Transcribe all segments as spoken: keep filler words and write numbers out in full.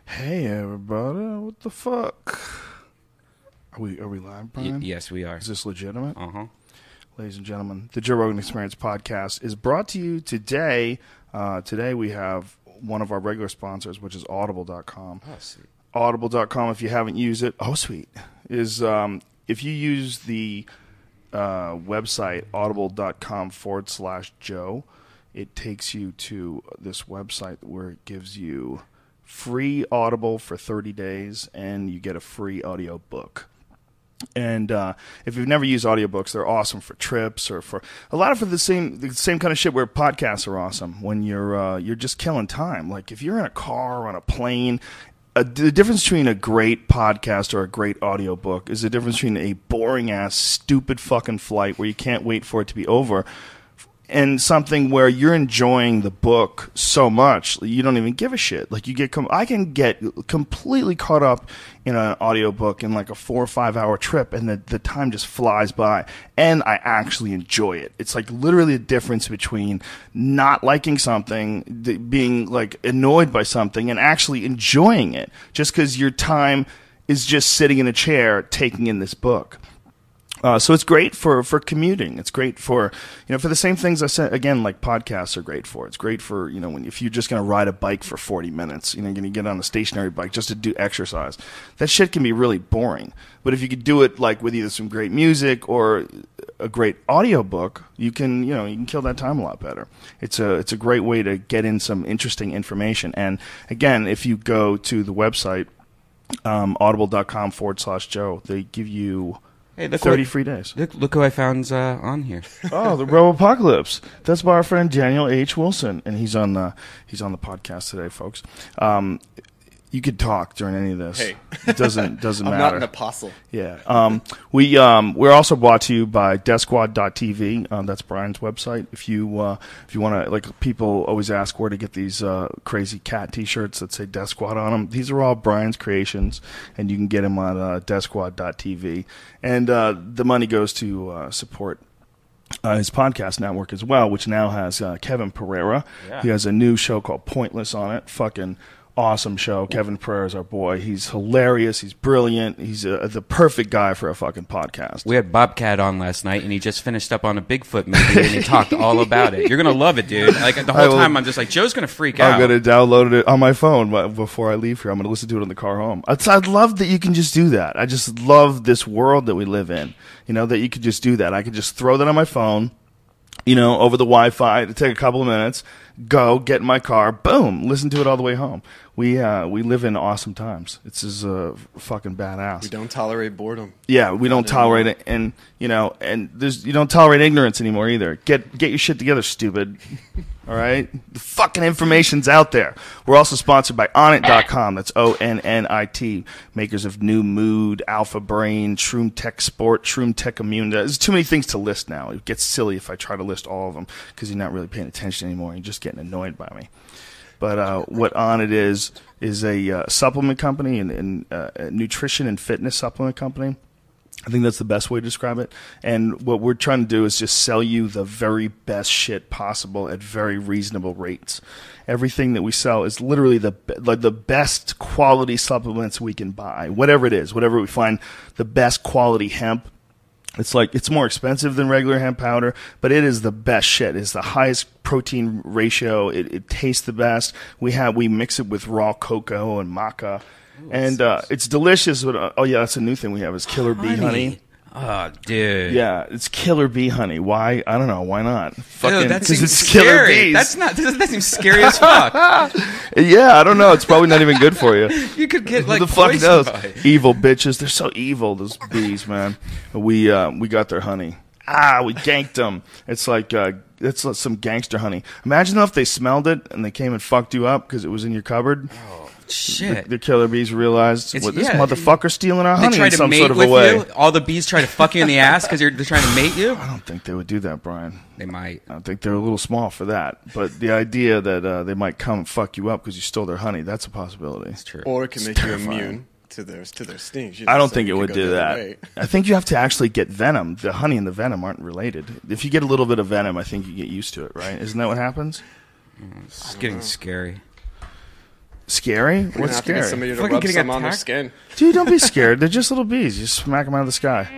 Hey everybody, what the fuck? Are we are we live, Brian? Y- yes, we are. Is this legitimate? Uh-huh. Ladies and gentlemen, the Joe Rogan Experience podcast is brought to you today. Uh, today we have one of our regular sponsors, which is audible dot com. Oh, sweet. audible dot com, if you haven't used it, oh sweet, is um, if you use the uh, website audible dot com forward slash Joe, it takes you to this website where it gives you free Audible for thirty days, and you get a free audio book. And uh, if you've never used audiobooks, they're awesome for trips or for a lot of for the same the same kind of shit where podcasts are awesome when you're uh, you're just killing time. Like if you're in a car or on a plane, a, the difference between a great podcast or a great audiobook is the difference between a boring ass stupid fucking flight where you can't wait for it to be over, and something where you're enjoying the book so much you don't even give a shit. Like you get, com- I can get completely caught up in an audiobook in like a four or five hour trip, and the the time just flies by, and I actually enjoy it. It's like literally a difference between not liking something, th- being like annoyed by something, and actually enjoying it just because your time is just sitting in a chair taking in this book. Uh, so it's great for, for commuting. It's great for, you know, for the same things I said, again, like podcasts are great for. It's great for, you know, when if you're just going to ride a bike for forty minutes, you know, you're going to get on a stationary bike just to do exercise. That shit can be really boring. But if you could do it like with either some great music or a great audiobook, you can, you know, you can kill that time a lot better. It's a, it's a great way to get in some interesting information. And again, if you go to the website, um, audible dot com forward slash Joe, they give you Hey, look thirty what, free days. Look, look who I found uh, on here. Oh, the Robopocalypse. That's by our friend Daniel H. Wilson, and he's on the he's on the podcast today, folks. Um, you could talk during any of this. Hey, it doesn't doesn't I'm matter. not an apostle. Yeah. Um, we um, we're also brought to you by death squad dot t v. Um, that's Brian's website. If you uh, if you want to, like, people always ask where to get these uh, crazy cat T-shirts that say Death Squad on them. These are all Brian's creations, and you can get them on uh, death squad dot t v. And uh, the money goes to uh, support Uh, his podcast network as well, which now has uh, Kevin Pereira. Yeah. He has a new show called Pointless on it. Fucking awesome show. Kevin Pereira is our boy. He's hilarious. He's brilliant. He's uh, the perfect guy for a fucking podcast. We had Bobcat on last night, and he just finished up on a Bigfoot movie, and he talked all about it. You're going to love it, dude. Like, the whole will, time, I'm just like, Joe's going to freak out. I'm going to download it on my phone before I leave here. I'm going to listen to it in the car home. It's, I love that you can just do that. I just love this world that we live in, you know, that you could just do that. I could just throw that on my phone, you know, over the Wi-Fi. It'd take a couple of minutes, go, get in my car, boom, listen to it all the way home. We uh, we live in awesome times. It's just uh, fucking badass. We don't tolerate boredom. Yeah, we don't tolerate it, and you know, and there's you don't tolerate ignorance anymore either. Get get your shit together, stupid. All right, the fucking information's out there. We're also sponsored by on it dot com. That's O N N I T, makers of New Mood, Alpha Brain, Shroom Tech Sport, Shroom Tech Immune. There's too many things to list now. It gets silly if I try to list all of them because you're not really paying attention anymore. You're just getting annoyed by me. But uh, what Onnit is is a uh, supplement company and, and uh, a nutrition and fitness supplement company. I think that's the best way to describe it. And what we're trying to do is just sell you the very best shit possible at very reasonable rates. Everything that we sell is literally the like the best quality supplements we can buy, whatever it is, whatever we find the best quality hemp. It's like it's more expensive than regular hemp powder, but it is the best shit. It's the highest protein ratio. It, it tastes the best. We have we mix it with raw cocoa and maca, Ooh, and uh, it's delicious. But, uh, oh yeah, that's a new thing we have is killer honey. bee honey. Oh, dude. Yeah, it's killer bee honey. Why? I don't know. Why not? Fucking, that seems it's scary. Killer bees. That's not. That seems scary as fuck. Yeah, I don't know. It's probably not even good for you. You could get like Who the fuck knows? By. Evil bitches. They're so evil. Those bees, man. We uh, we got their honey. Ah, we ganked them. It's like uh, it's like some gangster honey. Imagine if they smelled it and they came and fucked you up because it was in your cupboard. Oh. Shit. The, the killer bees realized It's, what this yeah, motherfucker's stealing our they honey try in to some mate sort of with a way. You? All the bees try to fuck you in the ass because they're trying to mate you? I don't think they would do that, Brian. They might. I think they're a little small for that. But the idea that uh, they might come and fuck you up because you stole their honey, that's a possibility. It's true. Or it can It's make terrifying. you immune to their to their stings. You I don't so think it you would could go do the other that. way. I think you have to actually get venom. The honey and the venom aren't related. If you get a little bit of venom, I think you get used to it, right? Isn't that what happens? Mm, it's getting know. scary. Scary? We're gonna What's have to get scary? somebody to Fucking rub getting some on their attacked? skin. Dude, don't be scared. They're just little bees. You just smack them out of the sky.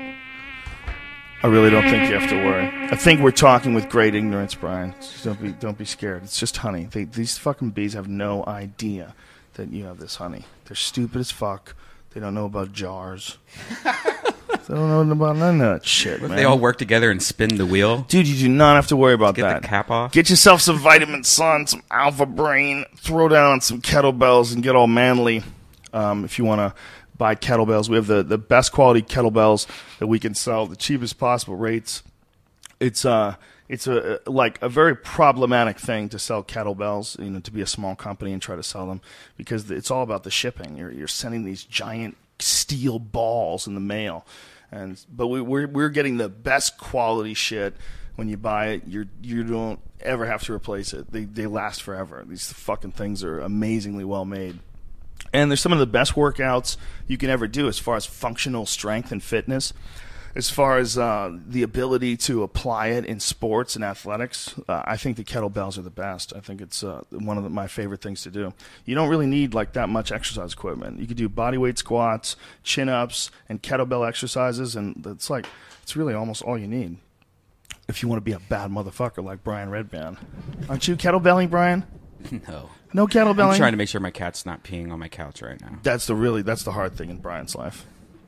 I really don't think you have to worry. I think we're talking with great ignorance, Brian. Just don't be don't be scared. It's just honey. They, these fucking bees have no idea that you have this honey. They're stupid as fuck. They don't know about jars. They don't know about none of that shit, man. They all work together and spin the wheel. Dude, you do not have to worry about Get that. the cap off. Get yourself some vitamin sun, some alpha brain, throw down some kettlebells and get all manly. Um, if you want to buy kettlebells, we have the, the best quality kettlebells that we can sell at the cheapest possible rates. It's uh it's a like a very problematic thing to sell kettlebells, you know, to be a small company and try to sell them because it's all about the shipping. You're you're sending these giant steel balls in the mail. And but we, we're we're getting the best quality shit. When you buy it, you you don't ever have to replace it. They they last forever. These fucking things are amazingly well made, and they're some of the best workouts you can ever do as far as functional strength and fitness. As far as uh, the ability to apply it in sports and athletics, uh, I think the kettlebells are the best. I think it's uh, one of the, my favorite things to do. You don't really need like that much exercise equipment. You could do bodyweight squats, chin-ups, and kettlebell exercises, and it's like it's really almost all you need if you want to be a bad motherfucker like Brian Redband. Aren't you kettlebelling, Brian? No. No kettlebelling? I'm trying to make sure my cat's not peeing on my couch right now. That's the really that's the hard thing in Brian's life.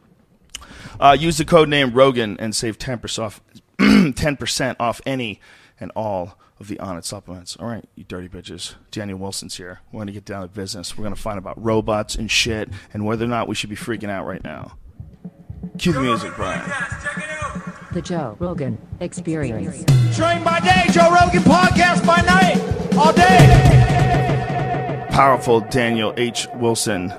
Uh, use the code name Rogan and save ten percent off ten percent off any and all of the Onnit supplements. All right, you dirty bitches. Daniel Wilson's here. We're going to get down to business. We're going to find about robots and shit and whether or not we should be freaking out right now. Cue the music, Brian. The Joe Rogan Experience. Train by day, Joe Rogan podcast by night, all day. Powerful Daniel H. Wilson.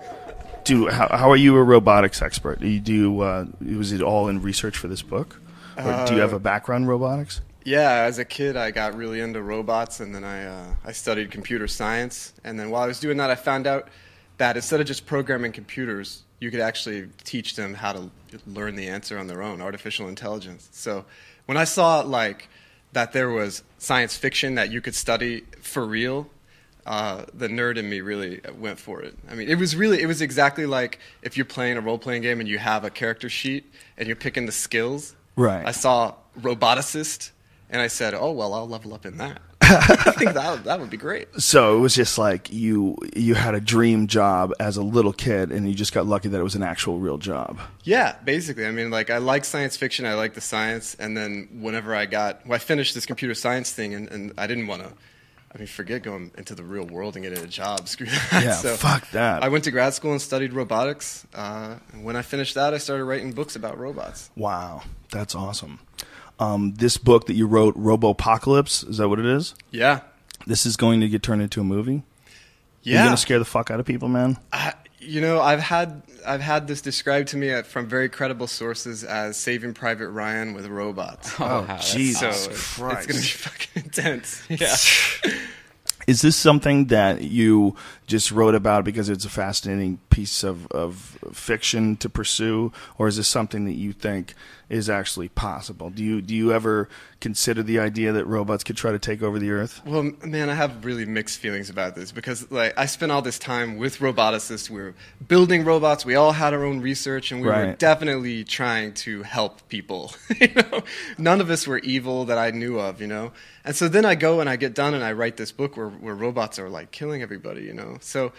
Dude, how, how are you a robotics expert? Do you do, uh, was it all in research for this book? Or uh, do you have a background in robotics? Yeah, as a kid, I got really into robots, and then I uh, I studied computer science. And then while I was doing that, I found out that instead of just programming computers, you could actually teach them how to learn the answer on their own, artificial intelligence. So when I saw like that there was science fiction that you could study for real, uh, the nerd in me really went for it. I mean, it was really, it was exactly like if you're playing a role-playing game and you have a character sheet and you're picking the skills. Right. I saw roboticist, and I said, oh, well, I'll level up in that. I think that that would be great. So it was just like you you had a dream job as a little kid, and you just got lucky that it was an actual real job. Yeah, basically. I mean, like I like science fiction. I like the science, and then whenever I got, well, I finished this computer science thing, and, and I didn't want to. I mean, forget going into the real world and getting a job. Screw that. Yeah, so fuck that. I went to grad school and studied robotics. Uh, and when I finished that, I started writing books about robots. Wow, that's awesome. Um, this book that you wrote, Robopocalypse, is that what it is? Yeah. This is going to get turned into a movie? Yeah. You're going to scare the fuck out of people, man? I, you know, I've had I've had this described to me from very credible sources as Saving Private Ryan with robots. Oh, Oh, Jesus so Christ. It's going to be fucking intense. Yeah. Is this something that you just wrote about because it's a fascinating piece of, of fiction to pursue, or is this something that you think is actually possible? Do you do you ever consider the idea that robots could try to take over the Earth? Well, man, I have really mixed feelings about this because, like, I spent all this time with roboticists. We were building robots. We all had our own research, and we Right. were definitely trying to help people. You know, none of us were evil that I knew of. You know, and so then I go and I get done and I write this book where where robots are like killing everybody. You know, so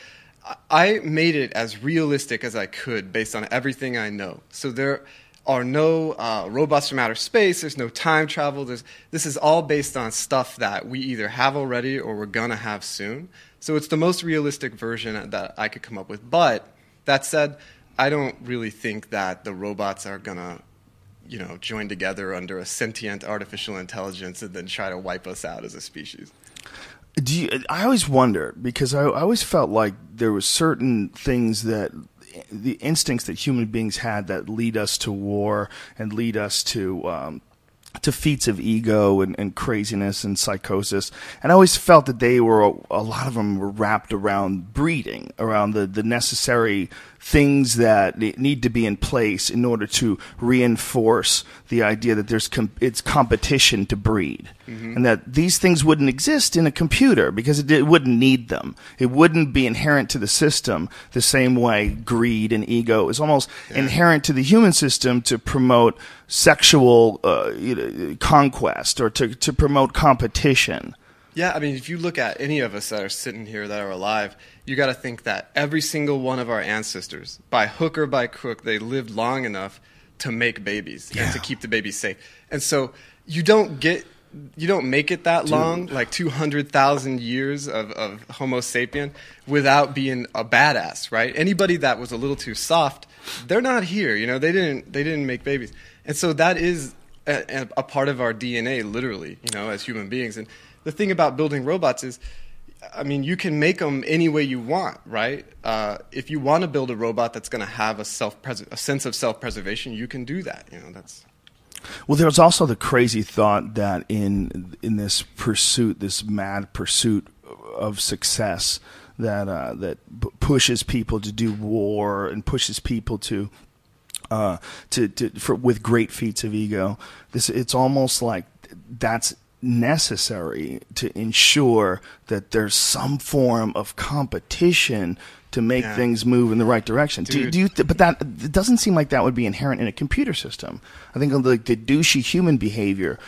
I made it as realistic as I could based on everything I know. So there are no uh, robots from outer space. There's no time travel. There's, this is all based on stuff that we either have already or we're going to have soon. So it's the most realistic version that I could come up with. But that said, I don't really think that the robots are going to, you know, join together under a sentient artificial intelligence and then try to wipe us out as a species. Do you, I always wonder, because I, I always felt like there were certain things that the instincts that human beings had that lead us to war and lead us to um, to feats of ego and, and craziness and psychosis. And I always felt that they were, a lot of them were wrapped around breeding, around the, the necessary things that need to be in place in order to reinforce the idea that there's com- it's competition to breed, mm-hmm. and that these things wouldn't exist in a computer because it, it wouldn't need them. It wouldn't be inherent to the system the same way greed and ego is almost yeah. inherent to the human system to promote sexual uh, you know, conquest or to, to promote competition. Yeah, I mean, if you look at any of us that are sitting here that are alive, you got to think that every single one of our ancestors, by hook or by crook, they lived long enough to make babies yeah. and to keep the babies safe. And so you don't get, you don't make it that Dude. long, like two hundred thousand years of, of Homo sapien, without being a badass, right? Anybody that was a little too soft, they're not here. You know, they didn't, they didn't make babies, and so that is a, a part of our D N A, literally, you know, as human beings. And the thing about building robots is, I mean, you can make them any way you want, right? Uh, if you want to build a robot that's going to have a self a sense of self-preservation, you can do that. You know, that's. Well, there's also the crazy thought that in in this pursuit, this mad pursuit of success, that uh, that p- pushes people to do war and pushes people to. Uh, to, to for with great feats of ego, this it's almost like that's necessary to ensure that there's some form of competition to make yeah. things move in the right direction. Do, do you? Th- but that it doesn't seem like that would be inherent in a computer system. I think like the douchey human behavior.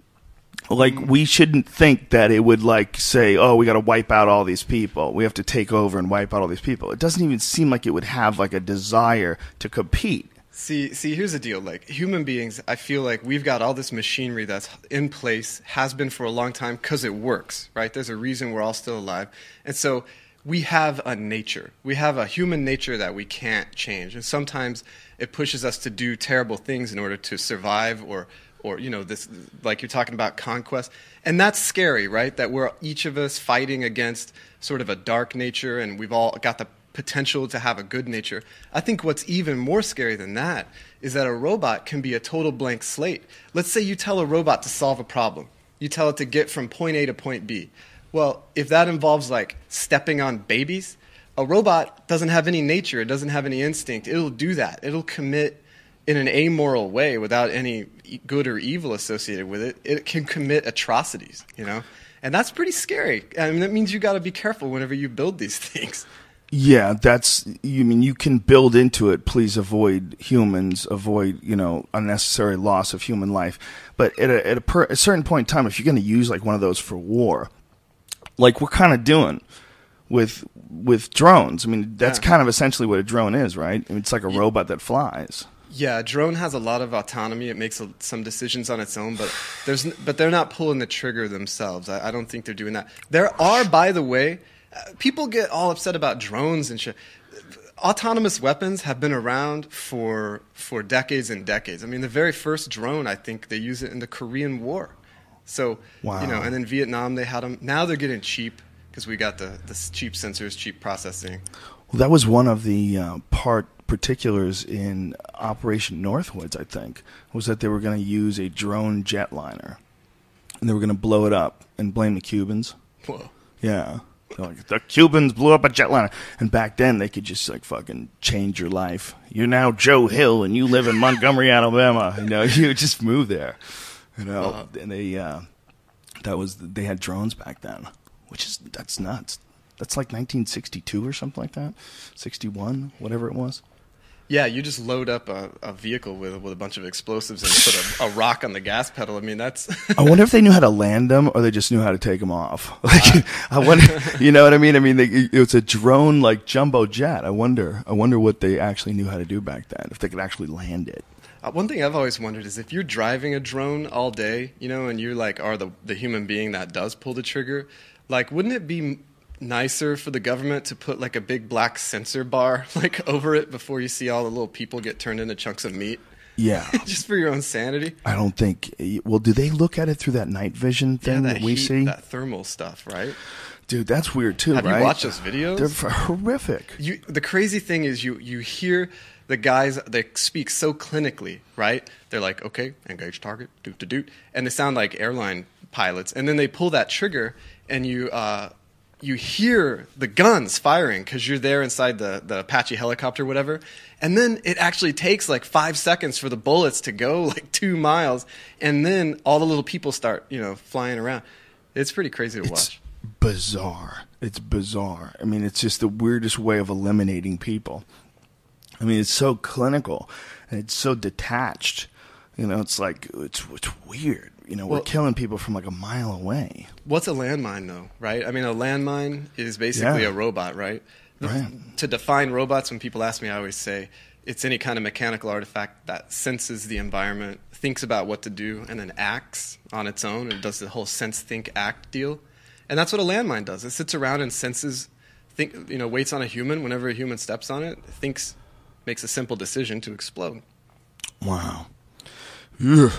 Like mm. we shouldn't think that it would like say, oh, we got to wipe out all these people. We have to take over and wipe out all these people. It doesn't even seem like it would have like a desire to compete. See, see, here's the deal. Like human beings, I feel like we've got all this machinery that's in place, has been for a long time because it works, right? There's a reason we're all still alive. And so we have a nature. We have a human nature that we can't change. And sometimes it pushes us to do terrible things in order to survive or, or you know, this, like you're talking about conquest. And that's scary, right? That we're each of us fighting against sort of a dark nature, and we've all got the potential to have a good nature. I think what's even more scary than that is that a robot can be a total blank slate. Let's say you tell a robot to solve a problem. You tell it to get from point A to point B. Well, if that involves like stepping on babies, a robot doesn't have any nature. It doesn't have any instinct. It'll do that. It'll commit in an amoral way without any good or evil associated with it. It can commit atrocities, you know? And that's pretty scary. I mean, that means you got to be careful whenever you build these things. Yeah, that's, you mean, you can build into it, please avoid humans, avoid, you know, unnecessary loss of human life. But at a, at a, per, a certain point in time, if you're going to use like one of those for war, like we're kind of doing with with drones. I mean, that's yeah. kind of essentially what a drone is, right? I mean, it's like a yeah. robot that flies. Yeah, a drone has a lot of autonomy. It makes a, some decisions on its own, but there's but they're not pulling the trigger themselves. I, I don't think they're doing that. There are, by the way, uh, people get all upset about drones and shit. Autonomous weapons have been around for for decades and decades. I mean, the very first drone, I think they used it in the Korean War. So, wow. you know, and then Vietnam, they had them. Now they're getting cheap because we got the, the cheap sensors, cheap processing. Well, that was one of the uh, part particulars in Operation Northwoods, I think, was that they were going to use a drone jetliner, and they were going to blow it up and blame the Cubans. Whoa. Yeah. Like, the Cubans blew up a jetliner. And back then, they could just, like, fucking change your life. You're now Joe Hill, and you live in Montgomery, Alabama. You know, you just move there. You know, uh-huh. and they, uh, that was, they had drones back then, which is, that's nuts. That's like nineteen sixty-two or something like that. sixty-one, whatever it was. Yeah, you just load up a, a vehicle with with a bunch of explosives and put a, a rock on the gas pedal. I mean, that's. I wonder if they knew how to land them, or they just knew how to take them off. Like, I wonder, you know what I mean? I mean, they, it was a drone like jumbo jet. I wonder, I wonder what they actually knew how to do back then, if they could actually land it. Uh, one thing I've always wondered is if you're driving a drone all day, you know, and you like are the the human being that does pull the trigger, like, wouldn't it be nicer for the government to put like a big black sensor bar like over it before you see all the little people get turned into chunks of meat? Yeah. Just for your own sanity? I don't think, well, do they look at it through that night vision thing yeah, that, that we heat, see? That thermal stuff, right? Dude, that's weird too, Have right? Have you watched those videos? They're horrific. You, the crazy thing is you, you hear the guys, they speak so clinically, right? They're like, okay, engage target, doot-doot-doot. And they sound like airline pilots. And then they pull that trigger and you... Uh, you hear the guns firing because you're there inside the, the Apache helicopter or whatever. And then it actually takes like five seconds for the bullets to go like two miles. And then all the little people start, you know, flying around. It's pretty crazy to It's watch. bizarre. It's bizarre. I mean, it's just the weirdest way of eliminating people. I mean, it's so clinical and it's so detached. You know, it's like, it's, it's weird. You know, Well, we're killing people from like a mile away. What's a landmine, though, right? I mean, a landmine is basically Yeah. a robot, right? The- Right. To define robots, when people ask me, I always say it's any kind of mechanical artifact that senses the environment, thinks about what to do, and then acts on its own and does the whole sense, think, act deal. And that's what a landmine does. It sits around and senses, think, you know, waits on a human. Whenever a human steps on it, thinks, makes a simple decision to explode. Wow. Ugh.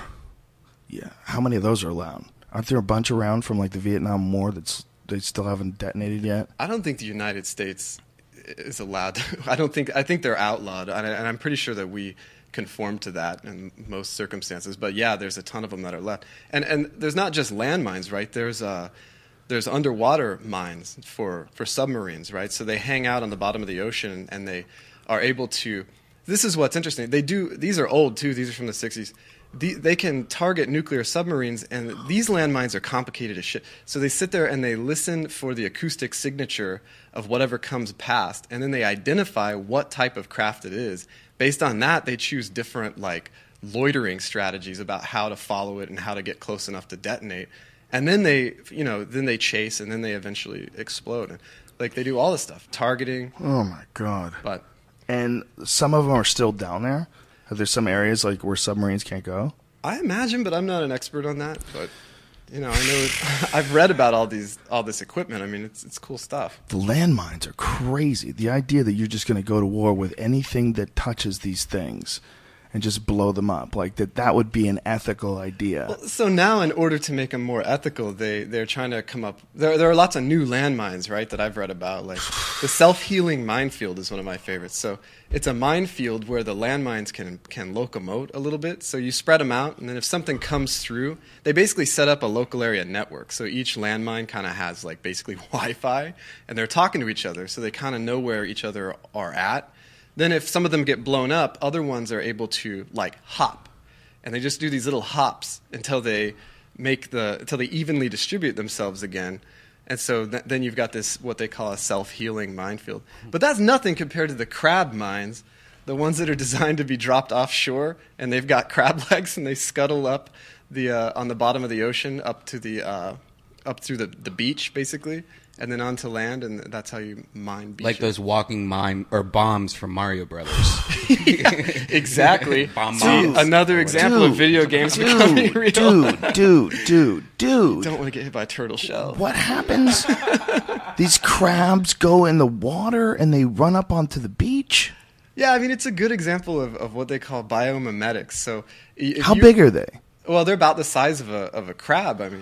Yeah. How many of those are allowed? Aren't there a bunch around from like the Vietnam War that's they still haven't detonated yet? I don't think the United States is allowed to, I don't think, I think they're outlawed, and, I, and I'm pretty sure that we conform to that in most circumstances. But yeah, there's a ton of them that are left. And and there's not just landmines, right? There's uh, there's underwater mines for, for submarines, right? So they hang out on the bottom of the ocean, and they are able to, this is what's interesting. They do, these are old too, these are from the sixties. The, they can target nuclear submarines, and these landmines are complicated as shit. So they sit there and they listen for the acoustic signature of whatever comes past, and then they identify what type of craft it is. Based on that, they choose different like loitering strategies about how to follow it and how to get close enough to detonate. And then they, you know, then they chase, and then they eventually explode. And, like they do all this stuff, targeting. Oh my God. But And some of them are still down there. Are there some areas like where submarines can't go? I imagine, but I'm not an expert on that. But you know, I know it, I've read about all these all this equipment. I mean, it's it's cool stuff. The landmines are crazy. The idea that you're just going to go to war with anything that touches these things and just blow them up, like that that would be an ethical idea. Well, so now, in order to make them more ethical, they they're trying to come up. There there are lots of new landmines, right? That I've read about. Like the self-healing minefield is one of my favorites. So it's a minefield where the landmines can can locomote a little bit. So you spread them out, and then if something comes through, they basically set up a local area network. So each landmine kind of has like basically Wi-Fi, and they're talking to each other, so they kind of know where each other are at. Then if some of them get blown up, other ones are able to like hop, and they just do these little hops until they make the until they evenly distribute themselves again. And so th- then you've got this what they call a self-healing minefield. But that's nothing compared to the crab mines, the ones that are designed to be dropped offshore, and they've got crab legs and they scuttle up the uh, on the bottom of the ocean up to the uh, up through the, the beach basically. And then onto land, and that's how you mine beaches. Like those walking mine or bombs from Mario Brothers. Yeah, exactly. Bomb See, bombs. another example Dude, of video games becoming real. Dude, dude, dude, dude. Don't want to get hit by a turtle shell. What happens? These crabs go in the water and they run up onto the beach? Yeah, I mean, it's a good example of, of what they call biomimetics. So, if How you- big are they? Well, they're about the size of a of a crab. I mean,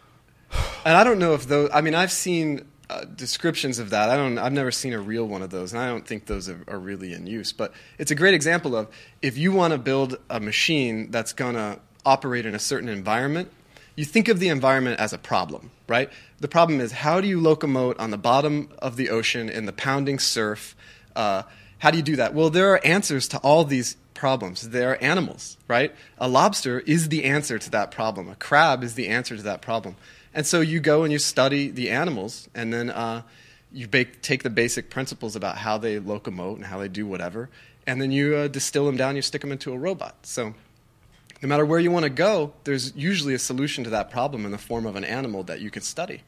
and I don't know if those. I mean, I've seen uh, descriptions of that. I don't. I've never seen a real one of those, and I don't think those are, are really in use. But it's a great example of if you want to build a machine that's gonna operate in a certain environment. You think of the environment as a problem, right? The problem is how do you locomote on the bottom of the ocean in the pounding surf? Uh, how do you do that? Well, there are answers to all these problems. They're animals, right? A lobster is the answer to that problem. A crab is the answer to that problem. And so you go and you study the animals, and then uh, you bake, take the basic principles about how they locomote and how they do whatever, and then you uh, distill them down, you stick them into a robot. So no matter where you want to go, there's usually a solution to that problem in the form of an animal that you can study.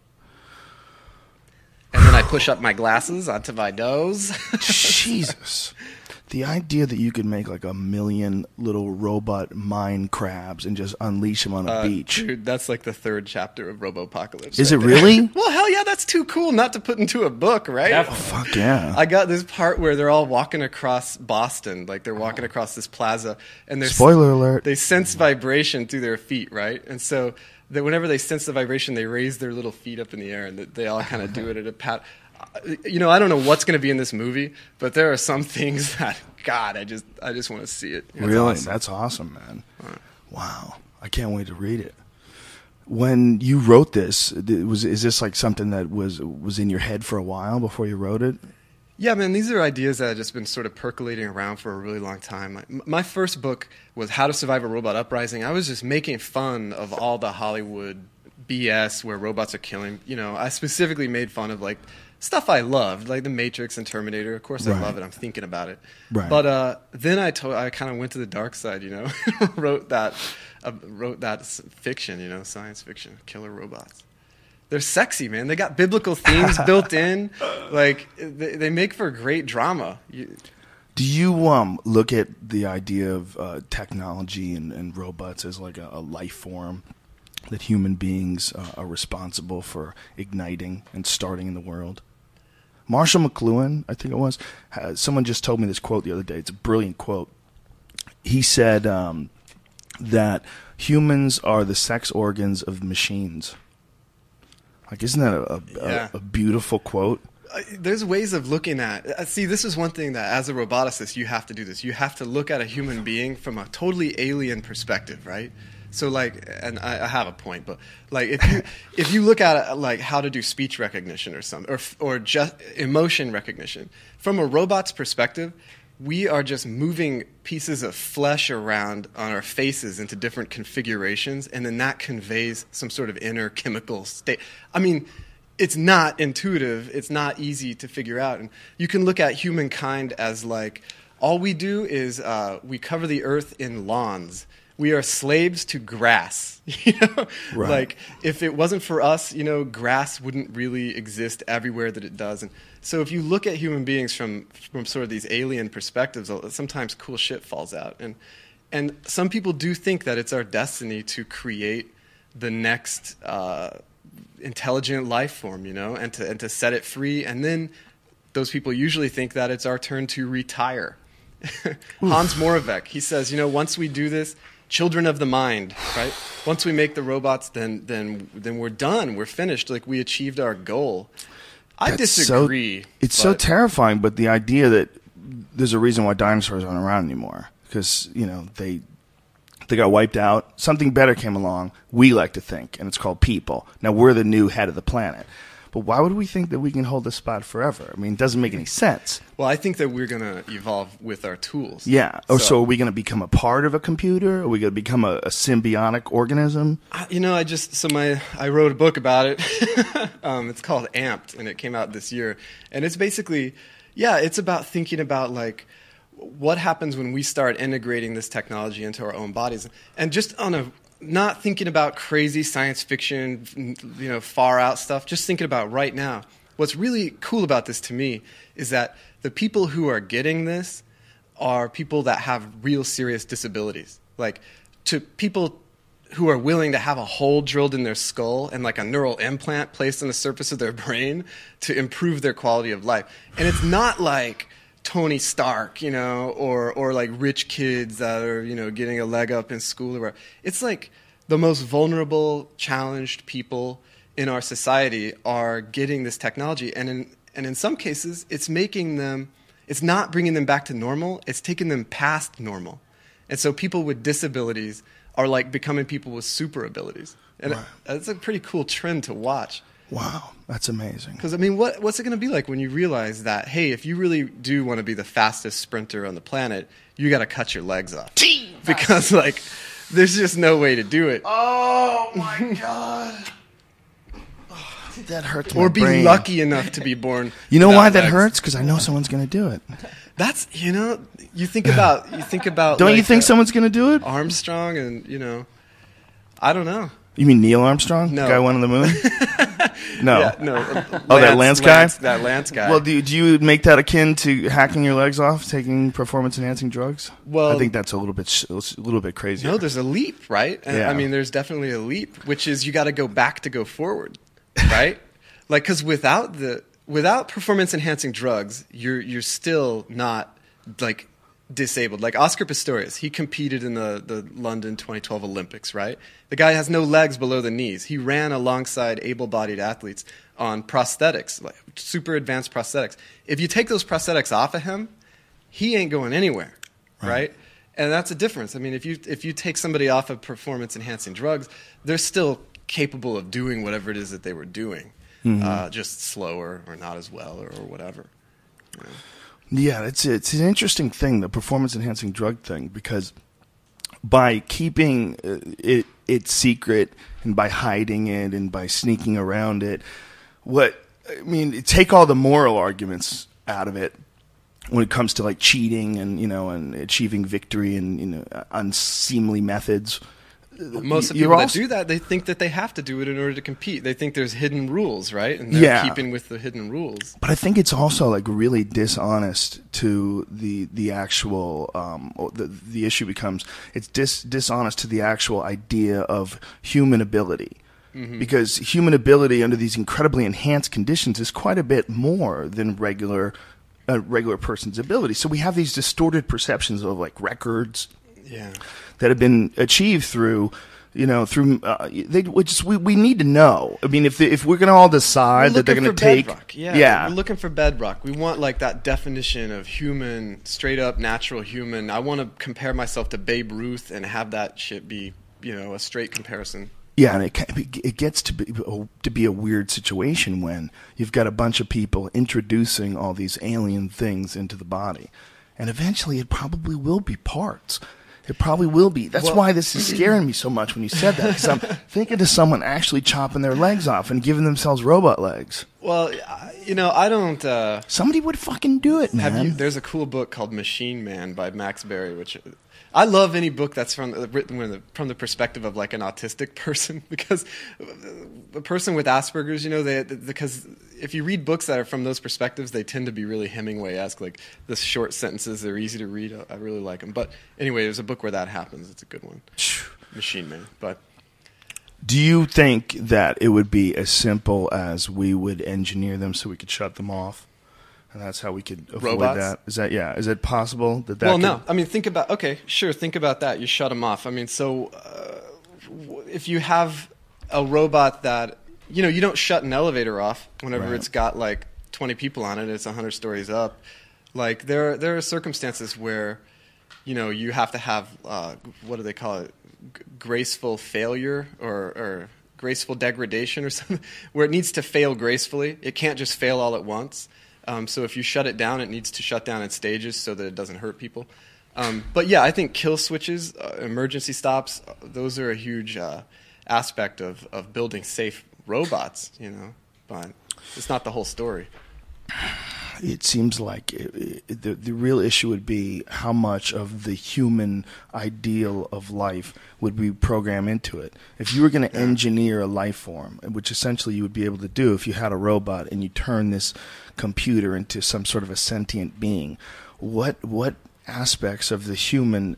And then I push up my glasses onto my nose. Jesus. The idea that you could make like a million little robot mine crabs and just unleash them on a Uh, beach. Dude, that's like the third chapter of Robopocalypse. Is right it there. really? Well, hell yeah, that's too cool not to put into a book, right? Fuck yeah. I got this part where they're all walking across Boston, like they're walking across this plaza, and they're Spoiler alert. They sense vibration through their feet, right? And so that whenever they sense the vibration, they raise their little feet up in the air, and they all kind of do it at a pat. You know, I don't know what's going to be in this movie, but there are some things that, God, I just, I just want to see it. It's Really? awesome. That's awesome, man. Wow. I can't wait to read it. When you wrote this, th- was is this like something that was was in your head for a while before you wrote it? Yeah, man, these are ideas that have just been sort of percolating around for a really long time. Like, m- my first book was How to Survive a Robot Uprising. I was just making fun of all the Hollywood B S where robots are killing. You know, I specifically made fun of like stuff I loved, like The Matrix and Terminator. Of course, I Right. love it. I'm thinking about it. Right. But uh, then I to- I kind of went to the dark side. You know, wrote that uh, wrote that s- fiction. You know, science fiction, killer robots. They're sexy, man. They got biblical themes built in. Like they, they make for great drama. You, Do you um, look at the idea of uh, technology and, and robots as like a, a life form that human beings uh, are responsible for igniting and starting in the world? Marshall McLuhan, I think it was, uh, someone just told me this quote the other day. It's a brilliant quote. He said um, that humans are the sex organs of machines. Like, isn't that a, a, Yeah. a, a beautiful quote? Uh, There's ways of looking at. uh, See, this is one thing that as a roboticist you have to do this. You have to look at a human being from a totally alien perspective, right? So, like, and I, I have a point, but like, if you if you look at it, like how to do speech recognition or something, or f- or just emotion recognition from a robot's perspective, we are just moving pieces of flesh around on our faces into different configurations, and then that conveys some sort of inner chemical state. I mean, it's not intuitive. It's not easy to figure out. And you can look at humankind as like, all we do is uh, we cover the earth in lawns. We are slaves to grass. You know, Right. like if it wasn't for us, you know, grass wouldn't really exist everywhere that it does. And so if you look at human beings from from sort of these alien perspectives, sometimes cool shit falls out. And and some people do think that it's our destiny to create the next uh, intelligent life form, you know, and to and to set it free. And then those people usually think that it's our turn to retire. Hans Moravec, he says, you know, once we do this, children of the mind, right? Once we make the robots, then then then we're done. We're finished. Like we achieved our goal. I That's disagree. So, it's so but- terrifying, but the idea that there's a reason why dinosaurs aren't around anymore, because you know they they got wiped out. Something better came along. We like to think, and it's called people. Now we're the new head of the planet. But why would we think that we can hold this spot forever? I mean, it doesn't make any sense. Well, I think that we're going to evolve with our tools. Yeah. Or so, are we going to become a part of a computer? Are we going to become a, a symbiotic organism? I- You know, I just so my I wrote a book about it. um, it's called Amped, and it came out this year. And it's basically, yeah, it's about thinking about like what happens when we start integrating this technology into our own bodies, and just on a not thinking about crazy science fiction, you know, far out stuff. Just thinking about right now. What's really cool about this to me is that the people who are getting this are people that have real serious disabilities. Like to people who are willing to have a hole drilled in their skull and like a neural implant placed on the surface of their brain to improve their quality of life. And it's not like Tony Stark, you know, or or like rich kids that are, you know, getting a leg up in school or whatever. It's like the most vulnerable, challenged people in our society are getting this technology, and in and in some cases, it's making them, it's not bringing them back to normal. It's taking them past normal, and so people with disabilities are like becoming people with super abilities, and Right. it's a pretty cool trend to watch. Wow, that's amazing. Because I mean, what what's it going to be like when you realize that, hey, if you really do want to be the fastest sprinter on the planet, you got to cut your legs off, because like, there's just no way to do it. Oh my god, that hurts my Or be brain. lucky enough to be born. You know without why that legs. hurts? Because I know someone's going to do it. That's you know, you think about you think about. Don't you like, think uh, someone's going to do it? Armstrong and you know, I don't know. You mean Neil Armstrong? No. The guy who went on the moon? No. Yeah, no. uh, Oh, that Lance guy? That Lance guy. Well, do you, do you make that akin to hacking your legs off, taking performance-enhancing drugs? Well- I think that's a little bit sh- a little bit crazy. No, there's a leap, right? And, Yeah. I mean, there's definitely a leap, which is you got to go back to go forward, right? Like, because without the without performance enhancing drugs, you're you're still not like disabled. Like Oscar Pistorius, he competed in the the London twenty twelve Olympics, right? The guy has no legs below the knees. He ran alongside able-bodied athletes on prosthetics, like super advanced prosthetics. If you take those prosthetics off of him, he ain't going anywhere, right? And that's a difference. I mean, if you if you take somebody off of performance enhancing drugs, they're still capable of doing whatever it is that they were doing, mm-hmm. uh, just slower or not as well or, or whatever. You know? Yeah, it's it's an interesting thing, the performance enhancing drug thing, because by keeping it it secret and by hiding it and by sneaking around it, what I mean, take all the moral arguments out of it when it comes to like cheating and you know and achieving victory and you know unseemly methods. Most of the You're people also, that do that, they think that they have to do it in order to compete. They think there's hidden rules, right? And they're yeah. keeping with the hidden rules. But I think it's also like really dishonest to the the actual um, the the issue becomes it's dis, dishonest to the actual idea of human ability. Mm-hmm. Because human ability under these incredibly enhanced conditions is quite a bit more than regular a regular person's ability. So we have these distorted perceptions of like records. Yeah. That have been achieved through, you know, through uh, they. We just we, we need to know. I mean, if they, if we're going to all decide that they're going to take, bedrock. Yeah, yeah, we're looking for bedrock. We want like that definition of human, straight up natural human. I want to compare myself to Babe Ruth and have that shit be, you know, a straight comparison. Yeah, and it it gets to be to be a weird situation when you've got a bunch of people introducing all these alien things into the body, and eventually it probably will be parts. It probably will be. That's well, why this is scaring me so much when you said that, because I'm thinking of someone actually chopping their legs off and giving themselves robot legs. Well, you know, I don't... Uh, Somebody would fucking do it, man. Have you, there's a cool book called Machine Man by Max Berry, which... I love any book that's from written with the, from the perspective of like an autistic person, because a person with Asperger's, you know, they because if you read books that are from those perspectives, they tend to be really Hemingway-esque, like the short sentences. They're easy to read. I really like them. But anyway, there's a book where that happens. It's a good one, Machine Man. But do you think that it would be as simple as we would engineer them so we could shut them off? And that's how we could avoid Robots? that. Is that yeah? Is it possible that that? Well, could... no. I mean, think about okay, sure. Think about that. You shut them off. I mean, so uh, if you have a robot that you know, you don't shut an elevator off whenever right. it's got like twenty people on it. It's a hundred stories up. Like there, there are circumstances where you know you have to have uh, what do they call it? G- graceful failure or, or graceful degradation or something, where it needs to fail gracefully. It can't just fail all at once. Um, so if you shut it down, it needs to shut down in stages so that it doesn't hurt people. Um, but yeah, I think kill switches, uh, emergency stops, uh, those are a huge uh, aspect of, of building safe robots, you know. But it's not the whole story. It seems like it, it, the the real issue would be how much of the human ideal of life would we program into it. If you were going to yeah. engineer a life form, which essentially you would be able to do if you had a robot and you turn this computer into some sort of a sentient being, what what aspects of the human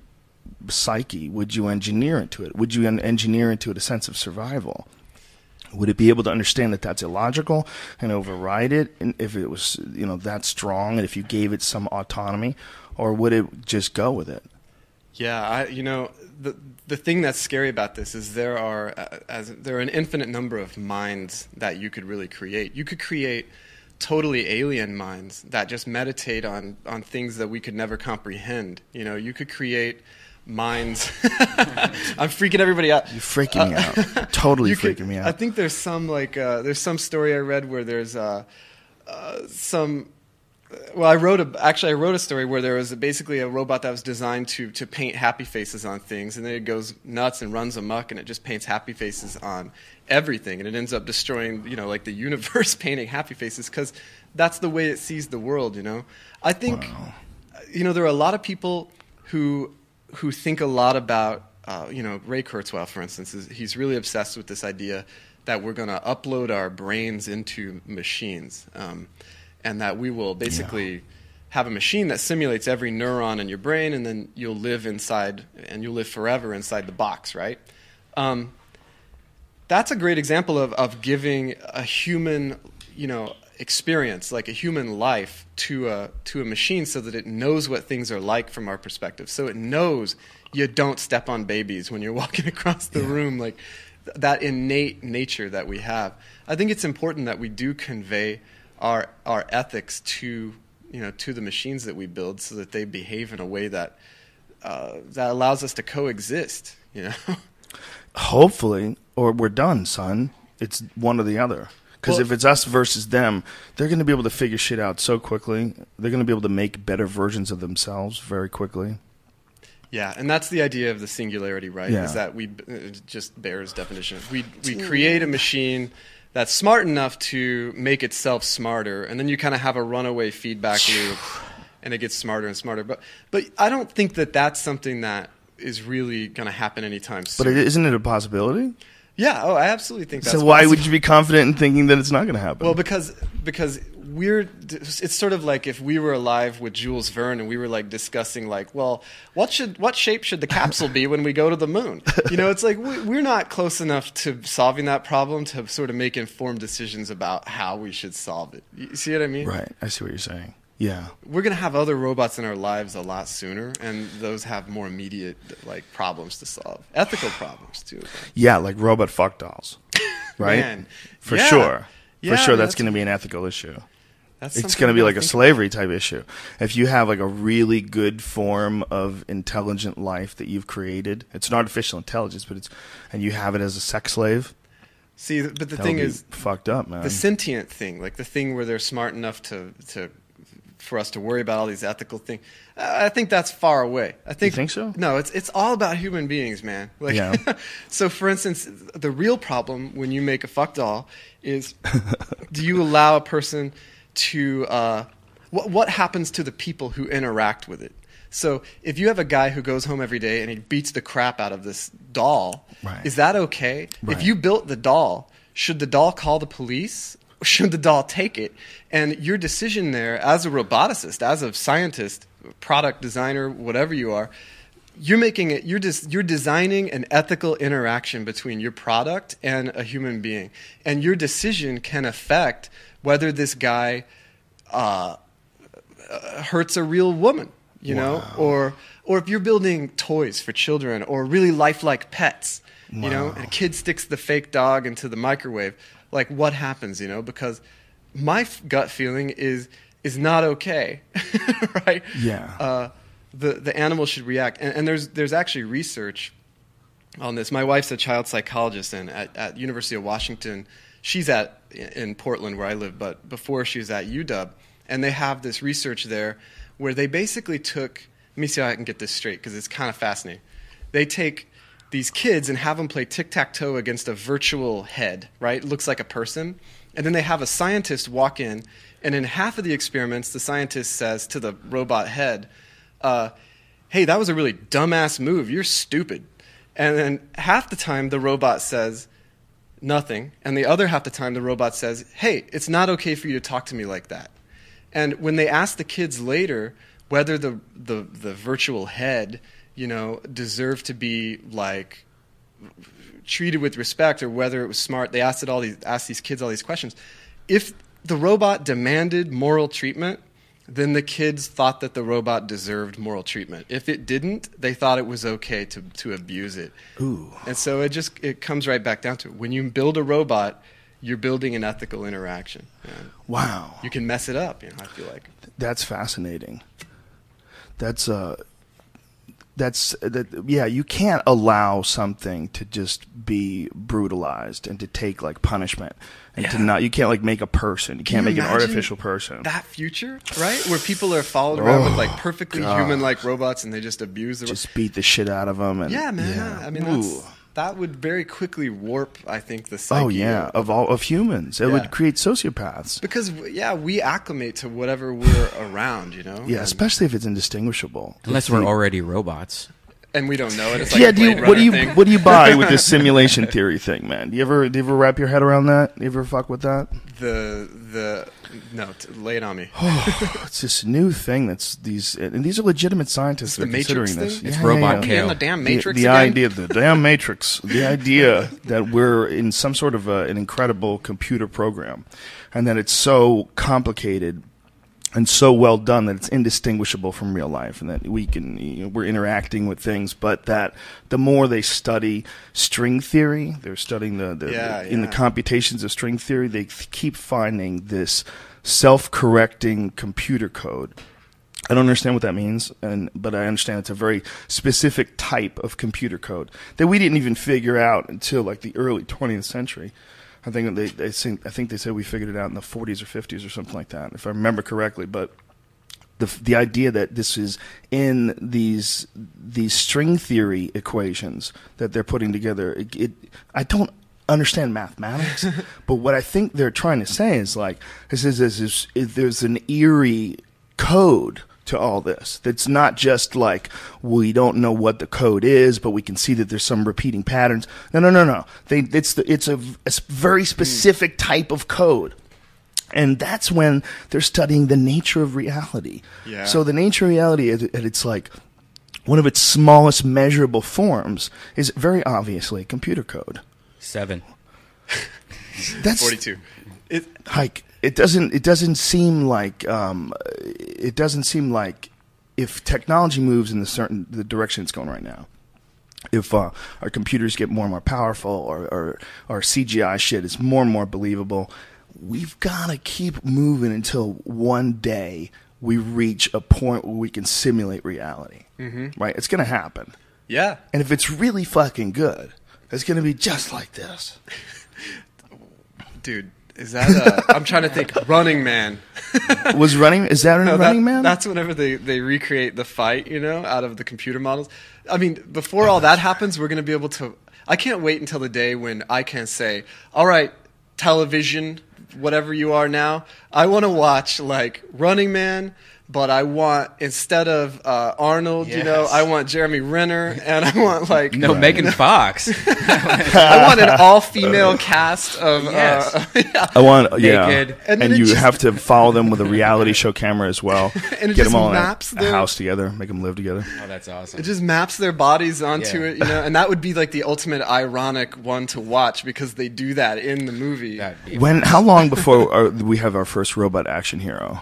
psyche would you engineer into it? Would you engineer into it a sense of survival? Would it be able to understand that that's illogical and override it, and if it was, you know, that strong, and if you gave it some autonomy, or would it just go with it? Yeah, I, you know, the the thing that's scary about this is there are uh, as there are an infinite number of minds that you could really create. You could create totally alien minds that just meditate on on things that we could never comprehend. You know, you could create minds. I'm freaking everybody out. You're freaking me uh, out. Totally freaking could, me out. I think there's some like uh, there's some story I read where there's uh, uh, some. Well, I wrote a actually I wrote a story where there was a, basically a robot that was designed to to paint happy faces on things, and then it goes nuts and runs amok, and it just paints happy faces on everything, and it ends up destroying, you know, like the universe, painting happy faces because that's the way it sees the world. You know, I think wow. you know there are a lot of people who. who think a lot about, uh, you know, Ray Kurzweil, for instance, is, he's really obsessed with this idea that we're going to upload our brains into machines, um, and that we will basically yeah. have a machine that simulates every neuron in your brain, and then you'll live inside, and you'll live forever inside the box, right? Um, that's a great example of, of giving a human, you know, experience, like a human life, to a to a machine so that it knows what things are like from our perspective. So it knows you don't step on babies when you're walking across the yeah. room, like th- that innate nature that we have. I think it's important that we do convey our our ethics to, you know, to the machines that we build so that they behave in a way that uh, that allows us to coexist, you know. Hopefully, or we're done, son. It's one or the other. Because Well- if it's us versus them, they're going to be able to figure shit out so quickly. They're going to be able to make better versions of themselves very quickly. Yeah, and that's the idea of the singularity, right? Yeah. Is that we uh, just bears definition. We we create a machine that's smart enough to make itself smarter, and then you kind of have a runaway feedback loop, and it gets smarter and smarter. But but I don't think that that's something that is really going to happen anytime soon. But it, isn't it a possibility? Yeah, oh, I absolutely think that's So why possible. would you be confident in thinking that it's not going to happen? Well, because because we're it's sort of like if we were alive with Jules Verne and we were like discussing like, well, what should what shape should the capsule be when we go to the moon? You know, it's like we, we're not close enough to solving that problem to sort of make informed decisions about how we should solve it. You see what I mean? right. I see what you're saying. Yeah. We're going to have other robots in our lives a lot sooner, and those have more immediate like problems to solve, ethical problems too. Yeah, like robot fuck dolls. Right? Man. For Yeah. sure. Yeah, For sure, man, that's that's- going to be an ethical issue. That's It's something going to be we like don't a think slavery type issue. If you have like a really good form of intelligent life that you've created, it's an artificial intelligence, but it's and you have it as a sex slave. See, but the That thing would be is, fucked up, man. the sentient thing, like the thing where they're smart enough to to for us to worry about all these ethical things. I think that's far away. I think think so? No, it's it's all about human beings, man. Like, Yeah. so, for instance, the real problem when you make a fuck doll is, do you allow a person to uh, what what happens to the people who interact with it? So if you have a guy who goes home every day and he beats the crap out of this doll, Right. is that okay? Right. If you built the doll, should the doll call the police? Or should the doll take it? And your decision there, as a roboticist, as a scientist, product designer, whatever you are, you're making it. You're just you're designing an ethical interaction between your product and a human being, and your decision can affect whether this guy uh, uh, hurts a real woman, you know, or or if you're building toys for children or really lifelike pets, you know, and a kid sticks the fake dog into the microwave, like what happens, you know? Because my f- gut feeling is is not okay, right? Yeah. Uh, the the animal should react, and, and there's there's actually research on this. My wife's a child psychologist, and at, at University of Washington, she's at in Portland where I live, but before she was at U W, and they have this research there where they basically took. Let me see how I can get this straight because it's kind of fascinating. They take these kids and have them play tic-tac-toe against a virtual head, right? It looks like a person. And then they have a scientist walk in, and in half of the experiments, the scientist says to the robot head, uh, hey, that was a really dumbass move. You're stupid. And then half the time, the robot says nothing. And the other half the time, the robot says, hey, it's not okay for you to talk to me like that. And when they ask the kids later whether the, the, the virtual head, you know, deserved to be like treated with respect or whether it was smart, they asked it all these asked these kids all these questions. If the robot demanded moral treatment, then the kids thought that the robot deserved moral treatment. If it didn't, they thought it was okay to to abuse it. Ooh. And so it just it comes right back down to it. When you build a robot, you're building an ethical interaction. And Wow. you can mess it up, you know, I feel like. That's fascinating. That's uh that's that yeah, you can't allow something to just be brutalized and to take like punishment and to Yeah. not you can't like make a person. You can't you make an imagine artificial person. That future, right? Where people are followed around with like Oh, perfectly God. human-like robots and they just abuse the Just beat the shit out of them and Yeah, man. yeah. I mean, Ooh. that's, that would very quickly warp, I think, the psyche. Oh yeah, of all of humans. It Yeah. would create sociopaths. Because, yeah, we acclimate to whatever we're around, you know? Yeah, And, especially if it's indistinguishable. Unless we're already robots. and we don't know it. It's like yeah, a do you, Blade what do Runner you thing. what do you buy with this simulation theory thing, man? Do you ever do you ever wrap your head around that? Do you ever fuck with that? The, the, no, t- lay it on me. It's this new thing that's these and these are legitimate scientists It's that the are Matrix considering this. thing? It's Yeah, robot yeah, yeah. kale. In the damn The- Matrix the, again? idea, the damn Matrix, the idea that we're in some sort of a, an incredible computer program, and that it's so complicated and so well done that it's indistinguishable from real life, and that we can you know, we're interacting with things, but that the more they study string theory, they're studying the, the Yeah, in the yeah. computations of string theory, they th- keep finding this self-correcting computer code I don't understand what that means, and but I understand it's a very specific type of computer code that we didn't even figure out until like the early twentieth century. I think they, they think, I think they said we figured it out in the forties or fifties or something like that, if I remember correctly. But the the idea that this is in these these string theory equations that they're putting together, it, it I don't understand mathematics, but what I think they're trying to say is like this is, this is, is there's an eerie code to all this. That's not just like we don't know what the code is, but we can see that there's some repeating patterns. No, no, no, no. They, it's the, it's a, a very specific type of code, and that's when they're studying the nature of reality. Yeah. So the nature of reality, is, it's like one of its smallest measurable forms is very obviously computer code. Seven. That's forty-two. It, Hike. It doesn't. It doesn't seem like. Um, it doesn't seem like if technology moves in the certain the direction it's going right now. If uh, our computers get more and more powerful, or, or our C G I shit is more and more believable, we've got to keep moving until one day we reach a point where we can simulate reality. Mm-hmm. Right? It's going to happen. yeah. And if it's really fucking good, it's going to be just like this. Dude, is that uh I'm trying to think. Running Man. Was running? Is that in No, that- Running Man? That's whenever they, they recreate the fight, you know, out of the computer models. I mean, before all that happens, we're going to be able to... I can't wait until the day when I can say, all right, television, whatever you are now, I want to watch, like, Running Man, but I want, instead of uh, Arnold, you know, Yes. I want Jeremy Renner, and I want, like... No, Megan Fox. I want an all-female cast of... Yes. Uh, yeah. I want, yeah, Naked. And and, then it you just- have to follow them with a reality show camera as well. And it Get just them all in a, maps a their- house together, make them live together. Oh, that's awesome. It just maps their bodies onto Yeah. it, you know, and that would be like the ultimate ironic one to watch because they do that in the movie. That'd be- When? How long before our, we have our first robot action hero?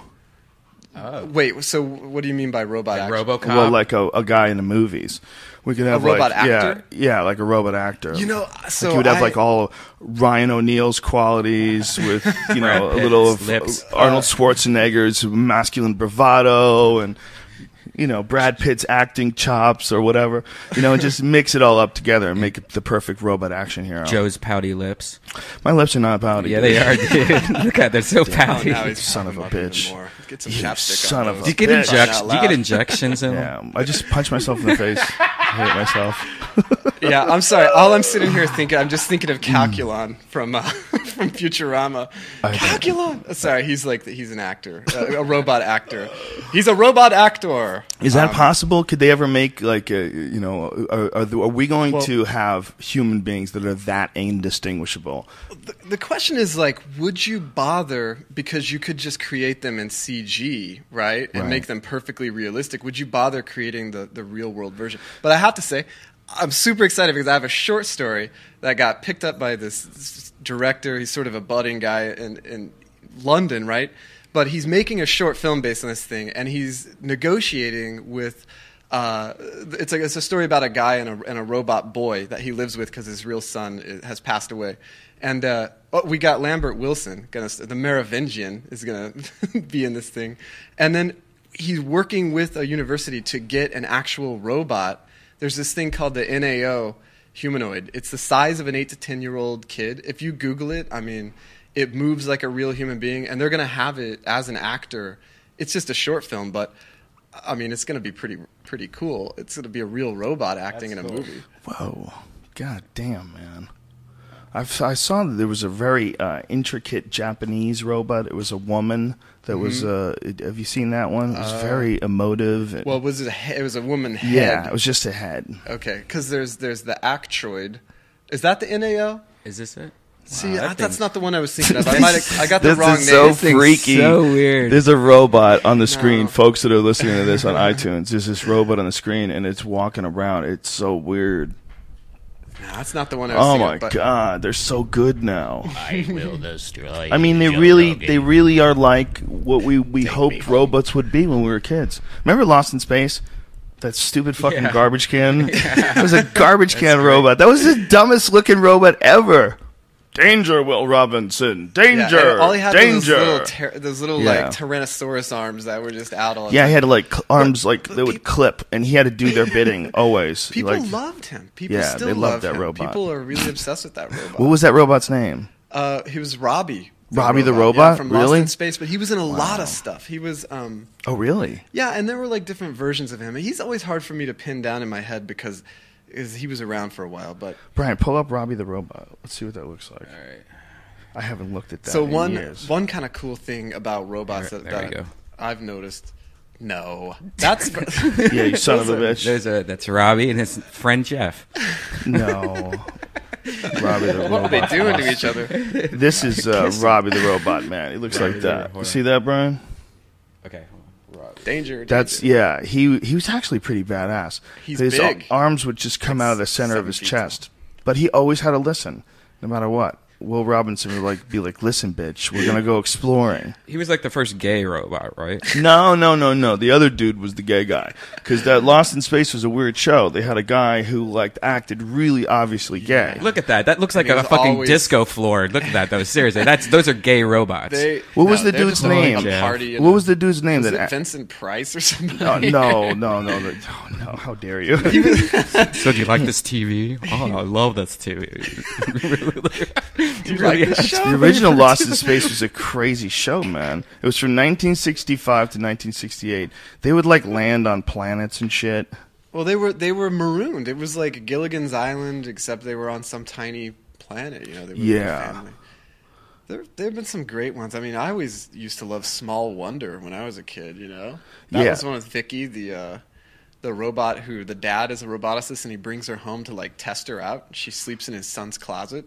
Wait, so what do you mean by robot like action? RoboCop. Well, like a, a guy in the movies. We could have robot like, actor? Yeah, yeah, like a robot actor. You know, so like you would have I- like all Ryan O'Neill's qualities with you know Brad a little Pitt's of lips. Arnold Schwarzenegger's masculine bravado and you know Brad Pitt's acting chops or whatever. You know, and just mix it all up together and make it the perfect robot action hero. Joe's pouty lips. My lips are not pouty. Yeah, they are, dude. Look at they're so Oh, pouty. now he's Son of a pumping up bitch. even more. Get some You chapstick son on of a those. Do you get bitch. injections? Out Do you get loud. injections in them? Yeah, I just punched myself in the face. I hate myself. Yeah, I'm sorry. All I'm sitting here thinking, I'm just thinking of Calculon from uh, from Futurama. I- Calculon. Sorry, he's like he's an actor, uh, a robot actor. He's a robot actor. Is that Um, possible? Could they ever make like a, you know? Are, are, are we going Well- to have human beings that are that indistinguishable? The, the question is like, would you bother because you could just create them in C G, right, and Right. make them perfectly realistic? Would you bother creating the the real world version? But I have to say, I'm super excited because I have a short story that got picked up by this, this director. He's sort of a budding guy in in London, right? But he's making a short film based on this thing, and he's negotiating with. Uh, it's a it's a story about a guy and a and a robot boy that he lives with because his real son i- has passed away, and uh, oh, we got Lambert Wilson, gonna the Merovingian is gonna be in this thing, and then he's working with a university to get an actual robot. There's this thing called the N A O humanoid. It's the size of an eight to ten year old kid. If you Google it, I mean, it moves like a real human being, and they're gonna have it as an actor. It's just a short film, but I mean, it's gonna be pretty pretty cool. It's gonna be a real robot acting That's in a cool. movie. Whoa, god damn, man! I've, I saw that there was a very uh, intricate Japanese robot. It was a woman that was. Uh, it- have you seen that one? It was very emotive. and- Mm-hmm. Well, was it? A, he- it was a woman head. yeah, it was just a head. Okay, because there's there's the Actroid. Is that the N A O? Is this it? See, that I, that's thing's- not the one I was thinking of. I might have, I got the This wrong is so name. thing's freaky. so weird. There's a robot on the screen, No. folks that are listening to this on iTunes. There's this robot on the screen, and it's walking around. It's so weird. No, that's not the one I was Oh thinking my of. But god, they're so good now. I will destroy I mean, they Joe really, Rogan. they really are like what we we Take me hoped home. robots would be when we were kids. Remember Lost in Space? That stupid fucking Yeah. garbage can. It was a garbage can robot. That was the dumbest looking robot ever. danger, Will Robinson, Yeah, danger, and all he had danger. was those little, ter- those little Yeah. like Tyrannosaurus arms that were just out all the Yeah, time. he had like cl- arms like but they would people- clip, and he had to do their bidding always. People like, loved him. People Yeah, still they loved love that him. robot. People are really obsessed with that robot. what was that robot's name? Uh, he was Robbie. Robbie the yeah, robot? from Really? Lost in Space, but he was in a lot of stuff. He was, um, Oh, really? yeah, and there were like different versions of him. He's always hard for me to pin down in my head because is he was around for a while. But Brian, pull up Robbie the robot. Let's see what that looks like. All right. I haven't looked at that so in one years. one kind of cool thing about robots There- that, there we that go. I've noticed. No, that's Yeah, you son of a Those bitch. There's a that's Robbie and his friend Jeff. No. Robbie the what are they robot. doing to each other? This is uh, Robbie the robot, man. He looks like that. You see that, Brian? Okay. Danger. That's danger. yeah. He he was actually pretty badass. He's His big. arms would just come out of the center of seven his feet tall. chest, but he always had to listen, no matter what. Will Robinson would like be like, "Listen, bitch, we're gonna go exploring." He was like the first gay robot, right? No, no, no, no. The other dude was the gay guy, because that Lost in Space was a weird show. They had a guy who like acted really obviously gay. Look at that. That looks like he a was fucking always- disco floor. Look at that, though. Seriously, that's those are gay robots. They, What was the they're dude's just like name? A Jeff. party and What a- was the dude's name? Was that it Vincent Price or something? Oh, no, no, no, no, oh, no! How dare you? So do you like this T V? Oh, I love this T V. Do you like this show? The original Lost in Space was a crazy show, man. It was from nineteen sixty-five to nineteen sixty-eight. They would like land on planets and shit. Well, they were they were marooned. It was like Gilligan's Island, except they were on some tiny planet. You know, they were with their Yeah. family. There, there have been some great ones. I mean, I always used to love Small Wonder when I was a kid. You know, that Yeah. was one with Vicky, the uh, the robot who the dad is a roboticist, and he brings her home to like test her out. She sleeps in his son's closet.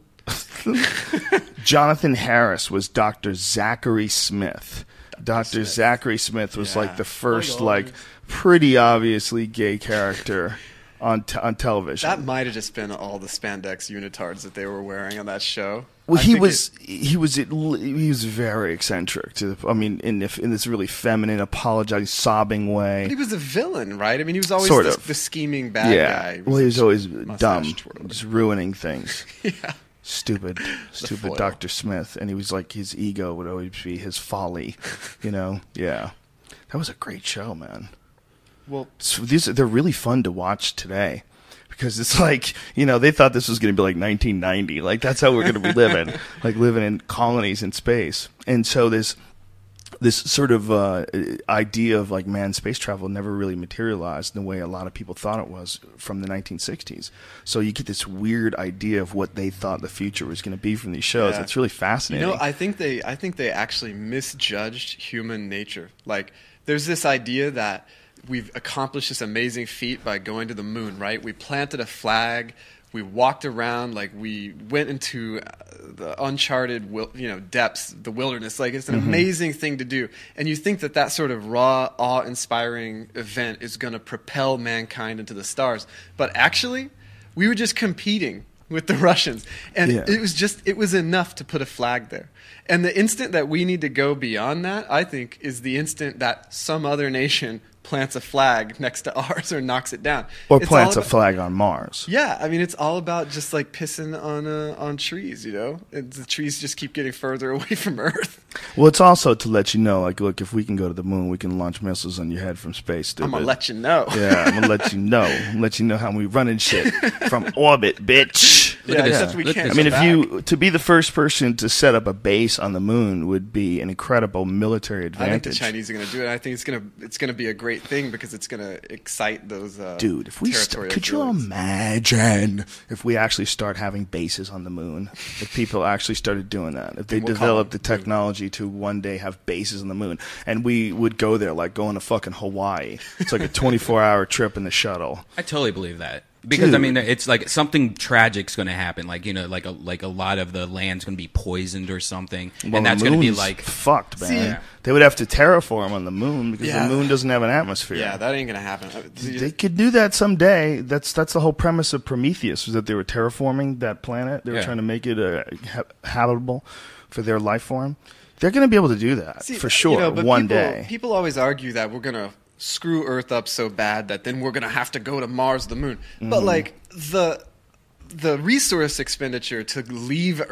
Jonathan Harris was Doctor Zachary Smith. Doctor Zachary Smith was Yeah. like the first, like, pretty obviously gay character on t- on television. That might have just been all the spandex unitards that they were wearing on that show. Well, I he think was it- he was he was very eccentric. To the, I mean, in if, in this really feminine, apologizing, sobbing way. But he was a villain, right? I mean, he was always Sort the, of. the scheming bad yeah. guy. Well, he was always mustache dumb, twirler. just ruining things. Yeah. Stupid, stupid foil. Doctor Smith, and he was like his ego would always be his folly, you know. Yeah, that was a great show, man. Well, So these they're really fun to watch today. Because it's like, you know, they thought this was going to be like nineteen ninety. Like, that's how we're going to be living. Like, living in colonies in space. And so this this sort of uh, idea of, like, manned space travel never really materialized in the way a lot of people thought it was from the nineteen sixties. So you get this weird idea of what they thought the future was going to be from these shows. Yeah. It's really you fascinating. know, I think they, I think they actually misjudged human nature. Like, there's this idea that we've accomplished this amazing feat by going to the moon, right? We planted a flag. We walked around, like we went into uh, the uncharted, wil- you know, depths, the wilderness. Like it's an Mm-hmm. amazing thing to do, and you think that that sort of raw, awe-inspiring event is going to propel mankind into the stars. But actually, we were just competing with the Russians, and Yeah. it was just it was enough to put a flag there. And the instant that we need to go beyond that, I think, is the instant that some other nation plants a flag next to ours or knocks it down. or It's plants all a about- flag on Mars. Yeah, I mean, it's all about just like pissing on uh, on trees, you know? And the trees just keep getting further away from Earth. Well, it's also to let you know, like, look, if we can go to the moon, we can launch missiles on your head from space. Stupid. I'm going to let you know. Yeah, I'm gonna let you know. I'm gonna let you know how we running shit from orbit, bitch. Yeah, at this. except we Look can't at I mean, go if you back. to be the first person to set up a base on the moon would be an incredible military I think the advantage. Chinese are going to do it. I think it's going to it's going to be a great thing because it's going to excite those uh, Dude, if we st- territorial could you feelings. imagine if we actually start having bases on the moon? If people actually started doing that, if they We'll call developed the them moon. technology to one day have bases on the moon, and we would go there like going to fucking Hawaii. It's like a twenty-four hour trip in the shuttle. I totally believe that. Because I Dude. mean, it's like something tragic's going to happen. Like you know, like a like a lot of the land's going to be poisoned or something, Well, and that's the going to be moon's like fucked, man. See- Yeah. They would have to terraform on the moon because Yeah. the moon doesn't have an atmosphere. Yeah, that ain't going to happen. Uh, They could do that someday. That's that's the whole premise of Prometheus, was that they were terraforming that planet. They were Yeah. trying to make it uh, ha- habitable for their life form. They're going to be able to do that See, for sure you know, but one people, day. People always argue that we're going to screw Earth up so bad that then we're going to have to go to Mars, the moon. Mm-hmm. But like the the resource expenditure to leave Earth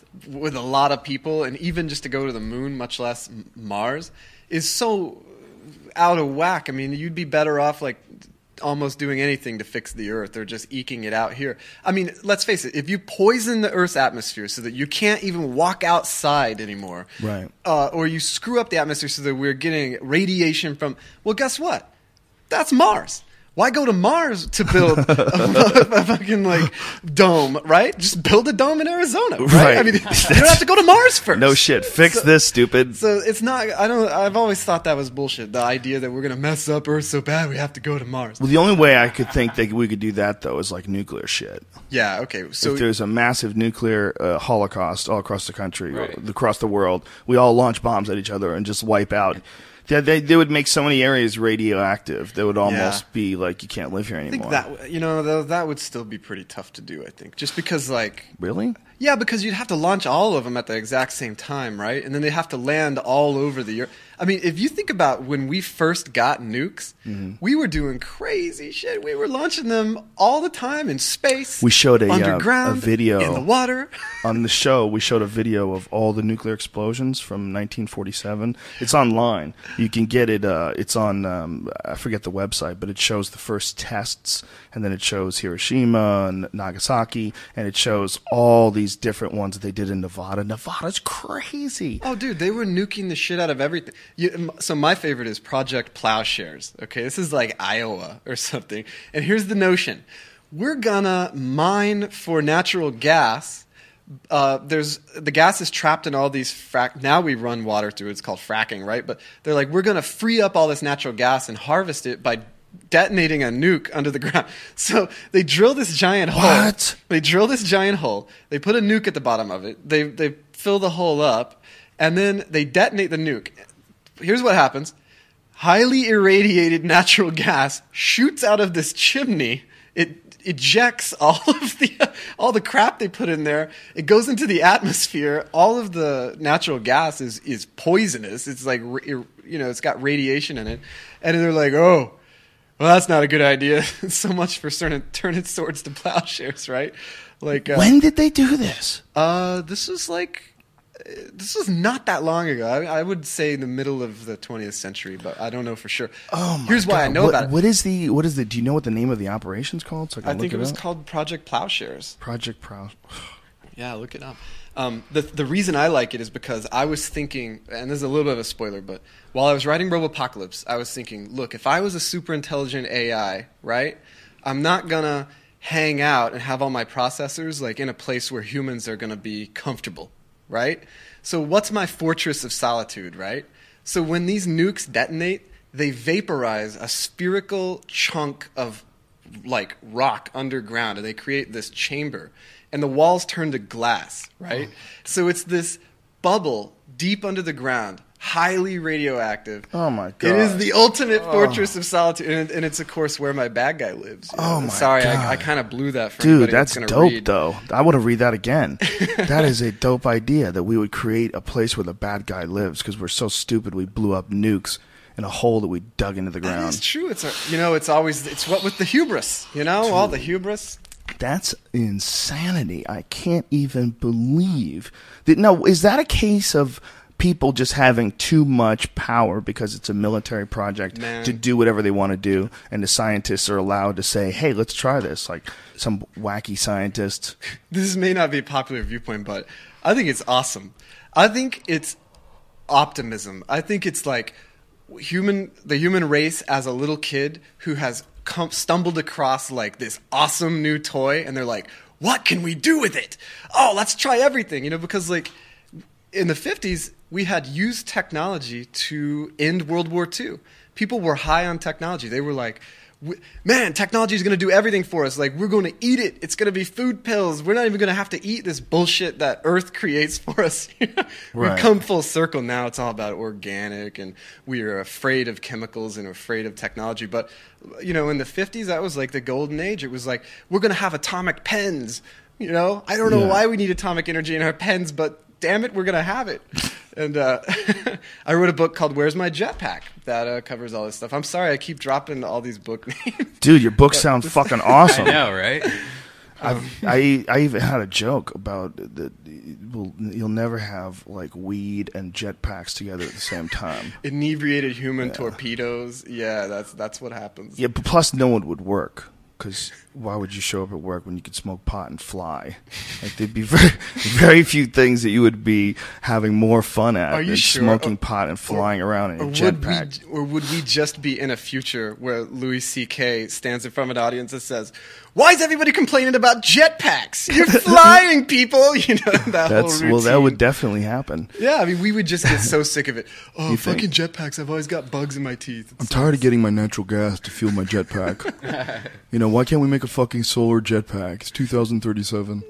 with a lot of people, and even just to go to the moon, much less Mars, is so out of whack. I mean, you'd be better off like almost doing anything to fix the Earth or just eking it out here. I mean, let's face it, if you poison the Earth's atmosphere so that you can't even walk outside anymore, right? Uh, or you screw up the atmosphere so that we're getting radiation from, well, guess what? That's Mars. Why go to Mars to build a, a fucking like dome, right? Just build a dome in Arizona, right? Right. I mean, you don't have to go to Mars first. No shit. Fix So- this, stupid. So it's not. I don't. I've always thought that was bullshit. The idea that we're gonna mess up Earth so bad we have to go to Mars. Well, the only way I could think that we could do that though is like nuclear shit. Yeah. Okay. So If there's a massive nuclear uh, holocaust all across the country, Right. or across the world, we all launch bombs at each other and just wipe out. They, they, they would make so many areas radioactive. They would almost Yeah. be like, you can't live here I anymore. think that you know though, that would still be pretty tough to do. I think just because like Really? yeah, because you'd have to launch all of them at the exact same time, right? And then they have to land all over the Earth. I mean, if you think about when we first got nukes, Mm-hmm. we were doing crazy shit. We were launching them all the time in space. We showed a, uh, underground, a video. in the water. On the show, we showed a video of all the nuclear explosions from nineteen forty-seven. It's online. You can get it. Uh, it's on, um, I forget the website, but it shows the first tests, and then it shows Hiroshima and Nagasaki, and it shows all these different ones that they did in Nevada. Nevada's crazy. Oh, dude, they were nuking the shit out of everything. You, so my favorite is Project Plowshares. Okay, this is like Iowa or something. And here's the notion: we're gonna mine for natural gas. Uh, there's the gas is trapped in all these frac. Now we run water through it. It's called fracking, right? But they're like, we're gonna free up all this natural gas and harvest it by detonating a nuke under the ground. So they drill this giant hole. What? They drill this giant hole. They put a nuke at the bottom of it. They they fill the hole up, and then they detonate the nuke. Here's what happens: highly irradiated natural gas shoots out of this chimney. It ejects all of the all the crap they put in there. It goes into the atmosphere. All of the natural gas is is poisonous. It's like you know, it's got radiation in it, and they're like, oh. Well, that's not a good idea. So much for turning turning swords to plowshares, right? Like uh, When did they do this? Uh, this was like uh, this was not that long ago. I, I would say the middle of the twentieth century, but I don't know for sure. Oh my Here's why God. I know what, about it. What is the? What is the? Do you know what the name of the operation's called? So I, can I look think it was up? called Project Plowshares. Project Prow. Yeah, look it up. Um, the the reason I like it is because I was thinking, and this is a little bit of a spoiler, but while I was writing Robopocalypse, I was thinking, look, if I was a super intelligent A I, right, I'm not gonna hang out and have all my processors like in a place where humans are gonna be comfortable, right? So what's my fortress of solitude, right? So when these nukes detonate, they vaporize a spherical chunk of like rock underground, and they create this chamber, and the walls turn to glass, right? So it's this bubble deep under the ground, highly radioactive. Oh my It is God. the ultimate fortress of solitude, and, and it's of course where my bad guy lives. you know? Oh my Sorry, God. I, I kind of blew that for Dude, anybody that's gonna dope, read. though. I want to read that again. That is a dope idea that we would create a place where the bad guy lives because we're so stupid we blew up nukes in a hole that we dug into the That ground. is true. It's a, you know, it's always it's what with the hubris, you know, all the hubris. That's insanity. I can't even believe that. Now, is that a case of people just having too much power because it's a military project Man. to do whatever they want to do, and the scientists are allowed to say, hey, let's try this? Like some wacky scientist. This may not be a popular viewpoint, but I think it's awesome. I think it's optimism. I think it's like human, the human race as a little kid who has come, stumbled across like this awesome new toy, and they're like, "What can we do with it? Oh, let's try everything!" You know, because like in the fifties, we had used technology to end World War Two. People were high on technology. They were like, man, technology is going to do everything for us. Like, we're going to eat it. It's going to be food pills. We're not even going to have to eat this bullshit that Earth creates for us. We've Right. come full circle now. It's all about organic, and we are afraid of chemicals and afraid of technology. But, you know, in the fifties, that was like the golden age. It was like, we're going to have atomic pens. You know, I don't know Yeah. why we need atomic energy in our pens, but damn it, we're going to have it. And uh, I wrote a book called Where's My Jetpack that uh, covers all this stuff. I'm sorry I keep dropping all these book names. Dude, your books sound fucking awesome. I know, right? I've, I I even had a joke about that. Well, you'll never have like weed and jetpacks together at the same time. Inebriated human Yeah. torpedoes. Yeah, that's that's what happens. Yeah, but plus no one would work. Because why would you show up at work when you could smoke pot and fly? Like there'd be very, very few things that you would be having more fun at Are you than sure? smoking Or- pot and flying around in Or a would, jetpack. we, or would we just be in a future where Louis C K stands in front of an audience and says, "Why is everybody complaining about jetpacks? You're flying, people!" You know that whole That's routine. well, that would definitely happen. Yeah, I mean, we would just get so sick of it. Oh, You fucking think? jetpacks! I've always got bugs in my teeth. I'm tired of getting my natural gas to fuel my jetpack. You know, why can't we make a fucking solar jetpack? It's two thousand thirty-seven.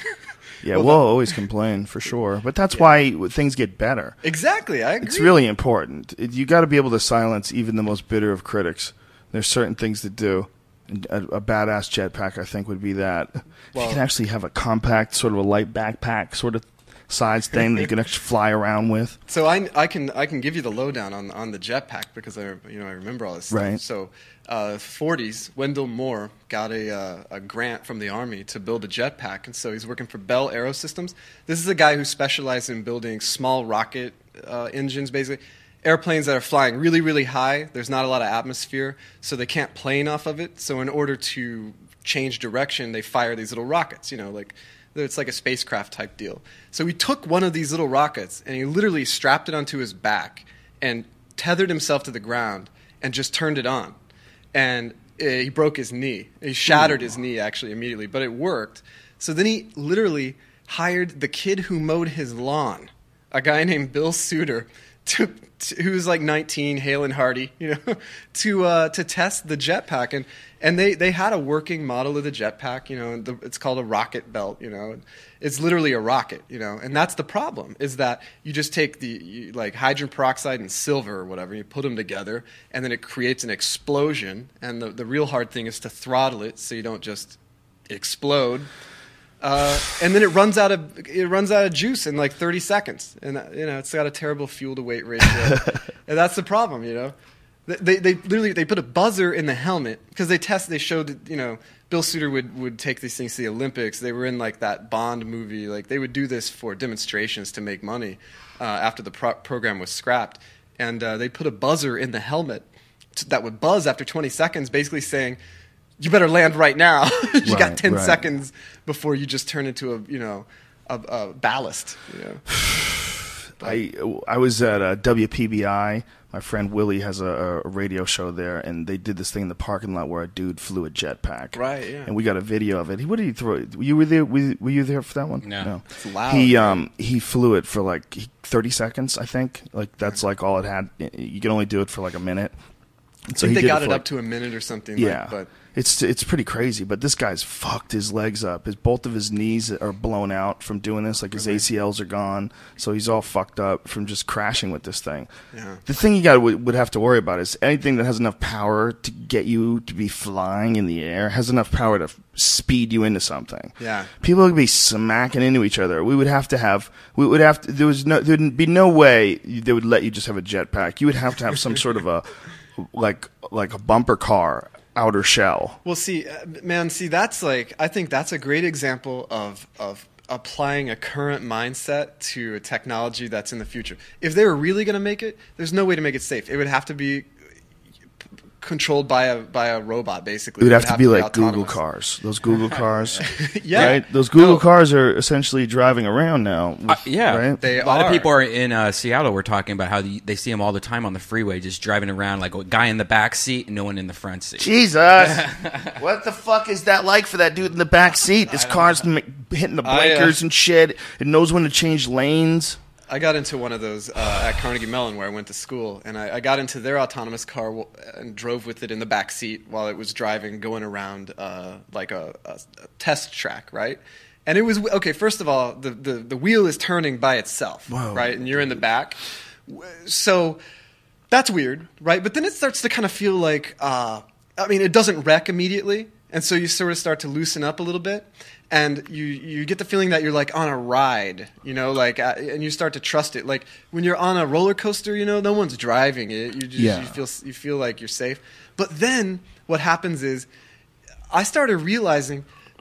Yeah, we'll always complain for sure, but that's why things get better. Exactly, I agree. It's really important. It, you got to be able to silence even the most bitter of critics. There's certain things to do. And A, a badass jetpack, I think, would be that. If Well- you can actually have a compact, sort of a light backpack, sort of size thing that you can actually fly around with. So I, I can I can give you the lowdown on on the jetpack because I you know I remember all this stuff. Right. So uh, forties, Wendell Moore got a uh, a grant from the Army to build a jetpack, and so he's working for Bell Aerosystems. This is a guy who specialized in building small rocket uh, engines, basically airplanes that are flying really really high. There's not a lot of atmosphere, so they can't plane off of it. So in order to change direction, they fire these little rockets. You know, like. It's like a spacecraft type deal. So he took one of these little rockets and he literally strapped it onto his back and tethered himself to the ground and just turned it on. And uh, he broke his knee. He shattered his knee actually immediately, but it worked. So then he literally hired the kid who mowed his lawn, a guy named Bill Suter, to, to, who was like nineteen, hale and hearty, you know, to uh, to test the jetpack, and and they, they had a working model of the jetpack, you know, and the, it's called a rocket belt, you know, it's literally a rocket, you know, and that's the problem is that you just take the you, like hydrogen peroxide and silver or whatever, you put them together, and then it creates an explosion, and the the real hard thing is to throttle it so you don't just explode. Uh, and then it runs out of it runs out of juice in like thirty seconds, and uh, you know it's got a terrible fuel to weight ratio, and that's the problem. You know, they they literally they put a buzzer in the helmet because they test they showed that, you know Bill Suter would would take these things to the Olympics. They were in like that Bond movie, like they would do this for demonstrations to make money uh, after the pro- program was scrapped, and uh, they put a buzzer in the helmet t- that would buzz after twenty seconds, basically saying, you better land right now. you Right, got ten right. seconds before you just turn into a you know a, a ballast. You know. I I was at uh, W P B I. My friend Willie has a, a radio show there, and they did this thing in the parking lot where a dude flew a jetpack. Right, yeah. And we got a video of it. He, what did he throw? You were there? Were, were you there for that one? No. It's loud, He right? um he flew it for like thirty seconds, I think. Like that's like all it had. You can only do it for like a minute. And I think he they did got for it like- up to a minute or something. Yeah, like, but it's it's pretty crazy. But this guy's fucked his legs up. His both of his knees are blown out from doing this. Like his A C Ls are gone, so he's all fucked up from just crashing with this thing. Yeah. The thing you got would, would have to worry about is anything that has enough power to get you to be flying in the air has enough power to f- speed you into something. Yeah. People would be smacking into each other. We would have to have. We would have to. There was no. There would be no way they would let you just have a jetpack. You would have to have some sort of a, like like a bumper car outer shell. well, see, uh, man, see that's like I think that's a great example of of applying a current mindset to a technology that's in the future. If they were really going to make it, there's no way to make it safe. It would have to be controlled by a by a robot, basically. It would have to be like Google autonomous. cars. Those Google cars. Yeah. Right? Those Google No. cars are essentially driving around now. Uh, yeah, Right? They a lot are. of people are in uh, Seattle. Were talking about how the, they see them all the time on the freeway, just driving around like a guy in the back seat, and no one in the front seat. Jesus. What the fuck is that like for that dude in the back seat? This car's m- hitting the I, uh, blinkers and shit. It knows when to change lanes. I got into one of those uh, at Carnegie Mellon where I went to school, and I, I got into their autonomous car w- and drove with it in the back seat while it was driving, going around uh, like a, a, a test track, right? And it was okay. First of all, the, the, the wheel is turning by itself, Whoa. right? And you're in the back, so that's weird, right? But then it starts to kind of feel like, uh, I mean, it doesn't wreck immediately, and so you sort of start to loosen up a little bit. And you, you get the feeling that you're like on a ride, you know, like, uh, and you start to trust it. Like when you're on a roller coaster, you know, no one's driving it. You just Yeah. you feel you feel like you're safe. But then what happens is, I started realizing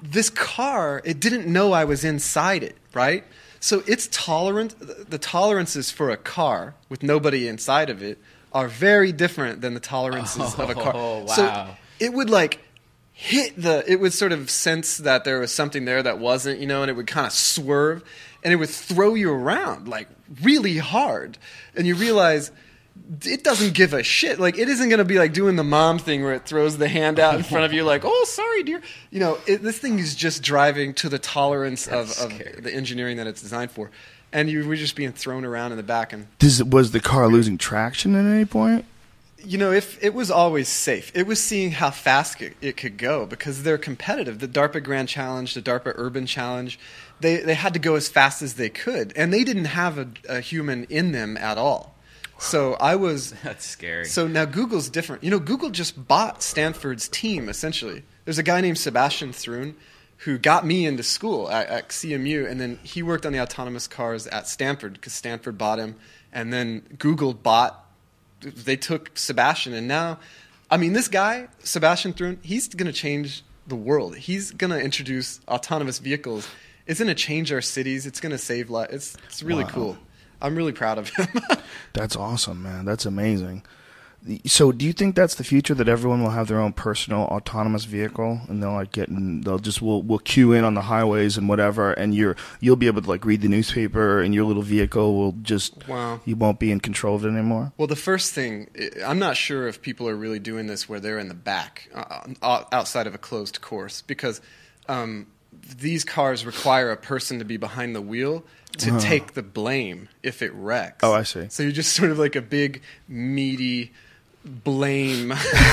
this car, it didn't know I was inside it, right? So its tolerant, the tolerances for a car with nobody inside of it are very different than the tolerances Oh, of a car. wow. So it would like hit the, it would sort of sense that there was something there that wasn't, you know, and it would kind of swerve and it would throw you around like really hard. And you realize it doesn't give a shit. Like, it isn't going to be like doing the mom thing where it throws the hand out in front of you like, oh, sorry, dear. You know, it, this thing is just driving to the tolerance of, That's of scary. the engineering that it's designed for. And you were just being thrown around in the back. And, Does, was the car losing traction at any point? you know, if it was always safe, it was seeing how fast it, it could go because they're competitive. The DARPA Grand Challenge, the DARPA Urban Challenge, they, they had to go as fast as they could. And they didn't have a, a human in them at all. So I was... That's scary. So now Google's different. You know, Google just bought Stanford's team, essentially. There's a guy named Sebastian Thrun who got me into school at, at C M U, and then he worked on the autonomous cars at Stanford because Stanford bought him, and then Google bought... They took Sebastian, and now... I mean, this guy, Sebastian Thrun, he's going to change the world. He's going to introduce autonomous vehicles. It's going to change our cities. It's going to save lives. It's, it's really Wow. cool. I'm really proud of him. That's awesome, man. That's amazing. So, do you think that's the future, that everyone will have their own personal autonomous vehicle, and they'll like get in, they'll just will will queue in on the highways and whatever, and you're you'll be able to like read the newspaper, and your little vehicle will just Wow. you won't be in control of it anymore? Well, the first thing, I'm not sure if people are really doing this where they're in the back, uh, outside of a closed course, because um, these cars require a person to be behind the wheel to take the blame if it wrecks. Oh, I see. So you're just sort of like a big, meaty blame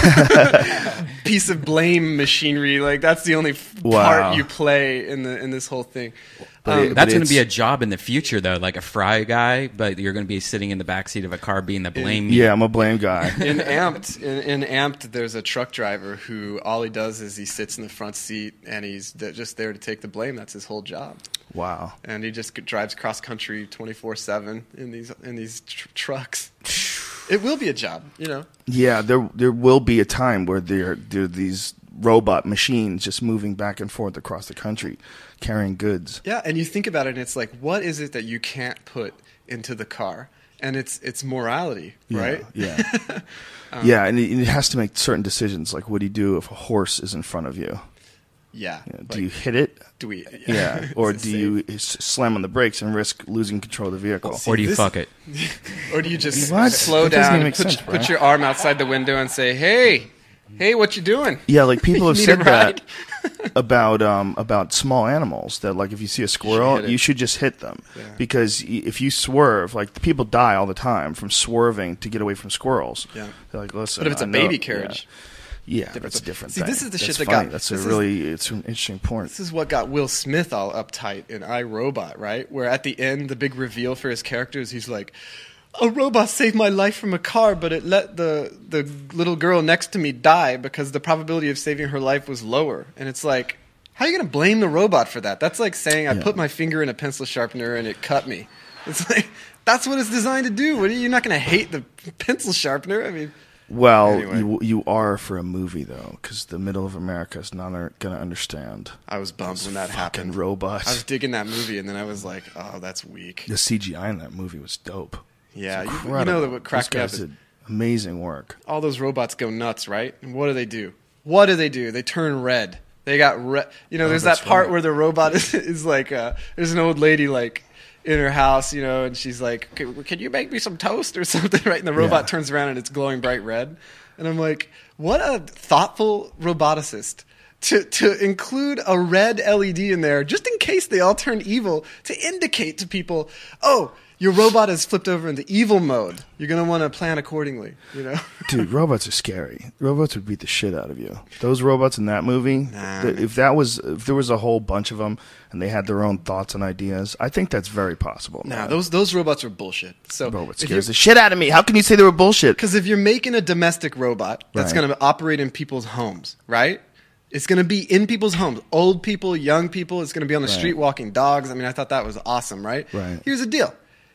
piece of blame machinery. Like, that's the only f- Wow. part you play in the in this whole thing. But Um, it- That's going to it's- be a job in the future, though, like a fry guy, but you're going to be sitting in the backseat of a car being the blame. Yeah, I'm a blame guy. in Amped, in, in Amped, there's a truck driver who all he does is he sits in the front seat and he's th- just there to take the blame. That's his whole job, Wow. and he just g- drives cross country twenty-four seven in these in these tr- trucks. It will be a job, you know. Yeah, there there will be a time where there there are these robot machines just moving back and forth across the country, carrying goods. Yeah, and you think about it, and it's like, what is it that you can't put into the car? And it's it's morality, right? Yeah. Yeah, yeah, and it, it has to make certain decisions. Like, what do you do if a horse is in front of you? Yeah. You know, like, do you hit it? do we? Yeah, or Is it do you s- slam on the brakes and risk losing control of the vehicle? Or do you This- fuck it? Or do you just What? slow That doesn't down even and make put, sense, put Brian. your arm outside the window and say, "Hey, hey, what you doing?" Yeah, like people have Need said a that ride? about um, about small animals. That like if you see a squirrel, hit it. you should just hit them Yeah. because y- if you swerve, like people die all the time from swerving to get away from squirrels. Yeah. They're like, listen, But if it's I a know- baby yeah. carriage. Yeah, that's a different See, thing. this is the That's shit that funny. got- That's a this is- really it's an interesting point. This is what got Will Smith all uptight in iRobot, right? Where at the end, the big reveal for his character is he's like, "A robot saved my life from a car, but it let the the little girl next to me die because the probability of saving her life was lower." And it's like, how are you going to blame the robot for that? That's like saying I Yeah. put my finger in a pencil sharpener and it cut me. It's like, that's what it's designed to do. What are you, you're not going to hate the pencil sharpener? I mean, Well, Anyway. you you are for a movie though, because the middle of America is not going to understand. I was bummed Those when that fucking happened. robots. I was digging that movie, and then I was like, oh, that's weak. The C G I in that movie was dope. Yeah, It's you, you incredible. know that what cracked Those me up guys is did amazing work. all those robots go nuts, right? And what do they do? What do they do? They turn red. They got red. You know, Oh, there's that that's part right. where the robot is, is like, uh, there's an old lady like in her house, you know, and she's like, "Can, can you make me some toast or something?" Right? And the robot Yeah. turns around and it's glowing bright red. And I'm like, what a thoughtful roboticist to to include a red L E D in there just in case they all turn evil to indicate to people, oh, your robot has flipped over into evil mode. You're going to want to plan accordingly, you know? Dude, robots are scary. Robots would beat the shit out of you. Those robots in that movie, Nah, th- man. if that was, if there was a whole bunch of them and they had their own thoughts and ideas, I think that's very possible. Nah, man. those those robots are bullshit. So robot if scares the shit out of me. How can you say they were bullshit? Because if you're making a domestic robot that's Right. going to operate in people's homes, right? It's going to be in people's homes. Old people, young people. It's going to be on the Right. street walking dogs. I mean, I thought that was awesome, right? Right. Here's the deal.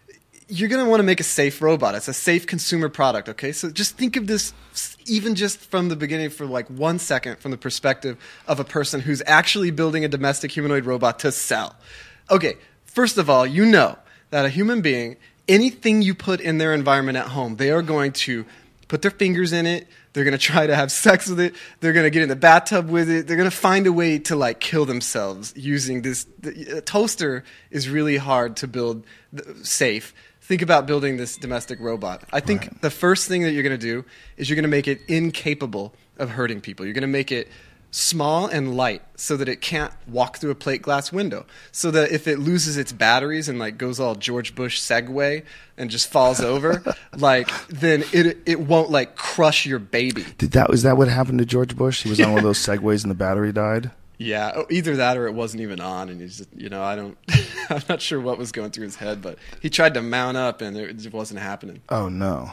you're going to want to make a safe robot. It's a safe consumer product, okay? So just think of this even just from the beginning for like one second from the perspective of a person who's actually building a domestic humanoid robot to sell. Okay, first of all, you know that a human being, anything you put in their environment at home, they are going to put their fingers in it. They're going to try to have sex with it. They're going to get in the bathtub with it. They're going to find a way to like kill themselves using this. The, a toaster is really hard to build safe. Think about building this domestic robot. I think right. the first thing that you're going to do is you're going to make it incapable of hurting people. You're going to make it small and light so that it can't walk through a plate glass window. So that if it loses its batteries and like goes all George Bush Segway and just falls over, like then it it won't like crush your baby. Did that was that what happened to George Bush? He was on one of those Segways and the battery died. Yeah, either that or it wasn't even on, and he's just, you know, I don't, I'm not sure what was going through his head, but he tried to mount up and it just wasn't happening. Oh no.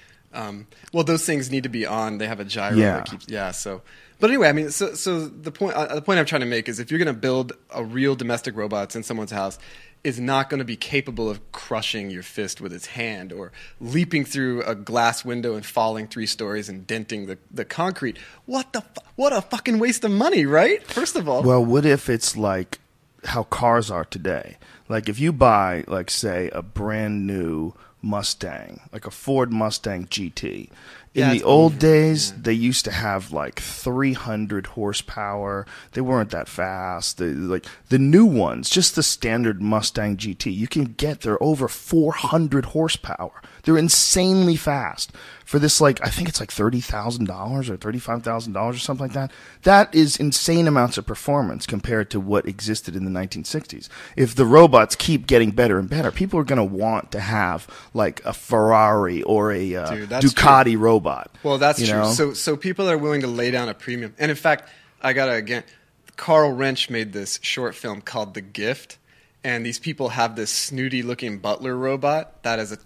Um, well, those things need to be on. They have a gyro yeah. that keeps, yeah. So, but anyway, I mean, so so the point uh, the point I'm trying to make is if you're going to build a real domestic robot that's in someone's house, is not going to be capable of crushing your fist with its hand or leaping through a glass window and falling three stories and denting the, the concrete. What the fu- what a fucking waste of money, right? First of all. Well, what if it's like how cars are today? Like if you buy, like say, a brand new Mustang, like a Ford Mustang G T. In Yeah, the it's old over, days, yeah. they used to have like three hundred horsepower. They weren't that fast. The, like the new ones, just the standard Mustang G T, you can get they're over four hundred horsepower. They're insanely fast. For this, like I think it's like thirty thousand dollars or thirty-five thousand dollars or something like that. That is insane amounts of performance compared to what existed in the nineteen sixties. If the robots keep getting better and better, people are going to want to have like a Ferrari or a uh, Dude, that's Ducati true. robot. Well, that's you true. know? So, so people are willing to lay down a premium. And in fact, I gotta again, Carl Wrench made this short film called The Gift, and these people have this snooty-looking butler robot that is a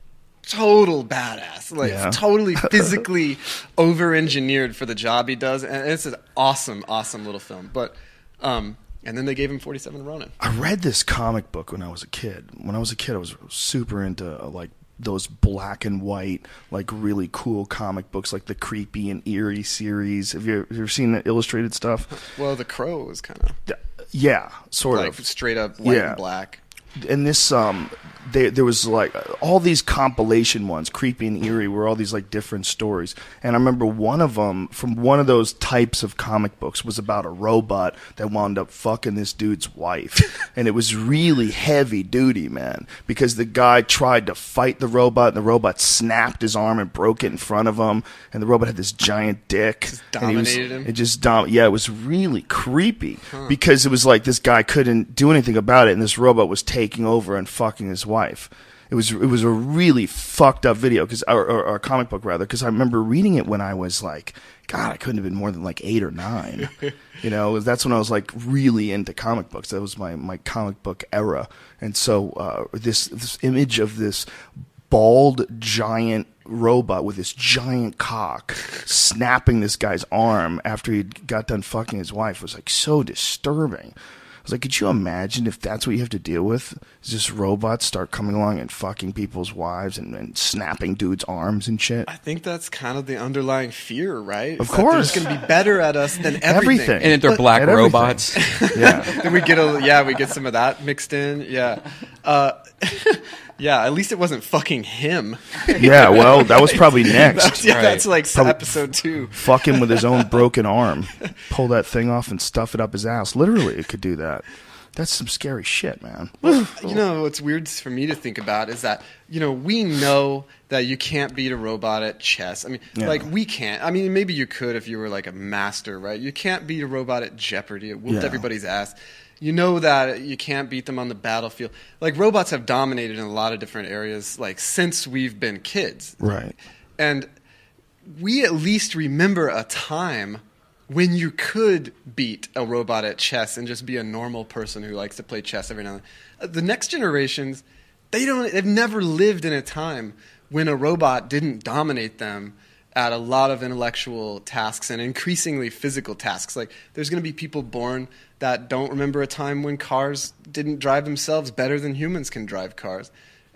total badass, like Yeah. totally physically over-engineered for the job he does, and it's an awesome, awesome little film. But, um, and then they gave him forty-seven Ronin. I read this comic book when I was a kid. When I was a kid, I was super into uh, like those black and white, like really cool comic books, like the Creepy and Eerie series. Have you, have you ever seen the illustrated stuff? Well, The Crow was kind of Yeah, sort like of. straight up white Yeah. and black. And this, um, they, there was like all these compilation ones, Creepy and Eerie, were all these like different stories. And I remember one of them from one of those types of comic books was about a robot that wound up fucking this dude's wife. And it was really heavy duty, man, because the guy tried to fight the robot and the robot snapped his arm and broke it in front of him. And the robot had this giant dick. Just and he was- dominated him? It just dom- yeah, it was really creepy because it was like this guy couldn't do anything about it, and this robot was taking over and fucking his wife. It was it was a really fucked up video, because or, or, or a comic book rather, because I remember reading it when I was like, God, I couldn't have been more than like eight or nine. You know, that's when I was like really into comic books. That was my, my comic book era, and so uh, this this image of this bald giant robot with this giant cock snapping this guy's arm after he got done fucking his wife was like so disturbing. I was like, could you imagine if that's what you have to deal with? Is just robots start coming along and fucking people's wives and, and snapping dudes' arms and shit? I think that's kind of the underlying fear, right? Of Is that they're course. just going to be better at us than everything. Everything. And if they're But- black at everything. robots. Yeah. Then we get a yeah, we get some of that mixed in. Yeah, uh, yeah. At least it wasn't fucking him. Yeah, well, that was probably next. That's, yeah, Right. that's like Probably- episode two. Fuck him with his own broken arm. Pull that thing off and stuff it up his ass. Literally, it could do that. That's some scary shit, man. You know, what's weird for me to think about is that, you know, we know that you can't beat a robot at chess. I mean, Yeah. like, we can't. I mean, maybe you could if you were, like, a master, right? You can't beat a robot at Jeopardy. It whooped Yeah. everybody's ass. You know that you can't beat them on the battlefield. Like, robots have dominated in a lot of different areas, like, since we've been kids. Right. And we at least remember a time when you could beat a robot at chess and just be a normal person who likes to play chess every now and then. The next generations, they don't, they've never lived in a time when a robot didn't dominate them at a lot of intellectual tasks and increasingly physical tasks. Like, there's going to be people born that don't remember a time when cars didn't drive themselves better than humans can drive cars.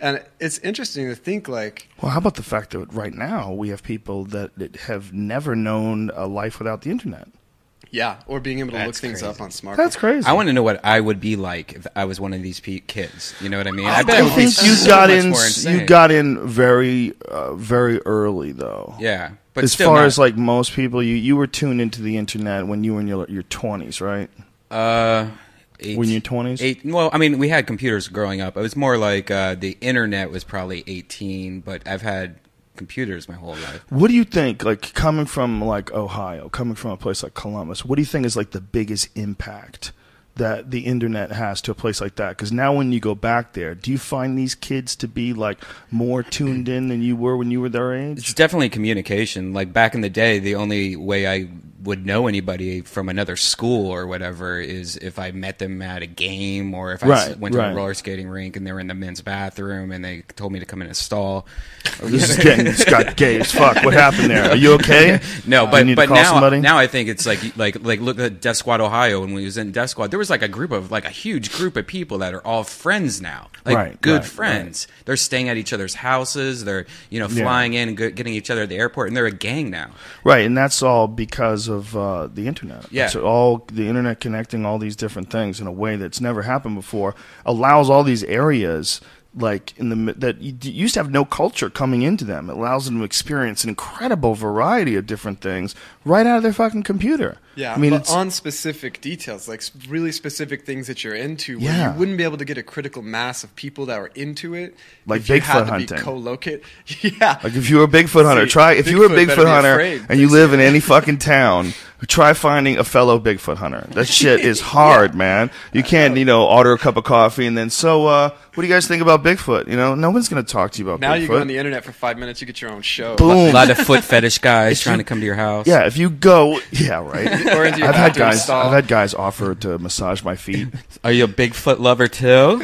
And it's interesting to think like, Well, how about the fact that right now we have people that, that have never known a life without the internet? yeah, or being able to look That's things crazy. up on smartphones. That's crazy. I want to know what I would be like if I was one of these pe- kids. You know what I mean? I, bet I would be think you so got much in. more You insane. got in very, uh, very early, though. Yeah, but as still far not- as like most people, you you were tuned into the internet when you were in your your twenties, right? uh, eight, When you're twenties. Eight. Well, I mean, we had computers growing up. It was more like uh, the internet was probably eighteen, but I've had computers my whole life. What do you think, like coming from like Ohio, coming from a place like Columbus, what do you think is like the biggest impact that the internet has to a place like that? Because now when you go back there, do you find these kids to be like more tuned in than you were when you were their It's age? definitely communication. Like back in the day, the only way I would know anybody from another school or whatever is if I met them at a game or if I s- Right, went to right. a roller skating rink and they were in the men's bathroom and they told me to come in a stall. This is getting this got gay as fuck. What happened there? Are you okay? No, Do but you need but to call now somebody? now I think it's like like like look at Death Squad Ohio. When we was in Death Squad, there was like a group of like a huge group of people that are all friends now, like Right, good right, friends. They're staying at each other's houses. They're you know Yeah. flying in and go, getting each other at the airport, and they're a gang now. Right, and that's all because of uh, the internet. Yeah. So all the internet connecting all these different things in a way that's never happened before allows all these areas like in the mi- that you d- used to have no culture coming into them. It allows them to experience an incredible variety of different things right out of their fucking computer. Yeah, I mean, but it's, on specific details, like s- really specific things that you're into, where Yeah. you wouldn't be able to get a critical mass of people that were into it. Like if you Bigfoot had to hunting. Be co-locate. Yeah. like if you were a Bigfoot hunter, See, try if you were a Bigfoot better Bigfoot be hunter afraid. and you They live say in that. any fucking town, try finding a fellow Bigfoot hunter. That shit is hard, man. You can't, you know, order a cup of coffee and then so uh what do you guys think about Bigfoot? You know, no one's going to talk to you about Now Bigfoot. you go on the internet for five minutes, you get your own show. Boom. A lot of foot fetish guys If trying you- to come to your house. Yeah, if you go, yeah, right. Or into your I've had bathroom guys, stall. I've had guys offer to massage my feet. Are you a Bigfoot lover too?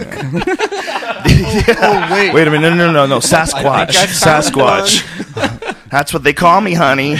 Oh wait, Wait a minute, no, no, no, no, Sasquatch, I found Sasquatch. That's what they call me, honey.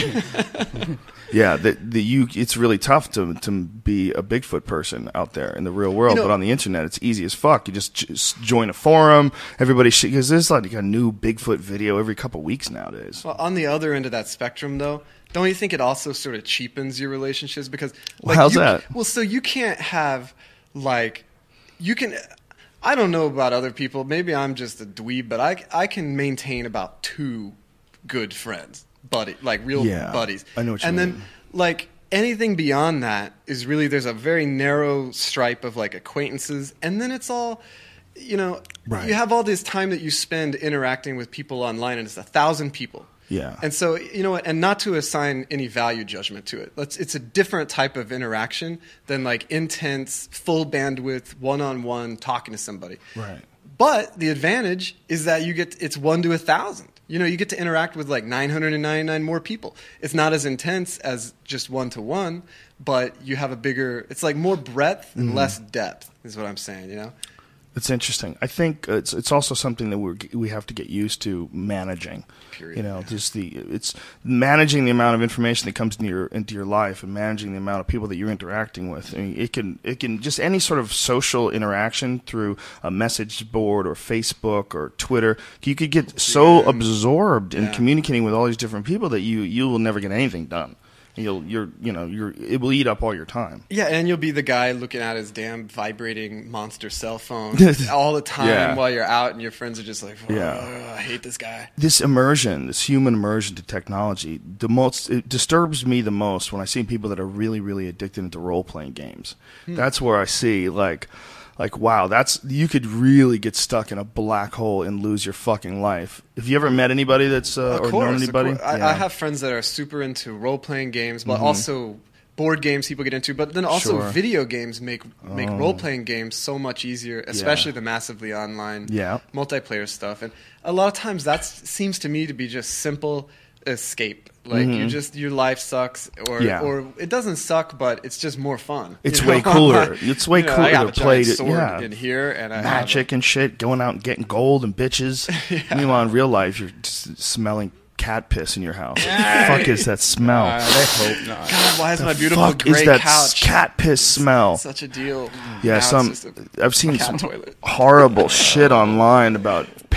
Yeah, the, the you. It's really tough to to be a Bigfoot person out there in the real world, You know- but on the internet, it's easy as fuck. You just, just join a forum. Everybody, because there's like a new Bigfoot video every couple weeks nowadays. Well, on the other end of that spectrum, though, don't you think it also sort of cheapens your relationships? Because Well, how's you- that? Well, so you can't have like you can. I don't know about other people. Maybe I'm just a dweeb, but I I can maintain about two good friends, buddy, like real Yeah, buddies. I know what you and mean. then like anything beyond that is really there's a very narrow stripe of like acquaintances, and then it's all. You know, Right. you have all this time that you spend interacting with people online, and it's a thousand people. Yeah. And so, you know what, and not to assign any value judgment to it. Let's, it's a different type of interaction than like intense, full bandwidth, one-on-one talking to somebody. Right. But the advantage is that you get, it's one to a thousand. You know, you get to interact with like nine hundred ninety-nine more people. It's not as intense as just one-to-one, but you have a bigger, it's like more breadth and less depth is what I'm saying, you know? It's interesting. I think it's it's also something that we we have to get used to managing. Period. You know, just the it's managing the amount of information that comes into your into your life and managing the amount of people that you're interacting with. I mean, it can it can just any sort of social interaction through a message board or Facebook or Twitter. You could get so absorbed in Yeah. communicating with all these different people that you you will never get anything done. You'll you're you know you're it will eat up all your time. Yeah, and you'll be the guy looking at his damn vibrating monster cell phone all the time Yeah. while you're out, and your friends are just like, oh, Yeah. I hate this guy. This immersion, this human immersion to technology, the most it disturbs me the most when I see people that are really, really addicted into role playing games. Hmm. That's where I see like, like wow, that's you could really get stuck in a black hole and lose your fucking life. Have you ever met anybody that's uh, Of or course, known of anybody? course. I, Yeah. I have friends that are super into role playing games, Mm-hmm. but also board games people get into. But then also Sure. Oh. video games make make role playing games so much easier, especially the massively online Yeah. multiplayer stuff. And a lot of times that seems to me to be just simple escape. Like you just your life sucks, or Mm-hmm. Yeah. or it doesn't suck, but it's just more fun. It's You way know? cooler. It's way You know, cooler I have to a play giant to- sword yeah. in here, and I have a- magic and shit, going out and getting gold and bitches. Meanwhile, in real life, you're just smelling cat piss in your house. What the fuck is that smell? I hope not. God, why is my beautiful fuck gray is that couch cat piss smell? such a deal? Yeah, Now some it's just a I've seen cat some toilet. horrible shit online about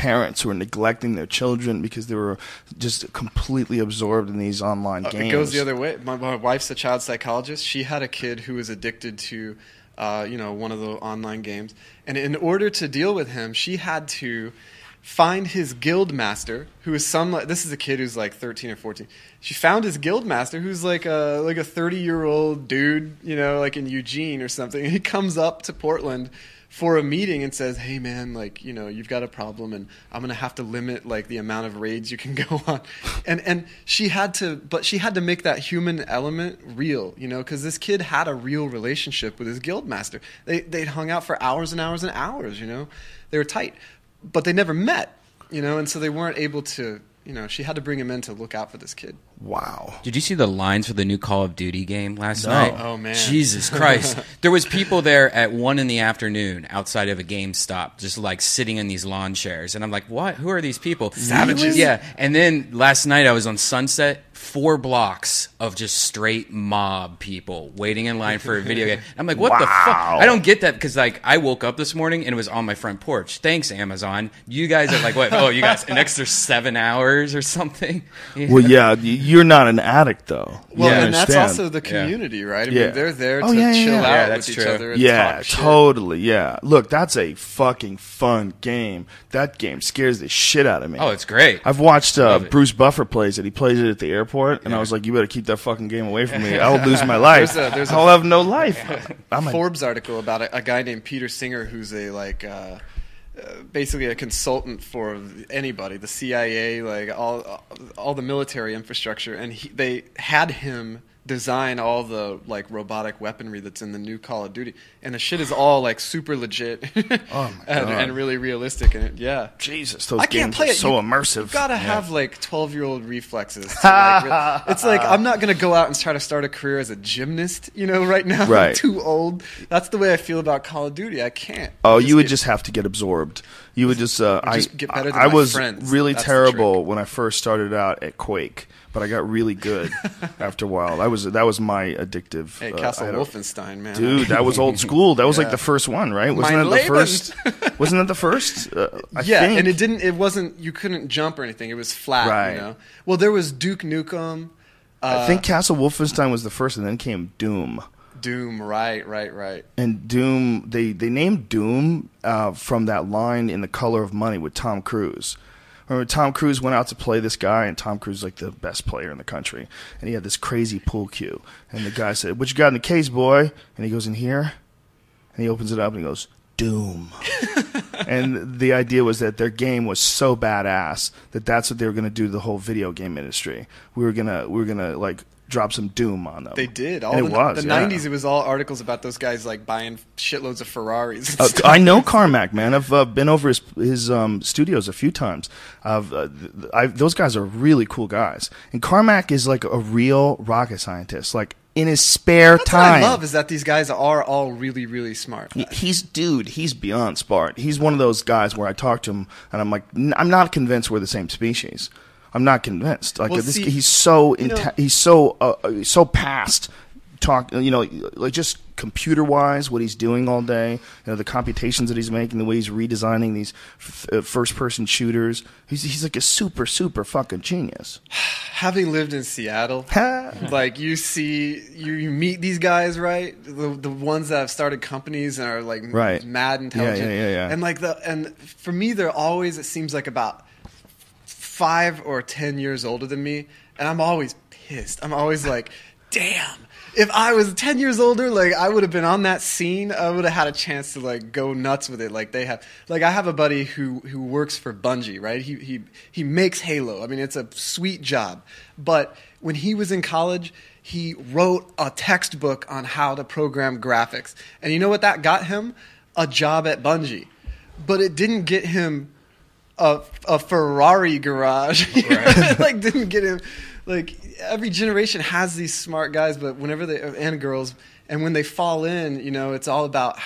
parents who were neglecting their children because they were just completely absorbed in these online games. Uh, it goes the other way. My, my wife's a child psychologist. She had a kid who was addicted to, uh, you know, one of the online games. And in order to deal with him, she had to find his guild master, who is some. This is a kid who's like thirteen or fourteen. She found his guild master, who's like a like a thirty year old dude, you know, like in Eugene or something. And he comes up to Portland for a meeting and says, "Hey man, like, you know, you've got a problem, and I'm gonna have to limit like the amount of raids you can go on." And and she had to, but she had to make that human element real, you know, because this kid had a real relationship with his guild master. They they'd hung out for hours and hours and hours, you know, they were tight. But they never met, you know, and so they weren't able to, you know, she had to bring him in to look out for this kid. Wow. Did you see the lines for the new Call of Duty game last No. night? Oh, man. Jesus Christ. There was people there at one in the afternoon outside of a GameStop just like sitting in these lawn chairs. And I'm like, what? Who are these people? Savages. Yeah. And then last night I was on Sunset, four blocks of just straight mob people waiting in line for a video game. I'm like, what the fuck? Wow. I don't get that because like I woke up this morning and it was on my front porch. Thanks, Amazon. You guys are like, what? Oh, you guys, an extra seven hours or something? Well, yeah, y- you're not an addict, though. Well, You and that's understand. also the community, right? I Yeah. mean, they're there to Oh, yeah, yeah, chill yeah. out Yeah, with that's each true. other and Yeah, talk shit. totally, yeah. Look, that's a fucking fun game. That game scares the shit out of me. Oh, it's great. I've watched uh, Love it. Bruce Buffer plays it. He plays it at the airport, and I was like, you better keep that fucking game away from me. I'll lose my life. There's a- there's a- I'll have no life. I'm a, Forbes article about a, a guy named Peter Singer who's a like uh, uh, basically a consultant for anybody, the C I A, like all all the military infrastructure, and he, they had him design all the like robotic weaponry that's in the new Call of Duty, and the shit is all like super legit Oh, my and, God. and really realistic. And it, yeah, Jesus, those I can't games play are it. so You- immersive. You've got to have like twelve year old reflexes. To, like, re- it's like I'm not going to go out and try to start a career as a gymnast, you know, right now. Right. I'm too old. That's the way I feel about Call of Duty. I can't. Oh, Just you would get- just have to get absorbed. You would just. Uh, I just get better than I my was friends. really That's the terrible trick. when I first started out at Quake, but I got really good after a while. That was that was my addictive. Hey, uh, Castle I had a- Wolfenstein, man. Dude, that was old school. That was like Yeah. the first one, right? Wasn't Mein that the Leben. first? Wasn't that the first? Uh, I yeah, think. and it didn't. It wasn't. You couldn't jump or anything. It was flat. Right. You know. Well, there was Duke Nukem. Uh, I think Castle Wolfenstein was the first, and then came Doom. Doom. Right. Right. Right. And Doom, they, they named Doom uh, from that line in The Color of Money with Tom Cruise. Remember, Tom Cruise went out to play this guy, and Tom Cruise is like the best player in the country. And he had this crazy pool cue. And the guy said, "What you got in the case, boy?" And he goes, "In here." And he opens it up, and he goes, "Doom." And the idea was that their game was so badass that that's what they were going to do to the whole video game industry. We were gonna we were gonna like drop some Doom on them. They did. All And the, it was the yeah. nineties. It was all articles about those guys like buying shitloads of Ferraris. and Uh, stuff. I know Carmack, man. I've uh, been over his his um, studios a few times. I've, uh, th- I, those guys are really cool guys. And Carmack is like a real rocket scientist. Like in his spare That's time, what I love is that these guys are all really, really smart. He- he's dude. He's beyond smart. He's one of those guys where I talk to him and I'm like, "N- I'm not convinced we're the same species. I'm not convinced. Like Well, this, see, he's so you know- inte- he's so uh, uh, so past talk. You know, like just computer wise, what he's doing all day. You know, the computations that he's making, the way he's redesigning these f- uh, first person shooters. He's he's like a super super fucking genius. Having lived in Seattle, like you see, you, you meet these guys, right? The the ones that have started companies and are like Right. mad intelligent. Yeah, yeah, yeah, yeah. And like the and for me, they're always it seems like about five or ten years older than me, and I'm always pissed. I'm always like, damn. If I was ten years older, like I would have been on that scene, I would have had a chance to like go nuts with it, like they have. Like I have a buddy who who works for Bungie, right? He he he makes Halo. I mean, it's a sweet job. But when he was in college, he wrote a textbook on how to program graphics, and you know what that got him? A job at Bungie. But it didn't get him a a Ferrari garage. Right. Like didn't get him. Like every generation has these smart guys, but whenever they and girls, and when they fall in, you know, it's all about how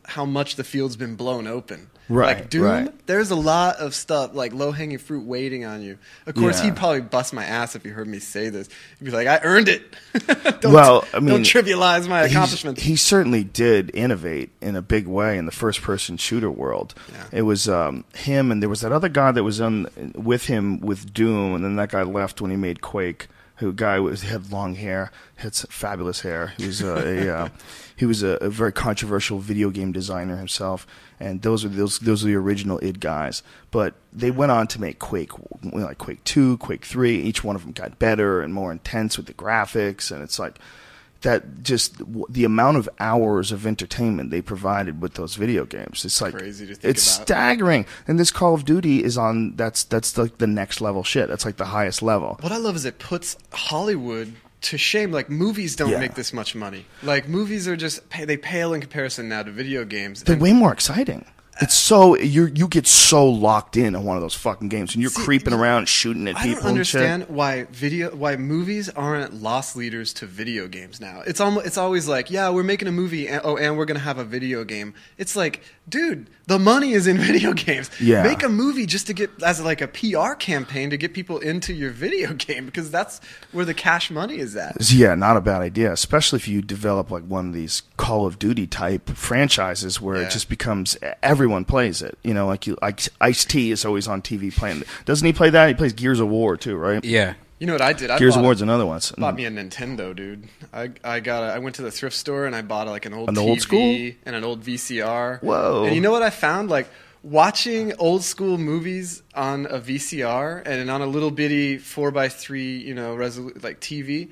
how much the field's been blown open. Right, Like Doom, right. there's a lot of stuff, like low-hanging fruit waiting on you. Of course, Yeah. he'd probably bust my ass if he heard me say this. He'd be like, I earned it. don't, Well, I mean, don't trivialize my He's- accomplishments. He certainly did innovate in a big way in the first-person shooter world. Yeah. It was um, him, and there was that other guy that was on with him with Doom, and then that guy left when he made Quake. Who guy was had long hair, had some fabulous hair. He was uh, a uh, he was a, a very controversial video game designer himself, and those are those those are the original id guys. But they went on to make Quake, you know, like Quake two, Quake three. Each one of them got better and more intense with the graphics, and it's like that. Just w- the amount of hours of entertainment they provided with those video games. It's like Crazy to think it's about. staggering. And this Call of Duty is on. That's that's like the next level shit. That's like the highest level. What I love is it puts Hollywood to shame. Like, movies don't Yeah. make this much money. Like, movies are just, they pale in comparison now to video games. They're And- way more exciting. It's so you you get so locked in on one of those fucking games, and you're See, creeping around, shooting at I people don't understand and shit. why video why movies aren't loss leaders to video games now. It's almost it's always like, yeah, we're making a movie, and, oh, and we're gonna have a video game. It's like, dude, the money is in video games. Yeah. Make a movie just to get as like a P R campaign to get people into your video game, because that's where the cash money is at. Yeah, not a bad idea, especially if you develop like one of these Call of Duty type franchises where Yeah. it just becomes everyone plays it. You know, like you, like Ice-T is always on T V playing. Doesn't he play that? He plays Gears of War too, right? Yeah. You know what I did? I Gears bought of a- War's another one. Bought me a Nintendo, dude. I I got a, I went to the thrift store and I bought like an old An T V old school? and an old V C R. Whoa. And you know what I found? Like, watching old school movies on a V C R and on a little bitty four by three, you know, resolu- like T V.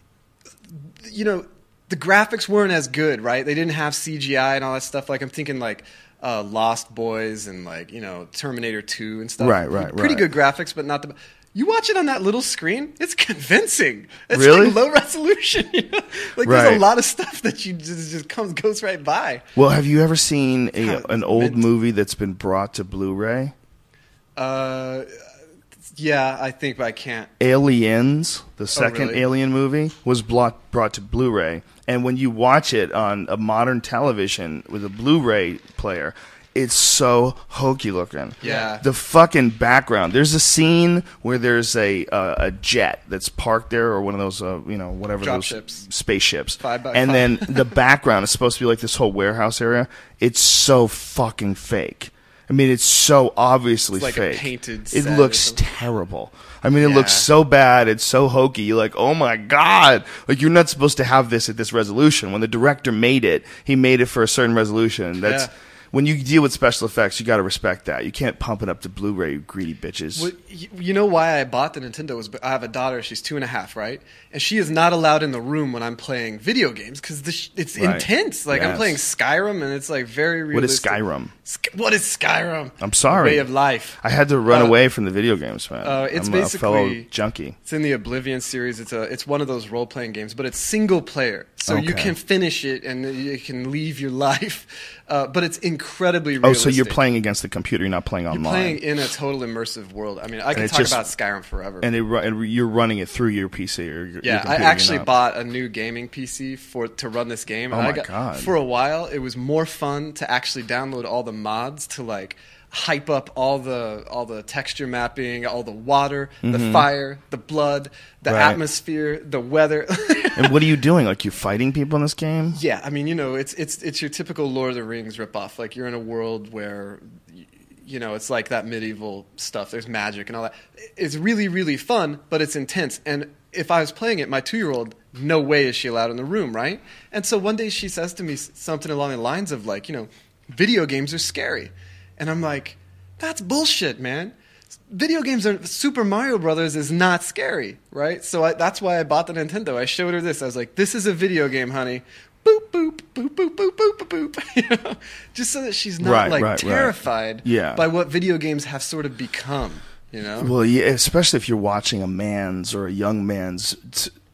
You know, the graphics weren't as good, right? They didn't have C G I and all that stuff. Like, I'm thinking like uh, Lost Boys and like, you know, Terminator two and stuff. Right, right, Pretty right. good graphics, but not the. You watch it on that little screen, it's convincing. It's Really? like low resolution. You know? Like, there's Right. a lot of stuff that you just, just comes goes right by. Well, have you ever seen a, Kind of an old mint. movie that's been brought to Blu-ray? Uh, yeah, I think, but I can't. Aliens, the second really? Alien movie, was brought brought to Blu-ray, and when you watch it on a modern television with a Blu-ray player, it's so hokey looking. Yeah. The fucking background. There's a scene where there's a uh, a jet that's parked there, or one of those, uh, you know, whatever Drop those ships. spaceships, Five by and five. then the background is supposed to be like this whole warehouse area. It's so fucking fake. I mean, it's so obviously It's like a fake. painted It set or looks something. terrible. I mean, it Yeah. looks so bad. It's so hokey. You're like, oh my god! Like, you're not supposed to have this at this resolution. When the director made it, he made it for a certain resolution. That's Yeah. when you deal with special effects, you got to respect that. You can't pump it up to Blu-ray, you greedy bitches. Well, you, you know why I bought the Nintendo was I have a daughter. She's two and a half, right? And she is not allowed in the room when I'm playing video games because it's Right. intense. Like, I'm Yes. playing Skyrim, and it's like very What is realistic. Skyrim? Sk- what is Skyrim? I'm sorry. Way of life. I had to run Uh, away from the video games, man. uh, it's I'm a fellow basically- junkie. It's in the Oblivion series. It's a it's one of those role playing games, but it's single player, so you Okay. can finish it and you can leave your life. Uh, but it's incredibly Oh, realistic. so you're playing against the computer. You're not playing You're online. playing in a total immersive world. I mean, I can it's talk just- about Skyrim forever. and, it, ru- and you're running it through your P C or your, your Yeah, computer. I you're actually not- bought a new gaming P C for to run this game. Oh and I my got, God. For a while, it was more fun to actually download all the mods to like hype up all the all the texture mapping, all the water, the fire, the blood, the Mm-hmm. Right. atmosphere, the weather. And what are you doing? Like, you fighting people in this game? Yeah, I mean, you know, it's it's it's your typical Lord of the Rings ripoff. Like, you're in a world where, y- you know, it's like that medieval stuff. There's magic and all that. It's really, really fun, but it's intense. And if I was playing it, my two-year-old, no way is she allowed in the room, right? And so one day she says to me s- something along the lines of like, you know, video games are scary. And I'm like, that's bullshit, man. Video games are Super Mario Brothers is not scary, right? So I, that's why I bought the Nintendo. I showed her this. I was like, "This is a video game, honey." Boop boop boop boop boop boop boop boop. You know? Just so that she's not Right, like right, right. terrified Yeah. by what video games have sort of become. You know? Well, yeah, especially if you're watching a man's or a young man's t-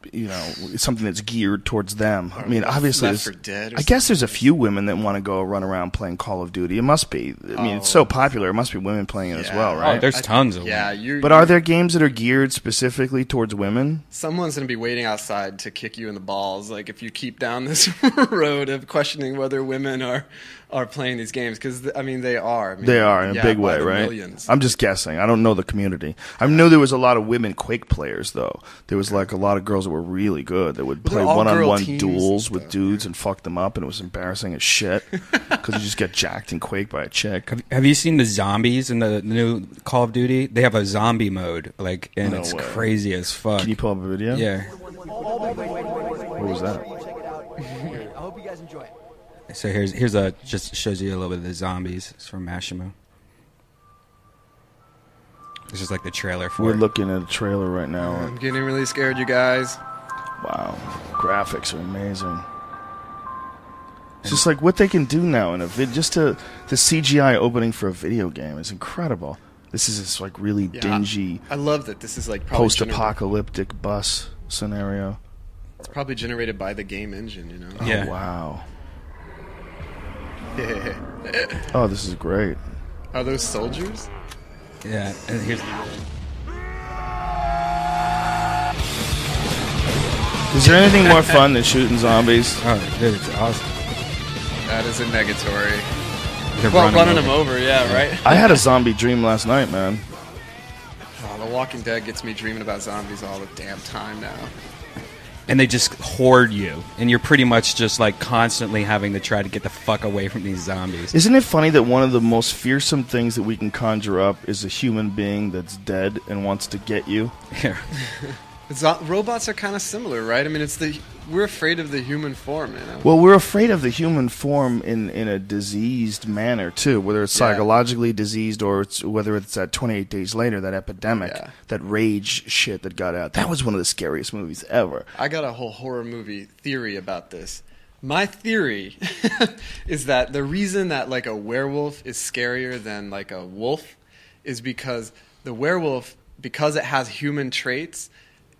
you know, something that's geared towards them. I mean, obviously, Left there's- four Dead or I guess there's a something. few women that want to go run around playing Call of Duty. It must be. I mean, it's so popular. It must be women playing it as Yeah. well, Oh, right? there's I- tons of Yeah, them. you're. but are there games that are geared specifically towards women? Someone's going to be waiting outside to kick you in the balls, like if you keep down this road of questioning whether women are are playing these games, because I mean they are. I mean, They are in a yeah, big by way, the right? Millions. I'm just guessing. I don't know the community. I know there was a lot of women Quake players, though. There was like a lot of girls that were really good that would Well, play they're all girl one-on-one teams duels and with stuff, dudes and fuck them up, and it was embarrassing as shit because you just get jacked in Quake by a chick. Have, have you seen the zombies in the new Call of Duty? They have a zombie mode, like, and No it's way. crazy as fuck. Can you pull up a video? Yeah. What was that? I hope you guys enjoy it. So here's here's a just shows you a little bit of the zombies. It's from Mashimo. This is like the trailer for We're it. looking at a trailer right now. I'm getting really scared, you guys. Wow, graphics are amazing. It's just like what they can do now in a vid. Just to the C G I opening for a video game is incredible. This is this like really Yeah, dingy I love that this is like probably post-apocalyptic bus scenario. gener- It's probably generated by the game engine, you know. Yeah. Oh, wow. Oh, this is great. Are those soldiers? Yeah, and here's Is there anything more fun than shooting zombies? oh, dude, it's awesome. That is a negatory. They're Well, running them over. over, yeah, right. I had a zombie dream last night, man. Oh, The Walking Dead gets me dreaming about zombies all the damn time now. And they just hoard you, and you're pretty much just like constantly having to try to get the fuck away from these zombies. Isn't it funny that one of the most fearsome things that we can conjure up is a human being that's dead and wants to get you? Yeah. Zo- robots are kind of similar, right? I mean, it's the we're afraid of the human form, you know. Well, we're afraid of the human form in, in a diseased manner, too, whether it's Yeah. psychologically diseased or it's, whether it's that twenty-eight days later, that epidemic, Yeah. that rage shit that got out. That was one of the scariest movies ever. I got a whole horror movie theory about this. My theory is that the reason that like a werewolf is scarier than like a wolf is because the werewolf, because it has human traits,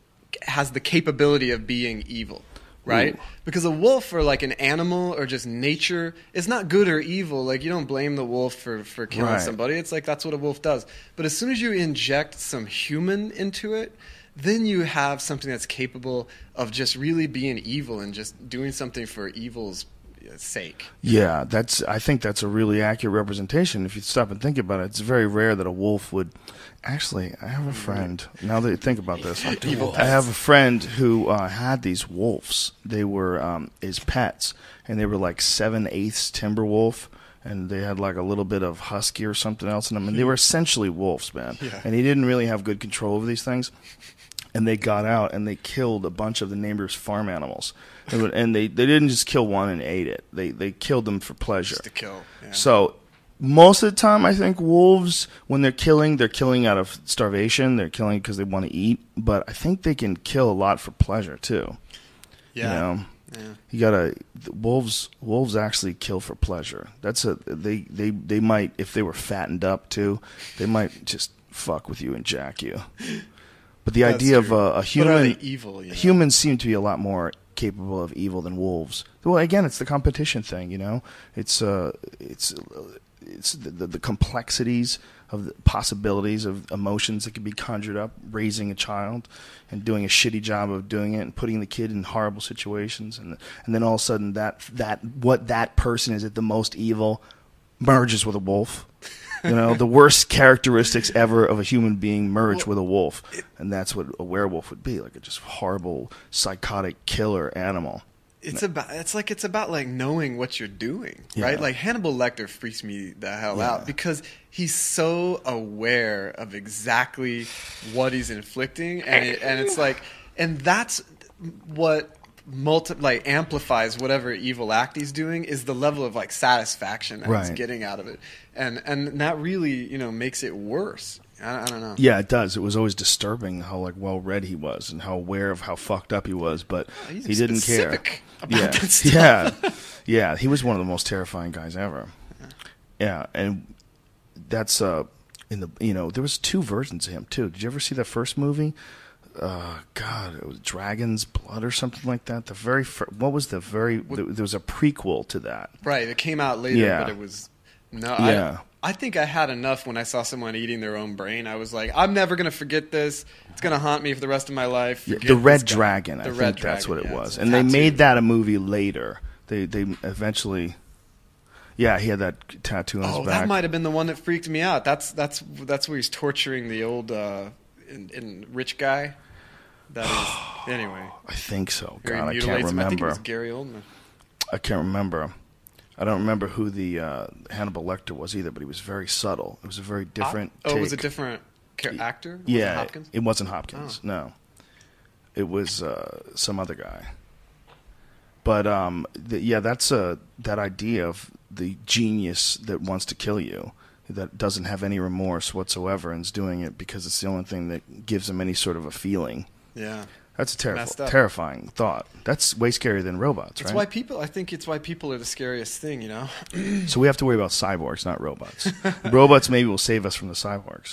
has the capability of being evil, right? Ooh. Because a wolf or like an animal or just nature is not good or evil. Like you don't blame the wolf for, for killing Right. somebody. It's like that's what a wolf does. But as soon as you inject some human into it, then you have something that's capable of just really being evil and just doing something for evil's sake. Yeah, that's. I think that's a really accurate representation. If you stop and think about it, it's very rare that a wolf would. Actually, I have a friend. Now that you think about this, Evil I have a friend who uh, had these wolves. They were um, his pets, and they were like seven eighths timber wolf, and they had like a little bit of husky or something else in them, and they were essentially wolves, man. Yeah. And he didn't really have good control over these things. And they got out and they killed a bunch of the neighbors' farm animals. And would- and they, they didn't just kill one and ate it. They they killed them for pleasure. Just to kill. Yeah. So most of the time, I think wolves, when they're killing, they're killing out of starvation. They're killing because they want to eat. But I think they can kill a lot for pleasure too. yeah. You know, Yeah. you gotta the wolves. Wolves actually kill for pleasure. That's a they they they might, if they were fattened up too, they might just fuck with you and jack you. But the That's idea of true. a, a But are human they evil? You know? humans seem to be a lot more capable of evil than wolves. Well, again, it's the competition thing, you know. It's uh, it's it's the, the, the complexities of the possibilities of emotions that can be conjured up, raising a child and doing a shitty job of doing it and putting the kid in horrible situations, and and then all of a sudden that that what that person is at the most evil merges with a wolf. You know, the worst characteristics ever of a human being merge with a wolf, and that's what a werewolf would be, like a just horrible, psychotic killer animal. It's about it's like it's about like knowing what you're doing, Yeah. right? Like Hannibal Lecter freaks me the hell Yeah. out because he's so aware of exactly what he's inflicting, and it, and it's like, and that's what multi like amplifies whatever evil act he's doing is the level of like satisfaction that he's Right. getting out of it, and and that really you know makes it worse. I, I don't know. Yeah, it does. It was always disturbing how like well read he was and how aware of how fucked up he was, but He's he didn't care. specific about Yeah, that stuff. yeah, yeah. He was one of the most terrifying guys ever. Yeah, and that's uh in the you know there was two versions of him too. Did you ever see that first movie? uh, God, it was Dragon's Blood or something like that. The very fir- what was the very? There was a prequel to that. Right, it came out later, Yeah. but it was no. Yeah. I, I think I had enough when I saw someone eating their own brain. I was like, I'm never gonna forget this. It's gonna haunt me for the rest of my life. Yeah, Forget the this Red guy. Dragon. I The think Red that's Dragon, what it yeah, was. it's a And they tattoo. made that a movie later. They they eventually. Yeah, he had that tattoo on Oh, his back. that might have been the one that freaked me out. That's that's that's where he's torturing the old uh, in, in rich guy. That is anyway. I think so. Where he God, I mutilates can't him. I think it remember. was Gary Oldman. I can't remember. I don't remember who the uh, Hannibal Lecter was either, but he was very subtle. It was a very different. Oh, it was a take. different char- actor. Was Yeah, it Hopkins. it wasn't Hopkins. Oh. No, it was uh, some other guy. But um, the, yeah, that's uh, that idea of the genius that wants to kill you, that doesn't have any remorse whatsoever, and is doing it because it's the only thing that gives him any sort of a feeling. Yeah. That's a terrible, Messed up. terrifying thought. That's way scarier than robots, It's right? why people. I think it's why people are the scariest thing. You know. So we have to worry about cyborgs, not robots. Robots maybe will save us from the cyborgs.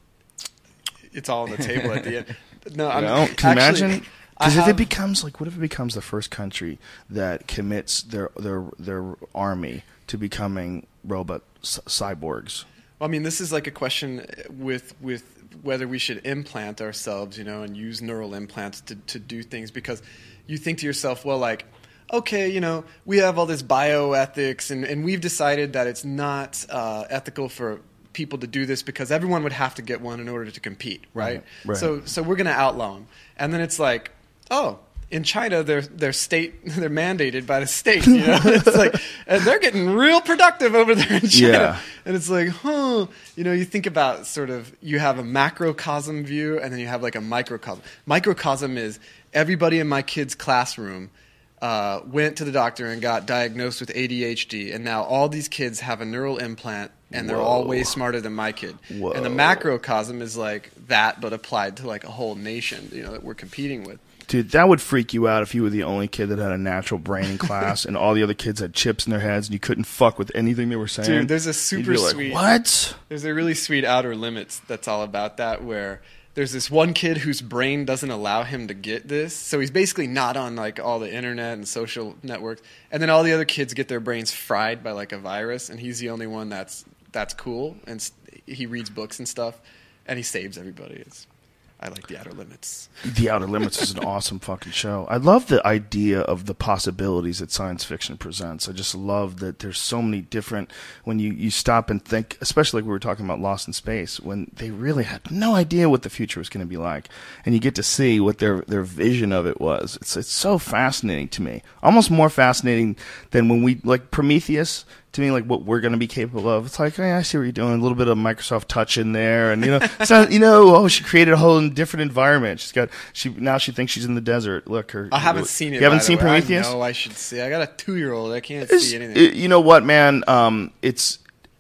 It's all on the table at the end. No, I'm You know? Can you actually, imagine? I Because if it have- becomes like, what if it becomes the first country that commits their their their army to becoming robot c- cyborgs? Well, I mean, this is like a question with with whether we should implant ourselves, you know, and use neural implants to to do things, because you think to yourself, well, like, okay, you know, we have all this bioethics, and and we've decided that it's not uh, ethical for people to do this because everyone would have to get one in order to compete, right? Right, right. So so we're going to outlaw them, and then it's like, oh, in China, they're they're state they're mandated by the state, you know. It's like, and they're getting real productive over there in China. Yeah. And it's like, huh, you know, you think about sort of, you have a macrocosm view, and then you have like a microcosm. Microcosm is everybody in my kid's classroom uh, went to the doctor and got diagnosed with A D H D, and now all these kids have a neural implant, and they're all Whoa. way smarter than my kid. Whoa. And the macrocosm is like that, but applied to like a whole nation, you know, that we're competing with. Dude, that would freak you out if you were the only kid that had a natural brain in class, and all the other kids had chips in their heads, and you couldn't fuck with anything they were saying. Dude, there's a You'd super be like, sweet- What? There's a really sweet Outer Limits that's all about that, where there's this one kid whose brain doesn't allow him to get this. So he's basically not on like all the internet and social networks. And then all the other kids get their brains fried by like a virus, and he's the only one that's that's cool, and s- he reads books and stuff, and he saves everybody. It's I like the Outer Limits. The Outer Limits is an awesome fucking show. I love the idea of the possibilities that science fiction presents. I just love that there's so many different, when you, you stop and think, especially like we were talking about Lost in Space, when they really had no idea what the future was going to be like. And you get to see what their, their vision of it was. It's, it's so fascinating to me. Almost more fascinating than when we, like Prometheus, to me, like what we're going to be capable of. It's like, hey, I see what you're doing. A little bit of Microsoft Touch in there, and you know, it's not, you know, oh, she created a whole different environment. She's got, she now she thinks she's in the desert. Look, her. I haven't seen it. You haven't by the seen way. Prometheus? I know I should see. I got a two-year-old. I can't It's- see anything. it- you know what, man? Um, it's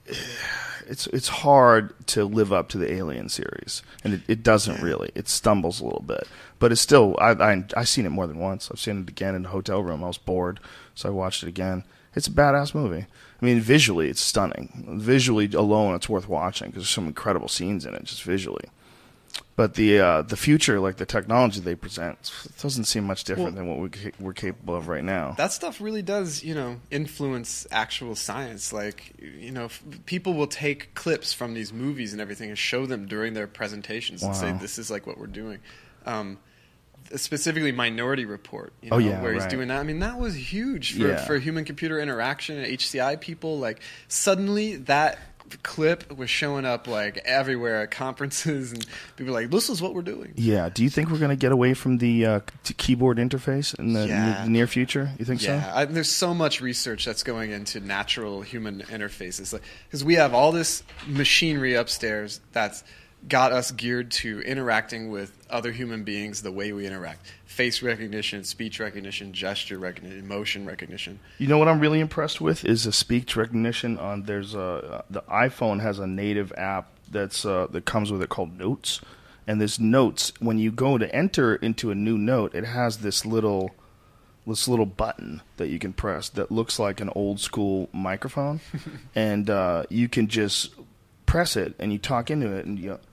it's it's hard to live up to the Alien series, and it, it doesn't really. It stumbles a little bit, but it's still. I I I've seen it more than once. I've seen it again in a hotel room. I was bored, so I watched it again. It's a badass movie. I mean, visually, it's stunning. Visually alone, it's worth watching because there's some incredible scenes in it, just visually. But the uh, the future, like the technology they present, it doesn't seem much different Well, than what we're, ca- we're capable of right now. that stuff really does, you know, influence actual science. Like, you know, f- people will take clips from these movies and everything and show them during their presentations and say, Wow. this is like what we're doing. Um, specifically Minority Report, you know, Oh, yeah, where he's right. doing that. I mean, that was huge for, Yeah. for human-computer interaction and H C I people. Like, suddenly that clip was showing up, like, everywhere at conferences, and people were like, this is what we're doing. Yeah. Do you think we're going to get away from the uh, t- keyboard interface in the, Yeah. in the near future? You think Yeah, so? I, there's so much research that's going into natural human interfaces, because we have all this machinery upstairs that's got us geared to interacting with other human beings the way we interact. Face recognition, speech recognition, gesture recognition, emotion recognition. You know what I'm really impressed with is the speech recognition on. There's a the iPhone has a native app that's uh, that comes with it called Notes, and this Notes, when you go to enter into a new note, it has this little this little button that you can press that looks like an old school microphone, and uh, you can just press it and you talk into it and you go,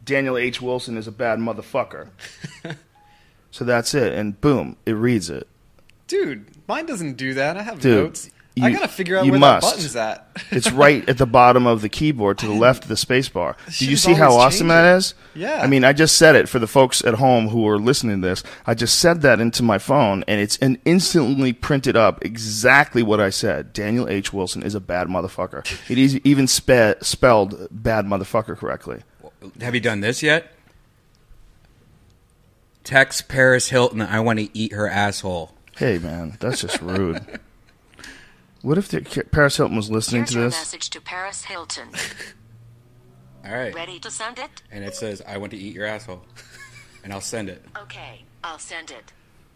Daniel H. Wilson is a bad motherfucker. So that's it, and boom, it reads it. Dude, mine doesn't do that. I have Dude, notes. you- I gotta figure out you where must. that button's at. It's right at the bottom of the keyboard to the left of the space bar. This Did shit you is see how always awesome changing. that is? Yeah. I mean, I just said it for the folks at home who are listening to this. I just said that into my phone, and it's an instantly printed up exactly what I said. Daniel H. Wilson is a bad motherfucker. It is even spe- spelled bad motherfucker correctly. Have you done this yet? Text Paris Hilton, I want to eat her asshole. Hey, man, that's just rude. What if the, Paris Hilton was listening Here's to your this? message to Paris Hilton. All right. Ready to send it? And it says, I want to eat your asshole. And I'll send it. Okay, I'll send it.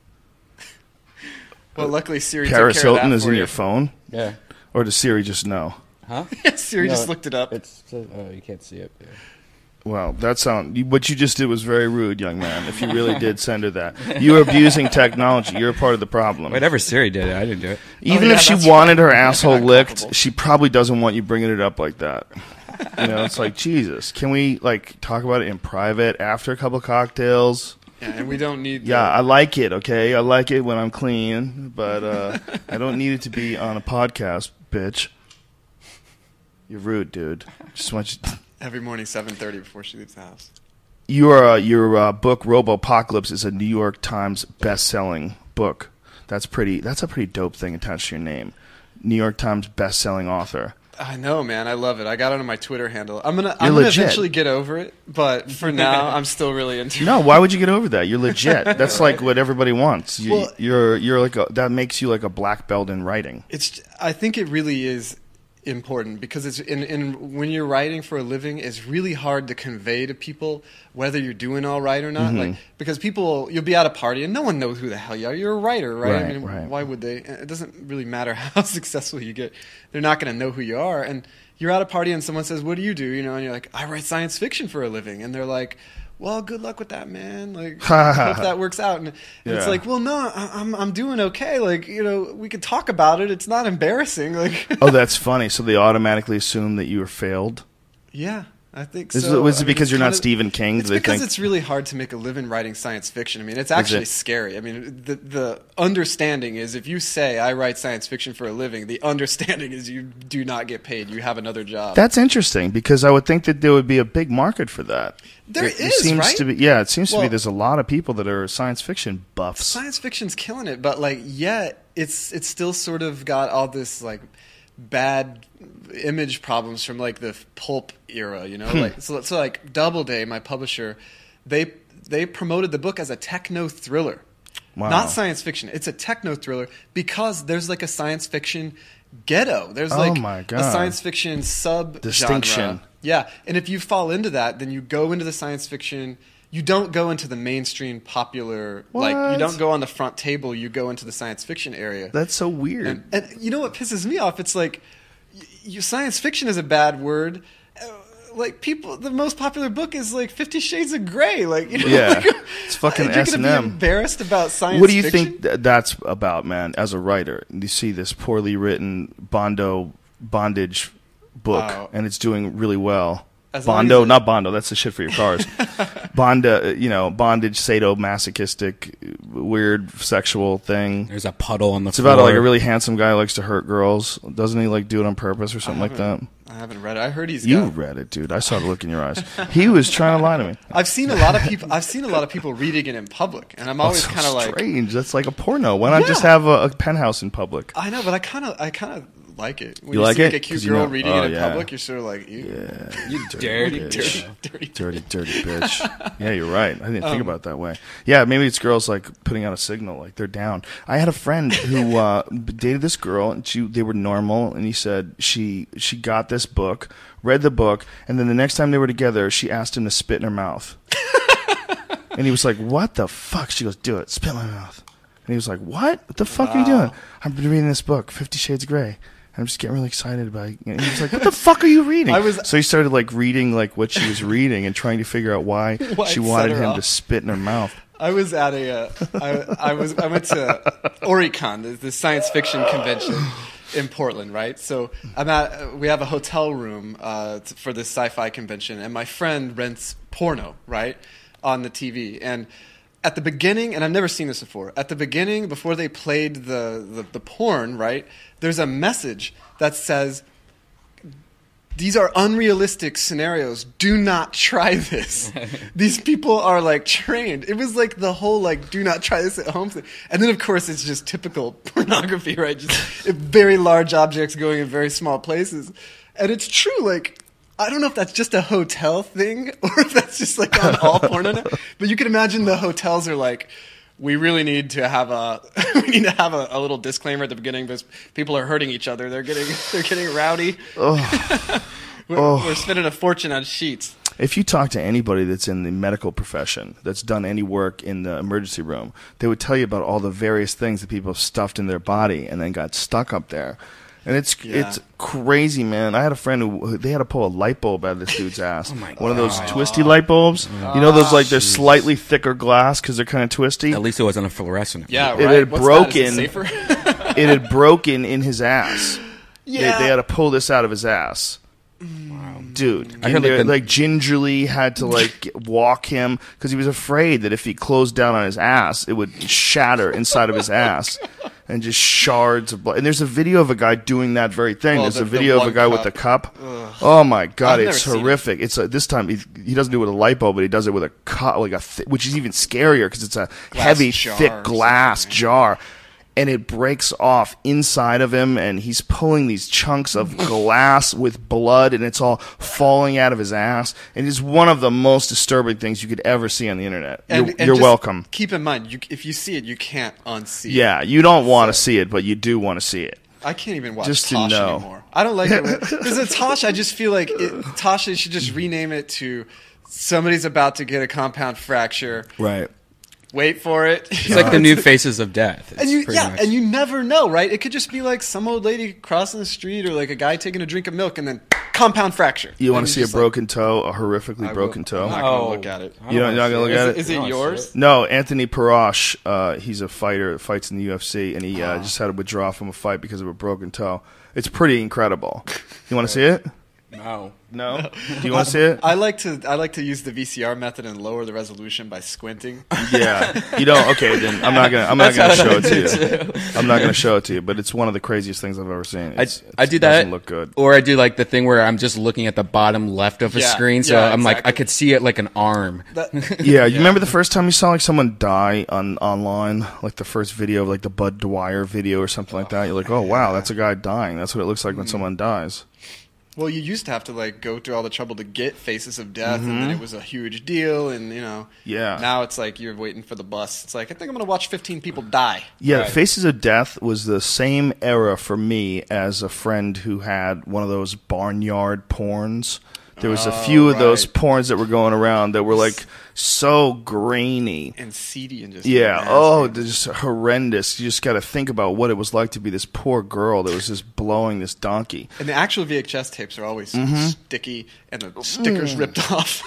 Well, luckily Siri Paris took care of Hilton that is for in you. your phone? Yeah. Or does Siri just know? Huh? Siri No, just looked it up. It's oh, you can't see it. Yeah. Well, that sound you- what you just did was very rude, young man. If you really did send her that, you were abusing technology. You're a part of the problem. Whatever Siri did, I didn't do it. Even Oh, yeah, if she that's wanted her right. asshole Not licked, culpable. she probably doesn't want you bringing it up like that. You know, it's like Jesus. Can we like talk about it in private after a couple cocktails? Yeah, and we don't need. Yeah, the- I like it. Okay, I like it when I'm clean, but uh, I don't need it to be on a podcast, bitch. You're rude, dude. Just want you. every morning seven thirty before she leaves the house. Your uh, your uh, book Robopocalypse is a New York Times best-selling book. That's pretty. That's a pretty dope thing attached to your name. New York Times best-selling author. I know, man. I love it. I got it on my Twitter handle. I'm gonna. You're I'm gonna legit. eventually get over it, but for now, I'm still really into. No, why would you get over that? You're legit. That's like what everybody wants. You, Well- you're you're like a, that makes you like a black belt in writing. It's. I think it really is important because it's in, in when you're writing for a living, it's really hard to convey to people whether you're doing all right or not. Mm-hmm. Like because people, you'll be at a party and no one knows who the hell you are. You're a writer, right? I Right, mean, right. why would they? It doesn't really matter how successful you get. They're not going to know who you are. And you're at a party and someone says, "What do you do?" You know, and you're like, "I write science fiction for a living," and they're like, well, good luck with that, man. Like, hope that works out. And, and it's Yeah. like, well, no, I, I'm I'm doing okay. Like, you know, we could talk about it. It's not embarrassing. Like, Oh, that's funny. So they automatically assume that you were failed. yeah, I think Is so. it, was I it mean, because it's you're not kinda- Stephen King? It's Do they because think? it's really hard to make a living writing science fiction. I mean, it's actually it? scary. I mean, the the understanding is if you say I write science fiction for a living, the understanding is you do not get paid. You have another job. That's interesting because I would think that there would be a big market for that. There it, it is, seems right? to be. Yeah, it seems to be. Well- There's a lot of people that are science fiction buffs. Science fiction's killing it, but like yet it's it's still sort of got all this like bad image problems from like the pulp era, you know. Hmm. Like so, so like Doubleday, my publisher, they they promoted the book as a techno thriller, Wow. not science fiction. It's a techno thriller because there's like a science fiction ghetto. There's Oh like my a God. science fiction sub Distinction. Yeah, and if you fall into that, then you go into the science fiction. You don't go into the mainstream popular, like you What? don't go on the front table. You go into the science fiction area. That's so weird. and, and you know what pisses me off? It's like, y- you, science fiction is a bad word. Uh, Like people, the most popular book is like Fifty Shades of Grey. Like, you know, Yeah. like, It's fucking you're S gonna and be M. embarrassed about science. What do you fiction? think th- that's about, man? As a writer, you see this poorly written Bondo bondage book, Oh. and it's doing really well. As long Bondo, as it- not Bondo. That's the shit for your cars. Bonda, you know, bondage, sadomasochistic, weird sexual thing. There's a puddle on the It's floor. about like a really handsome guy who likes to hurt girls. Doesn't he like do it on purpose or something like that? I haven't read it. I heard he's. You got, read it, dude. I saw the look in your eyes. He was trying to lie to me. I've seen a lot of people. I've seen a lot of people reading it in public, and I'm always That's so kind of like, strange. That's like a porno. Why not Yeah. just have a, a penthouse in public? I know, but I kind of, I kind of like it. When You you, like see it? like a cute 'Cause you girl know- reading oh, it in yeah. public, you're sort of like, Ew. Yeah, You dirty, bitch. dirty, dirty. Dirty, dirty bitch. Yeah, you're right. I didn't Um, think about it that way. Yeah, maybe it's girls like putting out a signal, like they're down. I had a friend who uh, dated this girl, and she they were normal, and he said she she got this book, read the book, and then the next time they were together, she asked him to spit in her mouth. And he was like, "What the fuck?" She goes, "Do it, spit in my mouth." And he was like, "What? What the fuck are you doing?" "I've been reading this book, Fifty Shades of Grey. I'm just getting really excited about it." And he was like, "What the fuck are you reading?" I was- so he started like reading like what she was reading and trying to figure out why, Why she it set wanted her him off. to spit in her mouth. I was at a, uh, I, I was, I went to Oricon, the, the science fiction convention, in Portland, right? So I'm at, we have a hotel room uh, t- for this sci-fi convention, and my friend rents porno, right, on the T V. And at the beginning, and I've never seen this before, at the beginning, before they played the, the, the porn, right, there's a message that says, these are unrealistic scenarios. Do not try this. These people are like trained. It was like the whole like do not try this at home thing. And then of course it's just typical pornography, right? Just very large objects going in very small places. And it's true, like I don't know if that's just a hotel thing or if that's just like on all porno now. But you can imagine the hotels are like, we really need to have a we need to have a, a little disclaimer at the beginning because people are hurting each other. They're getting they're getting rowdy. Oh. we're, oh. we're spending a fortune on sheets. If you talk to anybody that's in the medical profession, that's done any work in the emergency room, they would tell you about all the various things that people have stuffed in their body and then got stuck up there. And it's Yeah. it's crazy, man. I had a friend who who- they had to pull a light bulb out of this dude's ass. Oh my One of those God. twisty light bulbs. You know those like they're slightly thicker glass because they're kind of twisty. At least it wasn't a fluorescent. Yeah, It right. had What's broken. That? Is it safer? It had broken in his ass. Yeah. They, they had to pull this out of his ass. Dude, I and heard, like, they, the- like gingerly had to like get- walk him because he was afraid that if he closed down on his ass, it would shatter inside of his ass and just shards of blood. And there's a video of a guy doing that very thing. Well, there's the- a the video of a one guy with cup. a cup. Oh my god, I've it's never seen it. horrific. It's a, this time he, he doesn't do it with a light bulb, but he does it with a cup, like a th- which is even scarier because it's a Glass heavy, jar thick or glass something, right? jar. And it breaks off inside of him, and he's pulling these chunks of glass with blood, and it's all falling out of his ass. And it's one of the most disturbing things you could ever see on the internet. And- you're and you're just welcome. Keep in mind, you, if you see it, you can't unsee it. Yeah, you don't want to see it, but you do want to see it. I can't even watch Just to Tosh know. anymore. I don't like it. Because it's Tosh, I just feel like it, Tosh, they should just rename it to somebody's about to get a compound fracture. Right. Wait for it. It's like the new Faces of Death. It's And you, pretty yeah, much- and you never know, right? It could just be like some old lady crossing the street, or like a guy taking a drink of milk, and then compound fracture. You want And to you're see a just like, broken toe, a horrifically I broken will- toe? I'm not Oh. gonna look at it. You don't, you're not gonna look at it. Is it yours? No, Anthony Parash, uh, he's a fighter that fights in the U F C, and he uh, just had to withdraw from a fight because of a broken toe. It's pretty incredible. You want to see it? No. No? Do you want to see it? I like to I like to use the V C R method and lower the resolution by squinting. Yeah. You don't? Okay, then I'm not gonna. I'm not gonna show it to you. I'm not gonna show it to you. But it's one of the craziest things I've ever seen. I, It's, I it's- do it that, Doesn't look good. or I do like the thing where I'm just looking at the bottom left of a Yeah, screen, so yeah, I'm like I exactly. could see it like an arm. That- Yeah, you remember the first time you saw like someone die on online, like the first video of like the Bud Dwyer video or something like that. You're like, oh wow, that's a guy dying. That's what it looks like when someone dies. Well, you used to have to like go through all the trouble to get Faces of Death, and then it was a huge deal, and you know. Yeah. Now it's like you're waiting for the bus. It's like I think I'm gonna watch fifteen people die. Yeah, Right. Faces of Death was the same era for me as a friend who had one of those barnyard porns. There was a few of those right. porns that were going around that were like so grainy. And seedy and just Yeah. nasty. Oh, they're just horrendous. You just got to think about what it was like to be this poor girl that was just blowing this donkey. And the actual V H S tapes are always Mm-hmm. sticky and the stickers Mm. ripped off.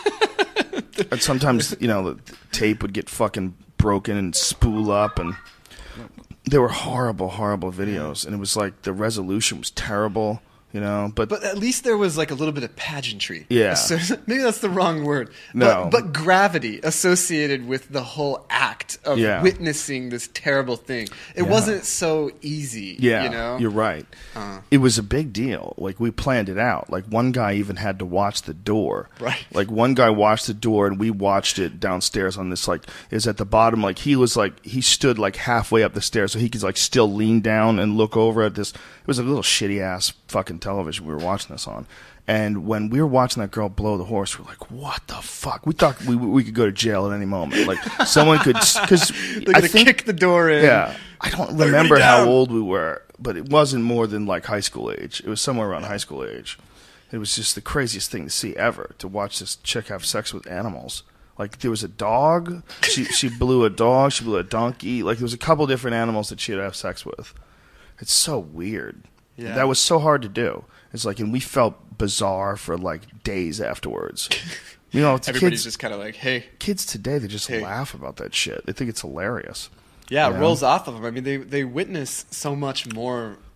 And sometimes, you know, the tape would get fucking broken and spool up, and they were horrible, horrible videos. And it was like the resolution was terrible, you know. But, But at least there was like a little bit of pageantry. Yeah. So, maybe that's the wrong word. No. But, but gravity associated with the whole act of Yeah. witnessing this terrible thing. It Yeah. wasn't so easy. yeah, You know? you're right. Uh. It was a big deal. Like we planned it out. Like one guy even had to watch the door. Right. Like one guy watched the door, and we watched it downstairs on this. Like is at the bottom. Like he was like he stood like halfway up the stairs, so he could like still lean down and look over at this. It was a little shitty ass fucking television we were watching this on. And when we were watching that girl blow the horse, we were like, "What the fuck?" We thought we we could go to jail at any moment. Like someone could, because They're I gonna think kick the door in. yeah, I don't Everybody remember how down. old we were, but it wasn't more than like high school age. It was somewhere around high school age. It was just the craziest thing to see ever, to watch this chick have sex with animals. Like there was a dog, she she blew a dog, she blew a donkey. Like there was a couple different animals that she would have sex with. It's so weird. Yeah. That was so hard to do. It's like, and we felt bizarre for like days afterwards. You know, it's Everybody's kids, just kind of like, hey. kids today, they just Hey. laugh about that shit. They think it's hilarious. Yeah, You it know? rolls off of them. I mean, they, they witness so much more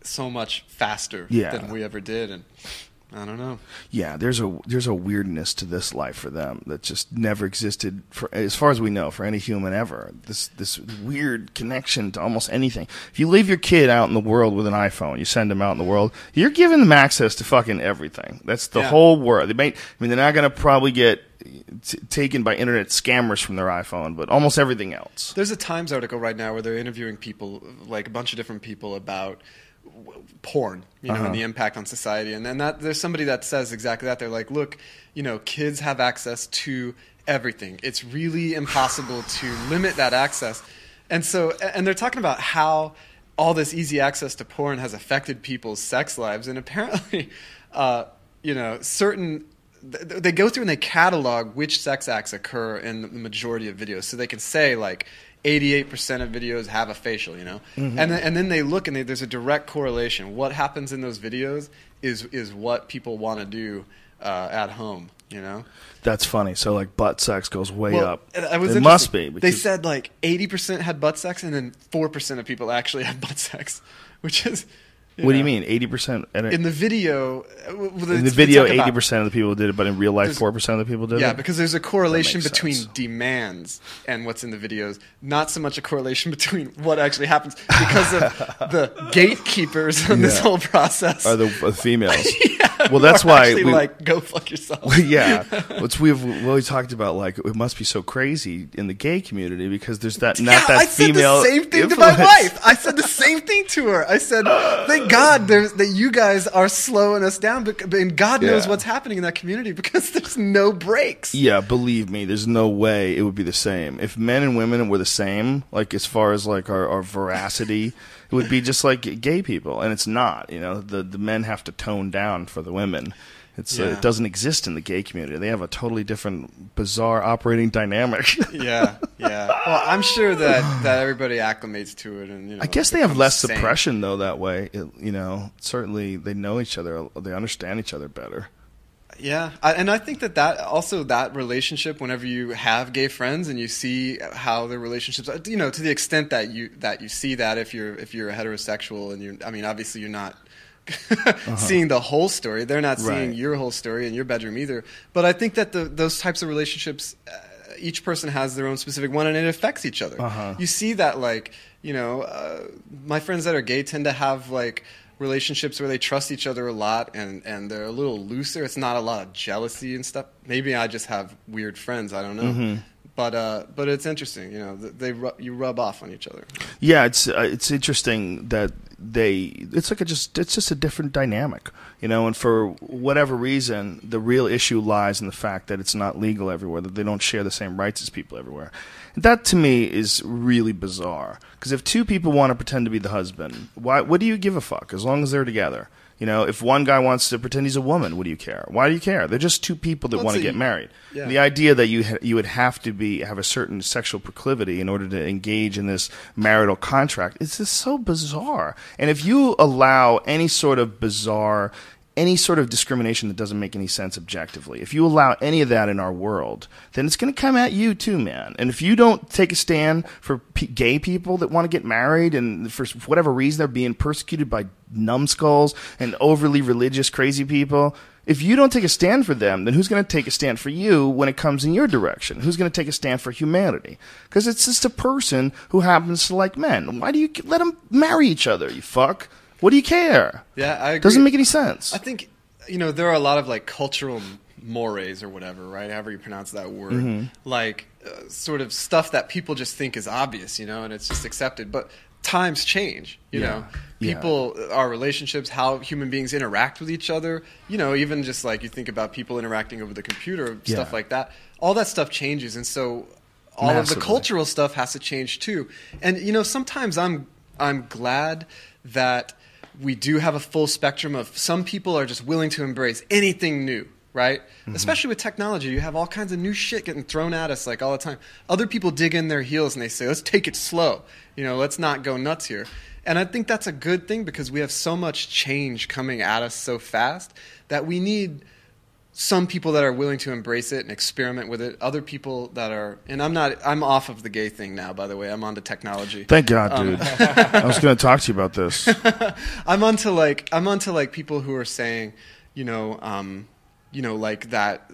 so much faster Yeah. than we ever did, and I don't know. Yeah, there's a there's a weirdness to this life for them that just never existed, for as far as we know, for any human ever. This this weird connection to almost anything. If you leave your kid out in the world with an iPhone, you send them out in the world, you're giving them access to fucking everything. That's the Yeah. whole world. They may, I mean, they're not going to probably get t- taken by internet scammers from their iPhone, but almost everything else. There's a Times article right now where they're interviewing people, like a bunch of different people, about w- porn, you know, Uh-huh. and the impact on society. And then that there's somebody that says exactly that. They're like, look, you know, kids have access to everything. It's really impossible to limit that access. And so, and they're talking about how all this easy access to porn has affected people's sex lives. And apparently, uh, you know, certain th- they go through and they catalog which sex acts occur in the majority of videos, so they can say like eighty-eight percent of videos have a facial, you know, Mm-hmm. and then, and then they look and they, there's a direct correlation. What happens in those videos is is what people want to do uh, at home, you know. That's funny. So like butt sex goes way Well, up. it- it was It must interesting. be. They because- said like eighty percent had butt sex, and then four percent of people actually had butt sex, which is. what do you know, mean? Eighty percent In the video, uh, well, in the it's- video, it's like about- eighty percent of the people did it, but in real life, There's- four percent of the people did it. Yeah, because there's a correlation makes between sense. demands and what's in the videos, not so much a correlation between what actually happens, because of the gatekeepers on this Yeah. whole process. are the uh, females. Yeah, well, that's who are why actually we- like go fuck yourself. yeah, what's we've we always talked about, like it must be so crazy in the gay community because there's that not yeah, that I said female the same thing influence. to my wife. I said the same thing to her. I said, "Thank God there's, that you guys are slowing us down, bec- and God knows Yeah. what's happening in that community because there's no breaks." Yeah, believe me, there's no way it would be the same. If men and women were the same, like as far as like our, our veracity, it would be just like gay people, and it's not. You know, the the men have to tone down for the women. It's uh, Yeah. it doesn't exist in the gay community. They have a totally different, bizarre operating dynamic. Yeah, yeah. Well, I'm sure that, that everybody acclimates to it, and you know. I guess they have becomes less sane. suppression though that way. It, you know, certainly they know each other, they understand each other better. Yeah, I, and I think that that also that relationship, whenever you have gay friends and you see how their relationships, are, you know, to the extent that you that you see that if you're if you're a heterosexual and you're, I mean, obviously you're not seeing the whole story. They're not seeing Right. your whole story in your bedroom either. But I think that the, those types of relationships, uh, each person has their own specific one, and it affects each other. Uh-huh. You see that, like, you know, uh, my friends that are gay tend to have like relationships where they trust each other a lot, and, and they're a little looser. It's not a lot of jealousy and stuff. Maybe I just have weird friends. I don't know. Mm-hmm. But uh, but it's interesting, you know. They ru- you rub off on each other. Yeah, it's uh, it's interesting that they it's like a just it's just a different dynamic, you know. And for whatever reason, the real issue lies in the fact that it's not legal everywhere, that they don't share the same rights as people everywhere. That to me is really bizarre. Because if two people want to pretend to be the husband, why? What do you give a fuck? As long as they're together. You know, if one guy wants to pretend he's a woman, what do you care? Why do you care? They're just two people that Well, want to it's a- get married. yeah. The idea that you ha- you would have to be have a certain sexual proclivity in order to engage in this marital contract is just so bizarre. And if you allow any sort of bizarre, any sort of discrimination that doesn't make any sense objectively, if you allow any of that in our world, then it's going to come at you too, man. And if you don't take a stand for p- gay people that want to get married and for whatever reason they're being persecuted by numbskulls and overly religious crazy people, if you don't take a stand for them, then who's going to take a stand for you when it comes in your direction? Who's going to take a stand for humanity? Because it's just a person who happens to like men. Why do you let them marry each other, you fuck? What do you care? Yeah, I agree. Doesn't make any sense. I think, you know, there are a lot of like cultural mores or whatever, right? However you pronounce that word. Mm-hmm. Like uh, sort of stuff that people just think is obvious, you know, and it's just accepted. But times change, you Yeah. know. Yeah. People, our relationships, how human beings interact with each other, you know, even just like you think about people interacting over the computer, stuff Yeah. like that. All that stuff changes. And so all of Massively. the cultural stuff has to change too. And, you know, sometimes I'm I'm glad that we do have a full spectrum of some people are just willing to embrace anything new, right? Mm-hmm. Especially with technology. You have all kinds of new shit getting thrown at us like all the time. Other people dig in their heels and they say, let's take it slow. You know, let's not go nuts here. And I think that's a good thing because we have so much change coming at us so fast that we need some people that are willing to embrace it and experiment with it. Other people that are, and I'm not. I'm off of the gay thing now. By the way, I'm onto technology. Thank God, Um, dude. I was going to talk to you about this. I'm onto like I'm onto like people who are saying, you know, um, you know, like that.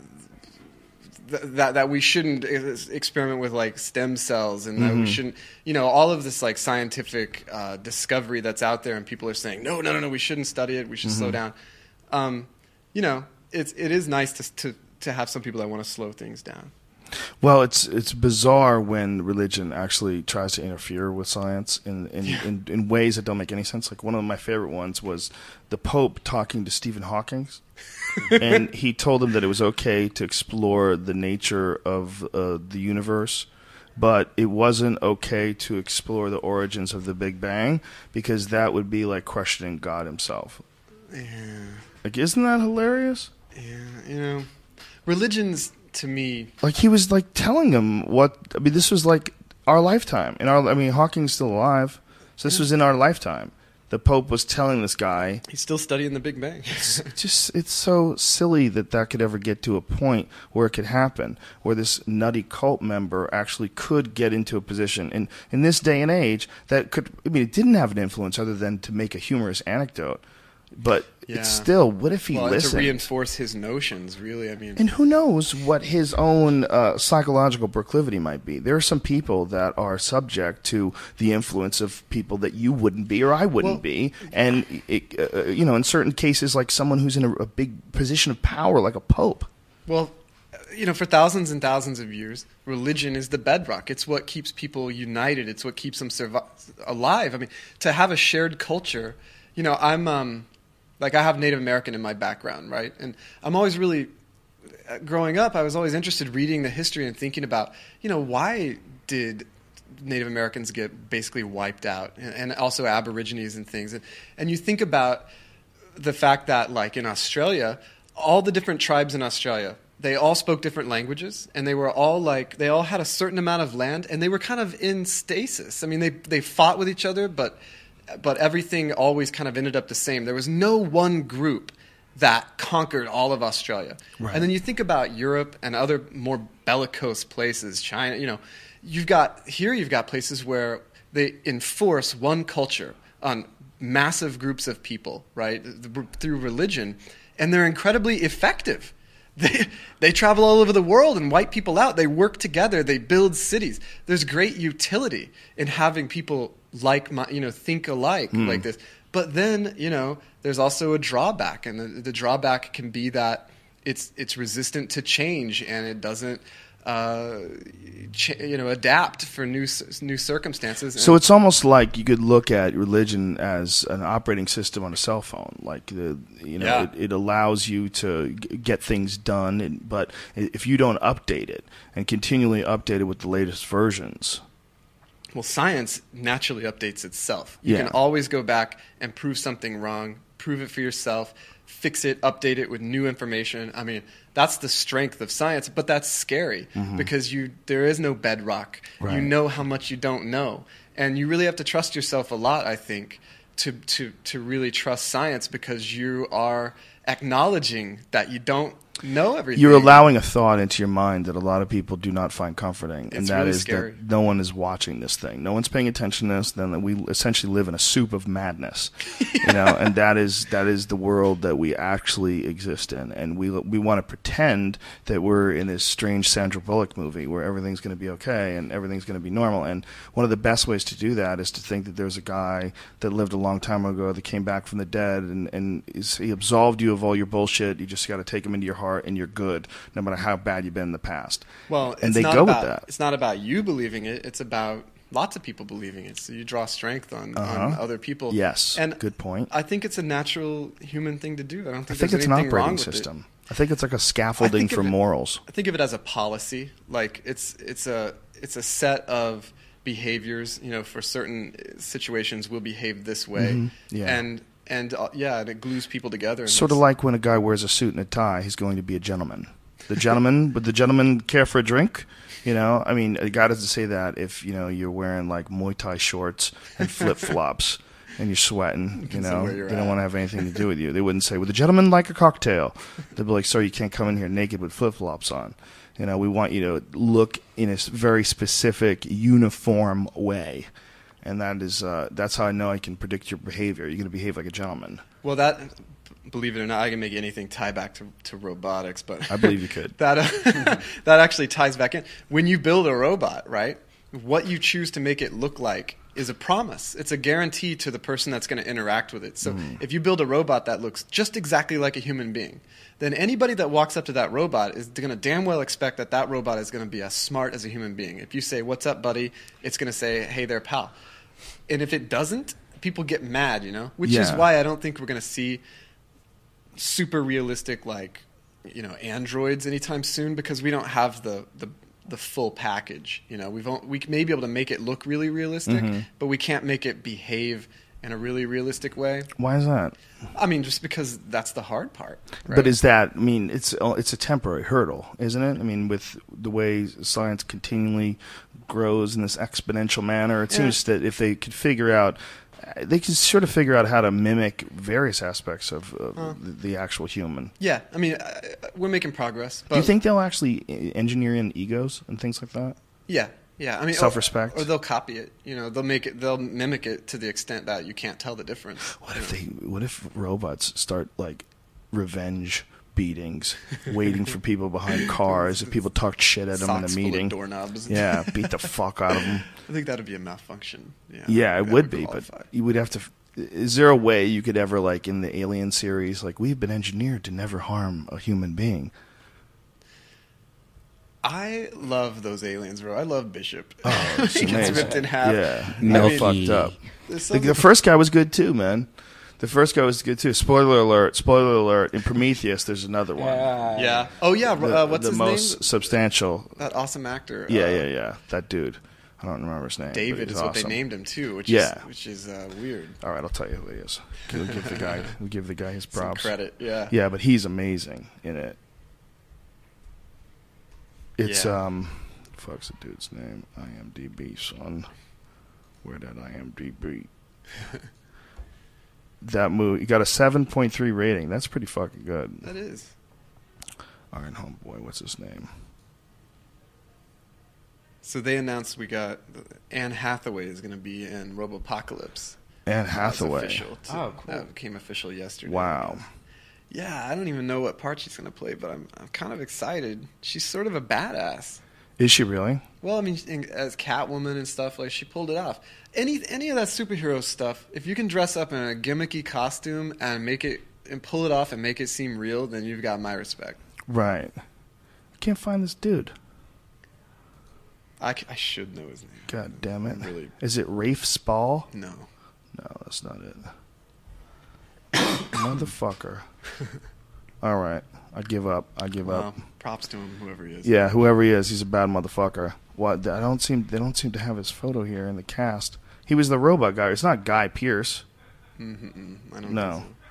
th- That that we shouldn't ex- experiment with like stem cells, and that we shouldn't, you know, all of this like scientific uh, discovery that's out there, and people are saying, no, no, no, no, we shouldn't study it. We should slow down. Um, you know, it's it is nice to to to have some people that want to slow things down. Well, it's it's bizarre when religion actually tries to interfere with science in in, in in ways that don't make any sense. Like one of my favorite ones was the Pope talking to Stephen Hawking, and he told him that it was okay to explore the nature of uh, the universe, but it wasn't okay to explore the origins of the Big Bang because that would be like questioning God himself. Yeah, Like, isn't that hilarious? yeah, you know, religions to me. Like he was like telling him what I mean. This was like our lifetime. In our, I mean, Hawking's still alive, so this was in our lifetime. The Pope was telling this guy. He's still studying the Big Bang. It's just it's so silly that that could ever get to a point where it could happen, where this nutty cult member actually could get into a position in in this day and age that could. I mean, it didn't have an influence other than to make a humorous anecdote, but Yeah. it's still. What if he well, and to listened? reinforce his notions, really. I mean, And who knows what his own uh, psychological proclivity might be. There are some people that are subject to the influence of people that you wouldn't be or I wouldn't Well- be. And, it, uh, you know, in certain cases, like someone who's in a, a big position of power, like a pope. well, you know, for thousands and thousands of years, religion is the bedrock. It's what keeps people united. It's what keeps them survi- alive. I mean, to have a shared culture, you know, I'm... Um, Like, I have Native American in my background, right? And I'm always really, growing up, I was always interested reading the history and thinking about, you know, why did Native Americans get basically wiped out? And, and also Aborigines and things. And, and you think about the fact that, like, in Australia, all the different tribes in Australia, they all spoke different languages, and they were all, like, they all had a certain amount of land, and they were kind of in stasis. I mean, they, they fought with each other, but... but everything always kind of ended up the same. There was no one group that conquered all of Australia. Right. And then you think about Europe and other more bellicose places, China, you know, you've got, here you've got places where they enforce one culture on massive groups of people, right, through religion, and they're incredibly effective. They, they travel all over the world and wipe people out. They work together. They build cities. There's great utility in having people like, my, you know, think alike Mm. like this. But then, you know, there's also a drawback, and the, the drawback can be that it's it's resistant to change, and it doesn't, uh, ch- you know, adapt for new new circumstances. So And- it's almost like you could look at religion as an operating system on a cell phone. Like the, you know, Yeah. it, it allows you to g- get things done, and, but if you don't update it and continually update it with the latest versions, Well, science naturally updates itself. You Yeah. can always go back and prove something wrong, prove it for yourself, fix it, update it with new information. I mean, that's the strength of science, but that's scary because you there is no bedrock. You Right. know how much you don't know. And you really have to trust yourself a lot, I think, to to to really trust science, because you are acknowledging that you don't know everything. you're allowing a thought into your mind that a lot of people do not find comforting, and It's that really is scary. that no one is watching this thing. No one's paying attention to this. Then we essentially live in a soup of madness, you know, and that is that is the world that we actually exist in, and we we want to pretend that we're in this strange Sandra Bullock movie where everything's going to be okay and everything's going to be normal. And one of the best ways to do that is to think that there's a guy that lived a long time ago that came back from the dead, and and is, he absolved you of all your bullshit. You just got to take him into your heart, and you're good, no matter how bad you've been in the past. Well, and it's they not go about, with that. It's not about you believing it. It's about lots of people believing it. So you draw strength on, on Uh-huh. other people. Yes, and good point. I think it's a natural human thing to do. I don't I think, think there's it's an anything wrong operating with it. system. I think it's like a scaffolding think for of it- morals. I think of it as a policy. Like it's it's a it's a set of behaviors. You know, for certain situations, we'll behave this way. Mhm. Yeah. And and uh, yeah, and it glues people together. And Sort of it's- like when a guy wears a suit and a tie, he's going to be a gentleman. The gentleman, would the gentleman care for a drink? You know, I mean, a guy doesn't say that if, you know, you're wearing like Muay Thai shorts and flip flops. and you're sweating. You Depends on know, where they you're don't at. want to have anything to do with you. They wouldn't say, "Would the gentleman like a cocktail?" They'd be like, "Sir, you can't come in here naked with flip flops on." You know, we want you to look in a s- very specific, uniform way, and that is uh, that's how I know I can predict your behavior. You're going to behave like a gentleman. Well, that, believe it or not, I can make anything tie back to, to robotics, but I believe you could. that uh, that actually ties back in. When you build a robot, right, what you choose to make it look like is a promise. It's a guarantee to the person that's going to interact with it. So Mm. if you build a robot that looks just exactly like a human being, then anybody that walks up to that robot is going to damn well expect that that robot is going to be as smart as a human being. If you say, "What's up, buddy?" it's going to say, "Hey there, pal." And if it doesn't, people get mad, you know, which is Yeah. why I don't think we're going to see super realistic, like, you know, androids anytime soon, because we don't have the the, the full package. You know, we've on, we may be able to make it look really realistic, Mm-hmm. but we can't make it behave in a really realistic way. Why is that? I mean, just because that's the hard part. Right? But is that? I mean, it's it's a temporary hurdle, isn't it? I mean, with the way science continually grows in this exponential manner, it Yeah. seems that if they could figure out, they can sort of figure out how to mimic various aspects of, of the, the actual human. Yeah, I mean, uh, we're making progress. But Do you think they'll actually e- engineer in egos and things like that? Yeah, yeah. I mean, or- Self-respect? or, they'll copy it. You know, they'll make it. They'll mimic it to the extent that you can't tell the difference. What if they? What if robots start like revenge beatings, waiting for people behind cars if people talked shit at them in Socks a full of meeting? doorknobs. Yeah, beat the fuck out of them. I think that'd be a malfunction. Yeah, Yeah, it That would be, but qualify. you would have to. Is there a way you could ever, like in the Alien series, like we've been engineered to never harm a human being? I love those aliens, bro. I love Bishop. Oh, it's he gets amazing. ripped in half. Yeah, I no mean, fucked up. there's The, something- the first guy was good too, man. The first guy was good too. Spoiler alert! Spoiler alert! In Prometheus, there's another one. yeah. Oh yeah. The, uh, what's the his most name? substantial. That awesome actor. Yeah, uh, yeah, yeah. That dude. I don't remember his name. but David he's is what awesome. they named him too, which Yeah. is which is uh, weird. All right, I'll tell you who he is. We'll give the guy. We'll give the guy his Some props. credit. Yeah. Yeah, but he's amazing in it. It's Yeah. um, fuck's the dude's name? IMDb, son. Where that IMDb? That movie, you got a seven point three rating. That's pretty fucking good. That is. All right, homeboy, what's his name? So they announced we got Anne Hathaway is going to be in Robopocalypse. Anne That's Hathaway. official, too. Oh, cool. That became official yesterday. Wow. Yeah, I don't even know what part she's going to play, but I'm I'm kind of excited. She's sort of a badass. Is she really? Well, I mean, in, as Catwoman and stuff, like she pulled it off. Any any of that superhero stuff, if you can dress up in a gimmicky costume and make it and pull it off and make it seem real, then you've got my respect. Right. I can't find this dude. I, c- I should know his name. God damn it. I'm really Is it Rafe Spall? no. No, that's not it. Motherfucker. All right. I give up. I give Well, up. props to him, whoever he is. Yeah, whoever he is, he's a bad motherfucker. What? I don't seem. They don't seem to have his photo here in the cast. He was the robot guy. It's not Guy Pearce. Mm-mm, I don't No. think so.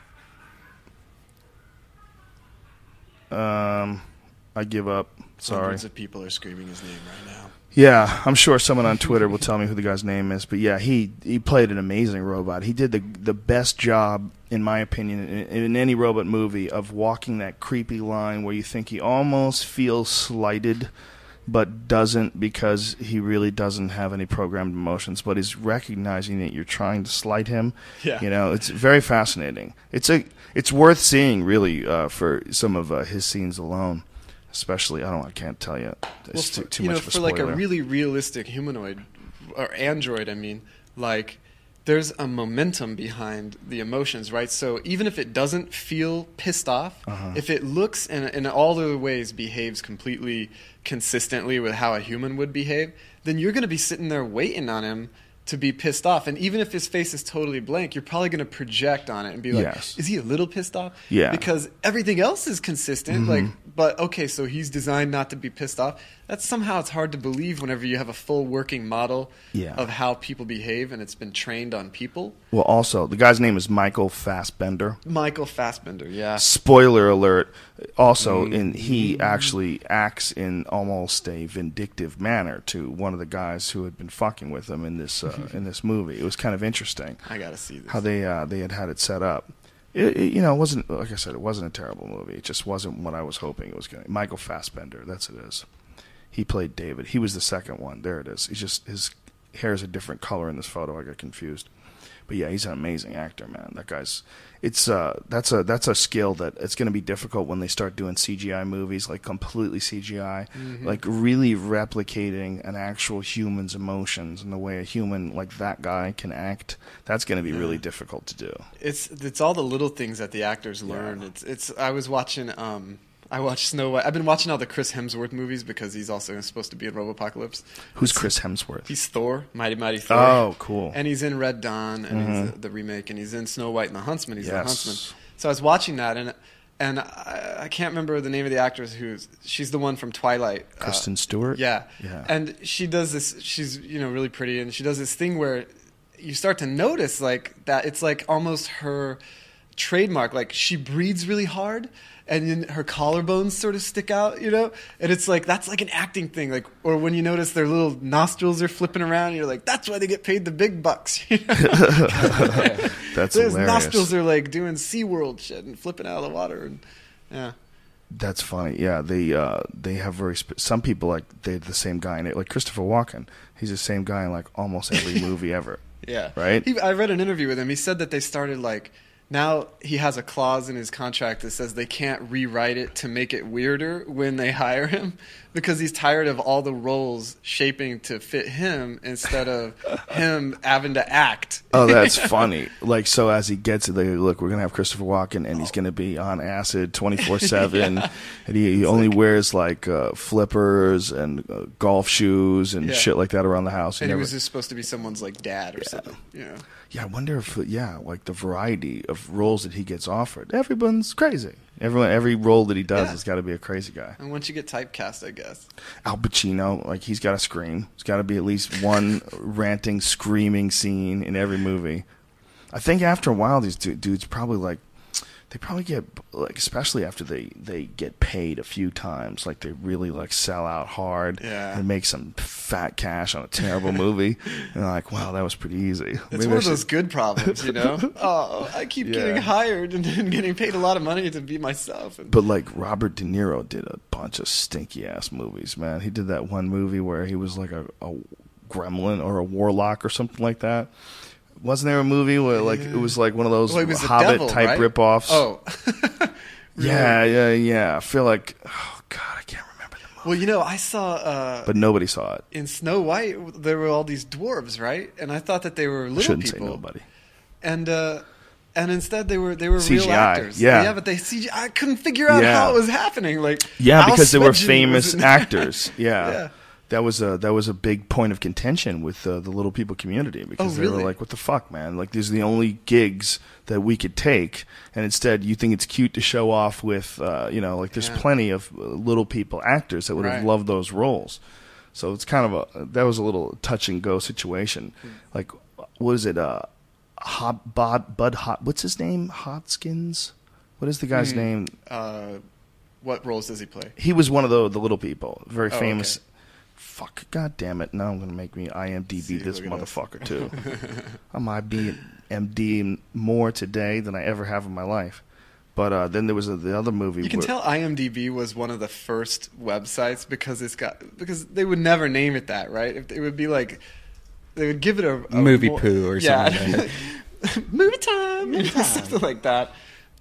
Um, I give up. Sorry. Hundreds of people are screaming his name right now. Yeah, I'm sure someone on Twitter will tell me who the guy's name is. But yeah, he he played an amazing robot. He did the the best job, in my opinion, in, in any robot movie of walking that creepy line where you think he almost feels slighted, but doesn't because he really doesn't have any programmed emotions. But he's recognizing that you're trying to slight him. Yeah. You know, it's very fascinating. It's a it's worth seeing really uh, for some of uh, his scenes alone. Especially, I don't, I can't tell you. It's Well, too, too you much know, of a for spoiler. like a really realistic humanoid or android, I mean, like there's a momentum behind the emotions, right? So even if it doesn't feel pissed off, Uh-huh. if it looks and in all the ways behaves completely consistently with how a human would behave, then you're going to be sitting there waiting on him to be pissed off. And even if his face is totally blank, you're probably going to project on it and be like, Yes. is he a little pissed off? Yeah. Because everything else is consistent. Like but okay, so he's designed not to be pissed off. That's somehow it's hard to believe whenever you have a full working model Yeah. of how people behave and it's been trained on people. Well, also, the guy's name is Michael Fassbender. Michael Fassbender, yeah. Spoiler alert. Also, Mm. in he actually acts in almost a vindictive manner to one of the guys who had been fucking with him in this uh, in this movie. It was kind of interesting I gotta see this. how they uh, they had had it set up. It, it, you know, it wasn't like I said, it wasn't a terrible movie. It just wasn't what I was hoping it was going to. Michael Fassbender, that's what it is. He played David. He was the second one. There it is. He's just his hair is a different color in this photo. I got confused. But yeah, he's an amazing actor, man. That guy's it's uh that's a that's a skill that it's going to be difficult when they start doing C G I movies, like completely C G I, Mm-hmm. like really replicating an actual human's emotions and the way a human like that guy can act. That's going to be really difficult to do. It's it's all the little things that the actors learn. Yeah. It's it's. I was watching. Um, I watched Snow White. I've been watching all the Chris Hemsworth movies because he's also supposed to be in Robopocalypse. Who's Chris Hemsworth? He's Thor, Mighty Mighty Thor. Oh, cool. And he's in Red Dawn, and he's the, the remake, and he's in Snow White and the Huntsman. He's the Yes. Huntsman. So I was watching that, and and I, I can't remember the name of the actress who's she's the one from Twilight. uh, Kristen Stewart? Yeah. Yeah. And she does this. She's you know really pretty, and she does this thing where you start to notice like that. It's like almost her trademark. Like she breathes really hard, and then her collarbones sort of stick out, you know. And it's like that's like an acting thing. Like or when you notice their little nostrils are flipping around, you're like, that's why they get paid the big bucks. You know? That's Those hilarious. nostrils are like doing SeaWorld shit and flipping out of the water, and yeah. That's funny. Yeah, they uh, they have very sp- some people like they're the same guy in it. Like Christopher Walken, he's the same guy in like almost every movie ever. Yeah. Right? He, I read an interview with him. He said that they started like now he has a clause in his contract that says they can't rewrite it to make it weirder when they hire him because he's tired of all the roles shaping to fit him instead of him having to act. Oh, that's funny. Like, so as he gets it, they go, look, we're going to have Christopher Walken, and he's going to be on acid twenty-four seven, and he, he only wears, like, uh, flippers and uh, golf shoes and Yeah. shit like that around the house. And he never- was just supposed to be someone's like dad or something. You know. Yeah, I wonder if, yeah, like the variety of roles that he gets offered. Everyone's crazy. Everyone, every role that he does Yeah. has got to be a crazy guy. And once you get typecast, I guess. Al Pacino, like he's got to scream. There's got to be at least one ranting, screaming scene in every movie. I think after a while, these du- dudes probably like they probably get like, especially after they they get paid a few times, like they really like sell out hard Yeah. and make some fat cash on a terrible movie, and they're like, wow, that was pretty easy. It's Maybe one I of those should- good problems, you know. Oh, I keep Yeah. getting hired and then getting paid a lot of money to be myself. And But like Robert De Niro did a bunch of stinky ass movies, man. He did that one movie where he was like a, a gremlin or a warlock or something like that. Wasn't there a movie where like it was like one of those well, he was the Hobbit devil, type right? ripoffs? Oh, yeah, yeah, yeah. I feel like oh god, I can't remember the movie. well, you know, I saw uh, But nobody saw it. in Snow White there were all these dwarves, right? And I thought that they were little Shouldn't people. say nobody. And uh, and instead they were they were C G I, real actors. yeah. yeah, but they C G I. I couldn't figure out Yeah. how it was happening. Like Yeah, Al because they were Sweatgen famous was in- actors. Yeah. Yeah. That was a that was a big point of contention with uh, the little people community because Oh, they were really? like, "What the fuck, man? Like, these are the only gigs that we could take." And instead, you think it's cute to show off with, uh, you know, like there's Yeah. plenty of uh, little people actors that would have Right. loved those roles. So it's kind of a that was a little touch and go situation. Hmm. Like, what is it? Uh, Hot Bud Bud Hot. What's his name? Hotskins. What is the guy's Hmm. name? Uh, what roles does he play? He was one of the the little people, very Oh, famous. okay. Fuck, god damn it! Now I'm gonna make me I M D B See, this look at us. motherfucker too. I might be M D more today than I ever have in my life. But uh, then there was a, the other movie. You can where, tell IMDb was one of the first websites because it's got because they would never name it that, right? If it would be like they would give it a, a Movie more- poo or yeah. something. movie time, you know, something like that.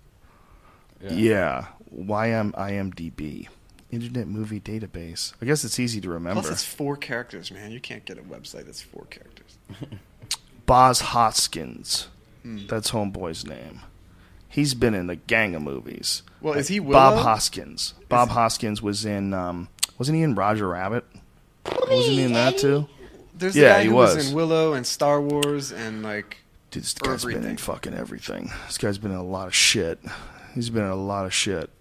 Yeah, Y M I M D B, Internet Movie Database. I guess it's easy to remember. Plus, it's four characters, man. You can't get a website that's four characters. Boz Hoskins. Hmm. That's Homeboy's name. He's been in a gang of movies. Well, is he Bob Willow? Hoskins? Bob Hoskins was in. Um, wasn't he in Roger Rabbit? Wasn't he in that too? There's the Yeah, guy he who was. was. in Willow and Star Wars and like Dude, this guy's been in Everything. fucking everything. This guy's been in a lot of shit. He's been in a lot of shit.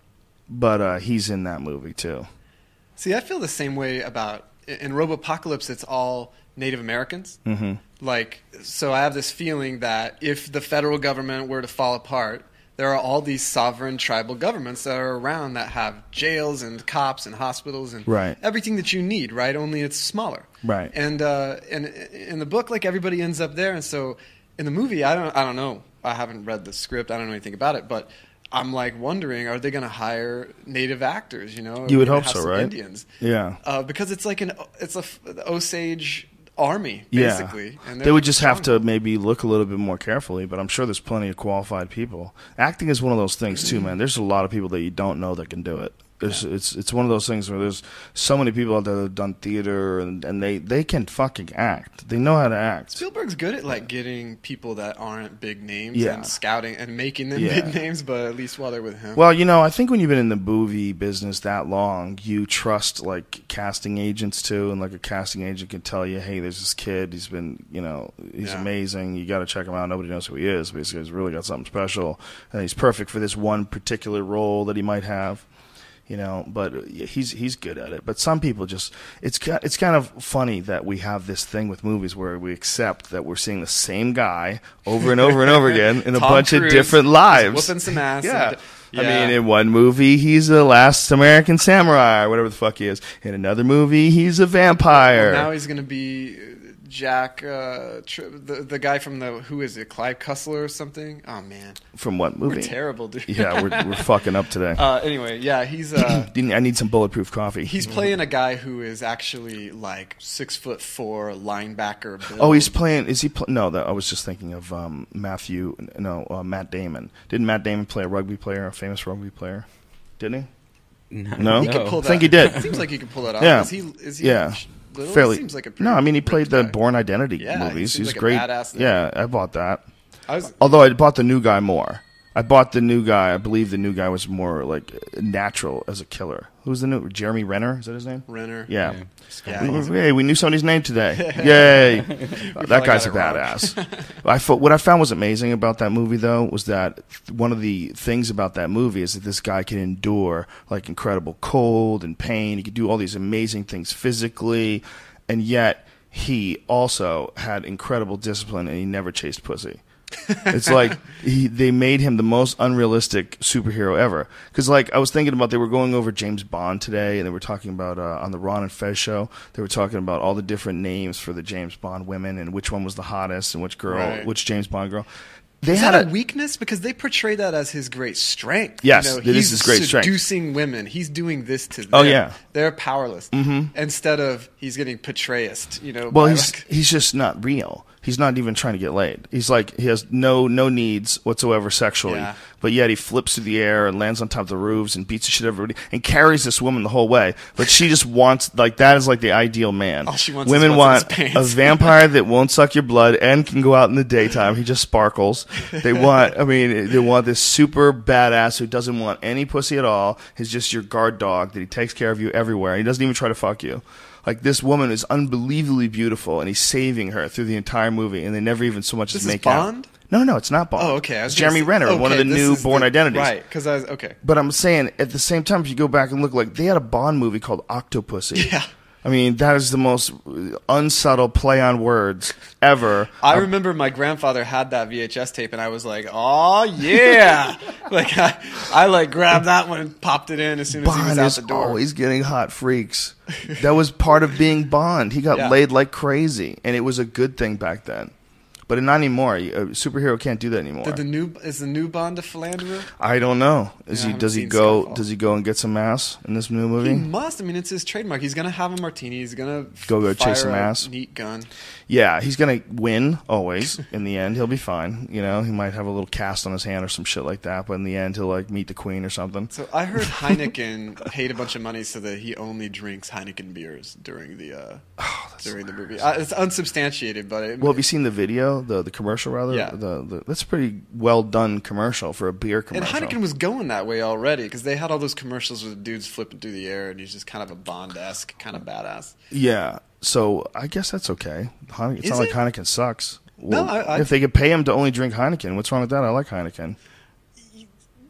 but uh, he's in that movie too. See, I feel the same way about in Robopocalypse. It's all Native Americans. Mm-hmm. Like, so I have this feeling that if the federal government were to fall apart, there are all these sovereign tribal governments that are around that have jails and cops and hospitals and Right. everything that you need, right? Only it's smaller. Right. And uh, and in the book, like, everybody ends up there. And so in the movie, I don't I don't know. I haven't read the script. I don't know anything about it. But I'm, like, wondering, are they going to hire native actors, you know? Are You would we gonna hope have so, some right? Indians. Yeah. Uh, because it's like an it's a f- Osage army, Yeah. basically. And They they're would just have to strong. maybe look a little bit more carefully, but I'm sure there's plenty of qualified people. Acting is one of those things too, man. There's a lot of people that you don't know that can do it. It's, it's it's one of those things where there's so many people out there that have done theater and, and they, they can fucking act. They know how to act. Spielberg's good at, like, getting people that aren't big names Yeah. and scouting and making them Yeah. big names, but at least while they're with him. Well, you know, I think when you've been in the movie business that long, you trust, like, casting agents too, and like a casting agent can tell you, hey, there's this kid, he's been, you know, he's Yeah. amazing, you got to check him out. Nobody knows who he is, basically. He's really got something special, and he's perfect for this one particular role that he might have. You know, but he's he's good at it. But some people just it's ki- it's kind of funny that we have this thing with movies where we accept that we're seeing the same guy over and over and over again in a Tom bunch of Cruise different is lives. whooping some ass. Yeah. and- I yeah. mean, in one movie he's the last American samurai, or whatever the fuck he is. In another movie he's a vampire. Now he's going to be Jack, uh, tr- the the guy from the who is it, Clive Cussler or something? Oh man, From what movie? we're terrible, dude. Yeah, we're we're fucking up today. uh, anyway, yeah, he's uh, I need some bulletproof coffee. he's playing a guy who is actually like six foot four linebacker. Build. Oh, he's playing. Is he? Pl- no, that, I was just thinking of um, Matthew. No, uh, Matt Damon. Didn't Matt Damon play a rugby player, a famous rugby player? Didn't he? No, No? He could pull that. I think he did. It seems like he could pull that off. Yeah. Is he? Is he Yeah. Little? Fairly. Seems like a pretty No, I mean he played the ripped guy. Bourne Identity Yeah, he movies. seems He's like a great. badass name. Yeah, I bought that. I was, Although I bought the new guy more. I bought the new guy. I believe the new guy was more like natural as a killer. Who's the new? Jeremy Renner? Is that his name? Renner. Yeah. Yeah, We- he's- hey, we knew somebody's name today. Yay. probably That guy's a got it wrong. badass. I fo- what I found was amazing about that movie, though, was that one of the things about that movie is that this guy can endure like incredible cold and pain. He could do all these amazing things physically, and yet he also had incredible discipline and he never chased pussy. It's like he, they made him the most unrealistic superhero ever. Because, like, I was thinking about, they were going over James Bond today, and they were talking about uh, on the Ron and Fez show. They were talking about all the different names for the James Bond women and which one was the hottest and which girl, Right. which James Bond girl. They Is had that a a weakness? Because they portray that as his great strength. Yes, you know, it is he's his great strength. seducing women. He's doing this to them. Oh, yeah. They're powerless. Mm-hmm. Instead of he's getting portrayist, you know. Well, by, he's like- he's just not real. He's not even trying to get laid. He's like, he has no no needs whatsoever sexually, Yeah. but yet he flips through the air and lands on top of the roofs and beats the shit out of everybody and carries this woman the whole way. But she just wants, like, that is like the ideal man. All she wants is Women what's want in his a pants. vampire that won't suck your blood and can go out in the daytime. He just sparkles. They want, I mean, they want this super badass who doesn't want any pussy at all. He's just your guard dog that he takes care of you everywhere. He doesn't even try to fuck you. Like, this woman is unbelievably beautiful, and he's saving her through the entire movie, and they never even so much This as is make Bond? out. No, no, it's not Bond. Oh, okay. I was It's gonna Jeremy say- Renner, one of the okay, this new is Bourne the- Identities. Right, because I was okay. But I'm saying, at the same time, if you go back and look, like, they had a Bond movie called Octopussy. Yeah. I mean, that is the most unsubtle play on words ever. I remember my grandfather had that V H S tape, and I was like, "Oh yeah!" like I, I like grabbed that one and popped it in as soon as he was Bond out is the door. always getting hot freaks. That was part of being Bond. He got Yeah. laid like crazy, and it was a good thing back then. But not anymore. A superhero can't do that anymore. Did the new is the new Bond a philanderer? I don't know. Is Yeah, I he? haven't Does he seen go? Skyfall. Does he go and get some ass in this new movie? He must. I mean, it's his trademark. He's gonna have a martini. He's gonna Go- go fire chase some a ass. Neat gun. Yeah, he's gonna win always. In the end, he'll be fine. You know, he might have a little cast on his hand or some shit like that, but in the end, he'll like meet the queen or something. So I heard Heineken paid a bunch of money so that he only drinks Heineken beers during the uh, during the movie. Uh, it's unsubstantiated, but it, Well, have you seen the video, the the commercial rather? Yeah. The, the that's a pretty well done commercial for a beer and commercial. Heineken was going that way already because they had all those commercials with dudes flipping through the air, and he's just kind of a Bond-esque kind of badass. Yeah. So I guess that's okay. Heine- It's Is not like it? Heineken sucks. No, Well, I- I- if they could pay him to only drink Heineken, what's wrong with that? I like Heineken.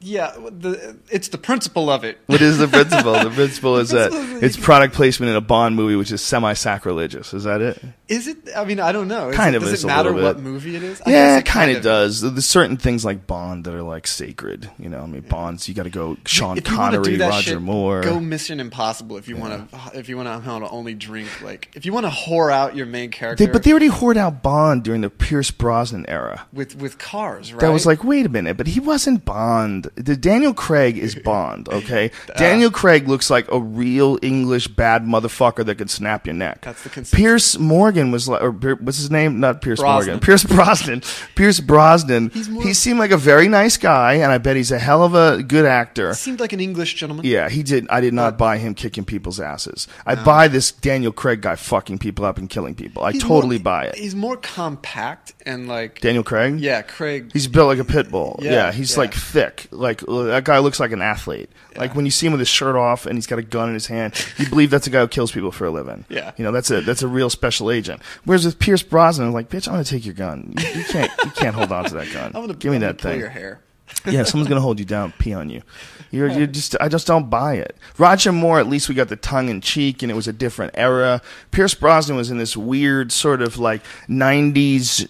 Yeah, the, it's the principle of it. What is the principle? The principle is that it's product placement in a Bond movie, which is semi-sacrilegious. Is that it? Is it? I mean, I don't know. Is Kind it, of Does is it a matter little what bit. movie it is? I Yeah, guess it kind of is. does. There's certain things like Bond that are like sacred. You know, I mean, Bonds. You got to go Sean If you wanna do Connery, that Roger shit, Moore. Go Mission Impossible if you want to. If you want to only drink, like if you want to whore out your main character. They, but they already whored out Bond during the Pierce Brosnan era. with with cars, right? That was like, wait a minute, but he wasn't Bond. The Daniel Craig is Bond, okay? Daniel Craig looks like a real English bad motherfucker that could snap your neck. That's the consensus. Pierce Morgan was like, or Pier- what's his name? Not Pierce Brosnan. Morgan. Pierce Brosnan. Pierce Brosnan. He's more- he seemed like a very nice guy, and I bet he's a hell of a good actor. seemed like an English gentleman. Yeah, he did. I did not buy him kicking people's asses. I buy this Daniel Craig guy fucking people up and killing people. I He's totally more- buy it. He's more compact and like Daniel Craig? yeah, Craig. He's built like a pit bull. Yeah, Yeah, he's yeah. like thick. Like uh, that guy looks like an athlete. Like when you see him with his shirt off and he's got a gun in his hand, you believe that's a guy who kills people for a living. Yeah. you know that's a that's a real special agent. Whereas with Pierce Brosnan, I'm like, bitch, I'm gonna take your gun. You, you can't you can't hold on to that gun. I'm gonna Give me I'm that gonna pull thing. your hair. Yeah, someone's gonna hold you down, pee on you. You're, you're just, I just don't buy it. Roger Moore, at least we got the tongue in cheek, and it was a different era. Pierce Brosnan was in this weird sort of like nineties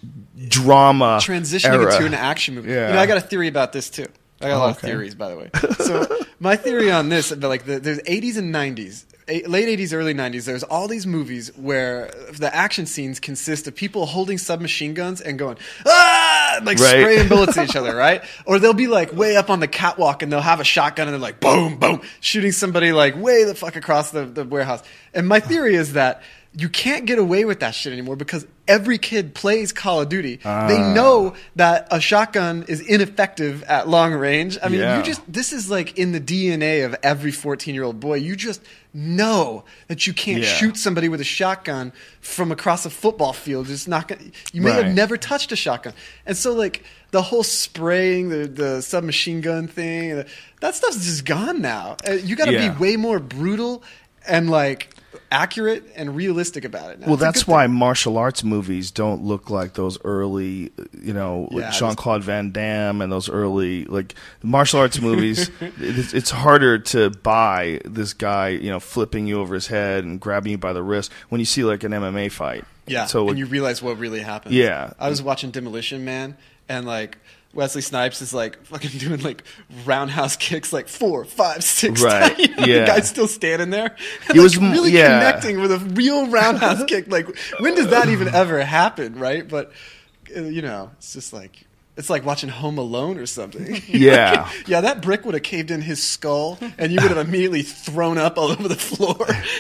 drama Transitioning era. into an action movie. Yeah. You know, I got a theory about this too. I got a Oh, lot of okay. theories, by the way. So my theory on this, but like the, there's eighties and nineties, eight, late eighties, early nineties. There's all these movies where the action scenes consist of people holding submachine guns and going ah, like Right. spraying bullets at each other, right? Or they'll be like way up on the catwalk and they'll have a shotgun and they're like boom, boom, shooting somebody like way the fuck across the, the warehouse. And my theory is that you can't get away with that shit anymore because every kid plays Call of Duty. Ah. They know that a shotgun is ineffective at long range. I mean, Yeah. you just this is like in the D N A of every fourteen-year-old boy. You just know that you can't Yeah. shoot somebody with a shotgun from across a football field. It's not gonna, you may Right. have never touched a shotgun. And so like the whole spraying the the submachine gun thing, that stuff's just gone now. Uh, You got to Yeah. be way more brutal and like accurate and realistic about it now. Well, It's a that's good why thing. martial arts movies don't look like those early, you know, Yeah, Jean Claude Van Damme and those early like martial arts movies. It's, it's harder to buy this guy, you know, flipping you over his head and grabbing you by the wrist when you see like an M M A fight. Yeah, So and you realize what really happened. Yeah. I was watching Demolition Man, and like Wesley Snipes is like fucking doing like roundhouse kicks like four, five, six Right, times. You know, yeah. The guy's still standing there. And, He was like, m- really yeah. connecting with a real roundhouse kick. Like, when does that even ever happen, right? But, uh, you know, it's just like... It's like watching Home Alone or something. Yeah. Yeah, that brick would have caved in his skull, and you would have immediately thrown up all over the floor.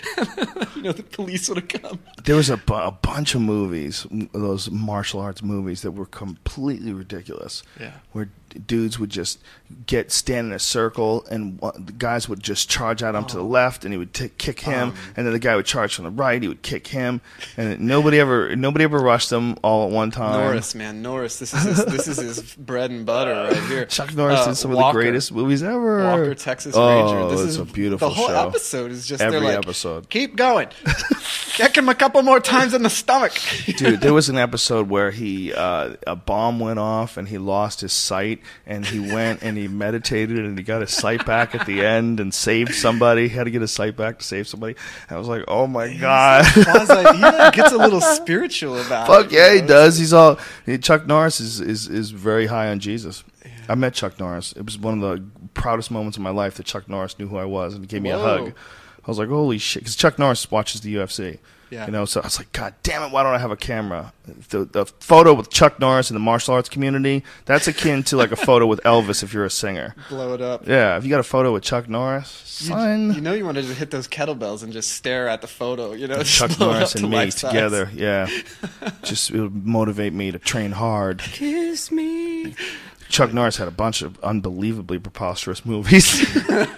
You know, the police would have come. there was a, bu- a bunch of movies, m- those martial arts movies that were completely ridiculous. Yeah. Where dudes would just get stand in a circle, and one, the guys would just charge out onto the left, and he would t- kick him, and then the guy would charge from the right, he would kick him, and nobody ever nobody ever rushed them all at one time. Norris, man, Norris. This is his, this is his bread and butter right here. Chuck Norris Uh, did some Walker, of the greatest movies ever. Walker, Texas oh, Ranger. This it's is a beautiful The whole show. episode is just Every they're like, episode. keep going, kick him a couple more times in the stomach. Dude, there was an episode where he uh, a bomb went off and he lost his sight, and he went and he meditated and he got his sight back at the end and saved somebody. He had to get his sight back to save somebody. I was like, oh my god. Quasi, he like, gets a little spiritual about Fuck it. yeah, you he know? does. He's all Chuck Norris is, is, is very high on Jesus. I met Chuck Norris. It was one of the proudest moments of my life that Chuck Norris knew who I was and gave me a Whoa. hug. I was like, holy shit, because Chuck Norris watches the U F C. Yeah. You know, so I was like, God damn it, why don't I have a camera? The, the photo with Chuck Norris in the martial arts community, that's akin to like a photo with Elvis if you're a singer. Blow it up. Yeah, if you got a photo with Chuck Norris, You, son. you know you wanted to hit those kettlebells and just stare at the photo, you know, just Chuck blow it Norris up to and me life size. together, yeah. Just it would motivate me to train hard. Kiss me. Chuck Norris had a bunch of unbelievably preposterous movies.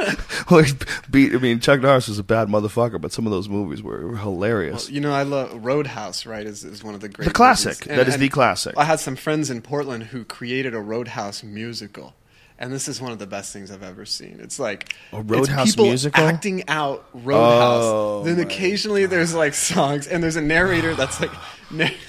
Like, beat, I mean, Chuck Norris was a bad motherfucker, but some of those movies were, were hilarious. Well, you know, I love Roadhouse, right? Is is one of the great The classic. movies. That is the classic. I had some friends in Portland who created a Roadhouse musical, and this is one of the best things I've ever seen. It's like A Roadhouse it's people musical? acting out Roadhouse. Oh, then my occasionally there's like songs, and there's a narrator that's like. nar-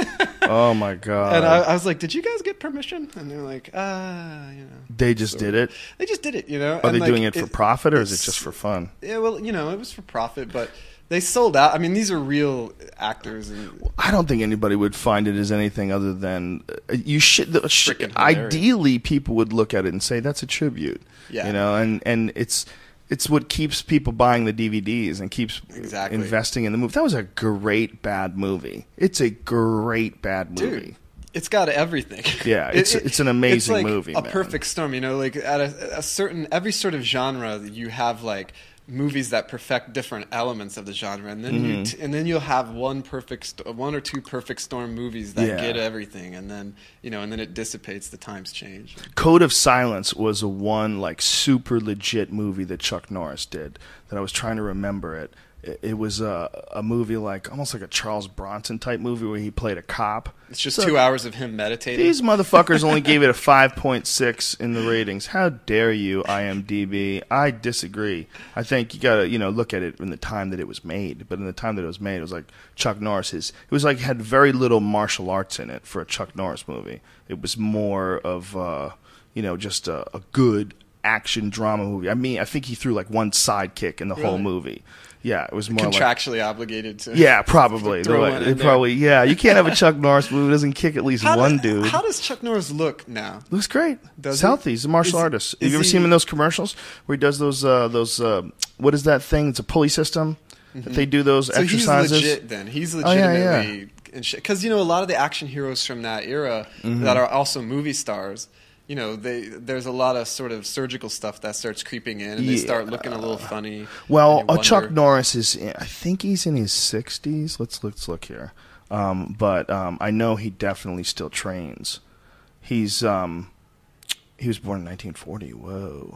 Oh my god! And I, I was like, "Did you guys get permission?" And they're like, "Ah, you know." They just So- did it. They just did it, you know. Are and they like, doing it for profit or is it just for fun? Yeah, well, you know, it was for profit, but they sold out. I mean, these are real actors, and I don't think anybody would find it as anything other than uh, you should. The, sh- Frickin' hilarious. ideally, people would look at it and say that's a tribute. Yeah. You know, and and it's it's what keeps people buying the D V Ds and keeps Exactly. investing in the movie. That was a great bad movie. It's a great bad movie. dude, it's got everything. Yeah, it's- it's an amazing it's like movie, A man. perfect storm, you know. Like at a, a certain every sort of genre, you have like movies that perfect different elements of the genre, and then Mm-hmm. you t- and then you'll have one perfect, st- one or two perfect storm movies that Yeah. get everything, and then you know, and then it dissipates. The times change. Code of Silence was a one like super legit movie that Chuck Norris did that I was trying to remember it. It, it was a, a movie like almost like a Charles Bronson type movie where he played a cop. It's just So- two hours of him meditating. These motherfuckers only gave it a five point six in the ratings. How dare you, I M D B? I disagree. I think you gotta, you know, look at it in the time that it was made. But in the time that it was made, it was like Chuck Norris. His, it was like had very little martial arts in it for a Chuck Norris movie. It was more of, uh, you know, just a, a good action drama movie. I mean, I think he threw like one sidekick in the whole Really? movie. Yeah, it was more like. Contractually obligated to. Yeah, probably. Throw They- one they in there. probably. Yeah, you can't have a Chuck Norris movie that doesn't kick at least How one do- dude. How does Chuck Norris look now? Looks great. Does He's he? healthy. He's a martial Is- artist. Have is you ever he- seen him in those commercials where he does those? Uh, those uh, what is that thing? It's a pulley system that they do those So exercises. he's legit then. He's Oh, yeah, yeah. legitimately because you know a lot of the action heroes from that era Mm-hmm. that are also movie stars. You know, they there's a lot of sort of surgical stuff that starts creeping in, and they Yeah. start looking a little funny. Well, and you uh, Chuck wonder- Norris is. In, I think he's in his sixties. Let's let's look here. Um, but um, I know he definitely still trains. He's um, he was born in nineteen forty. Whoa.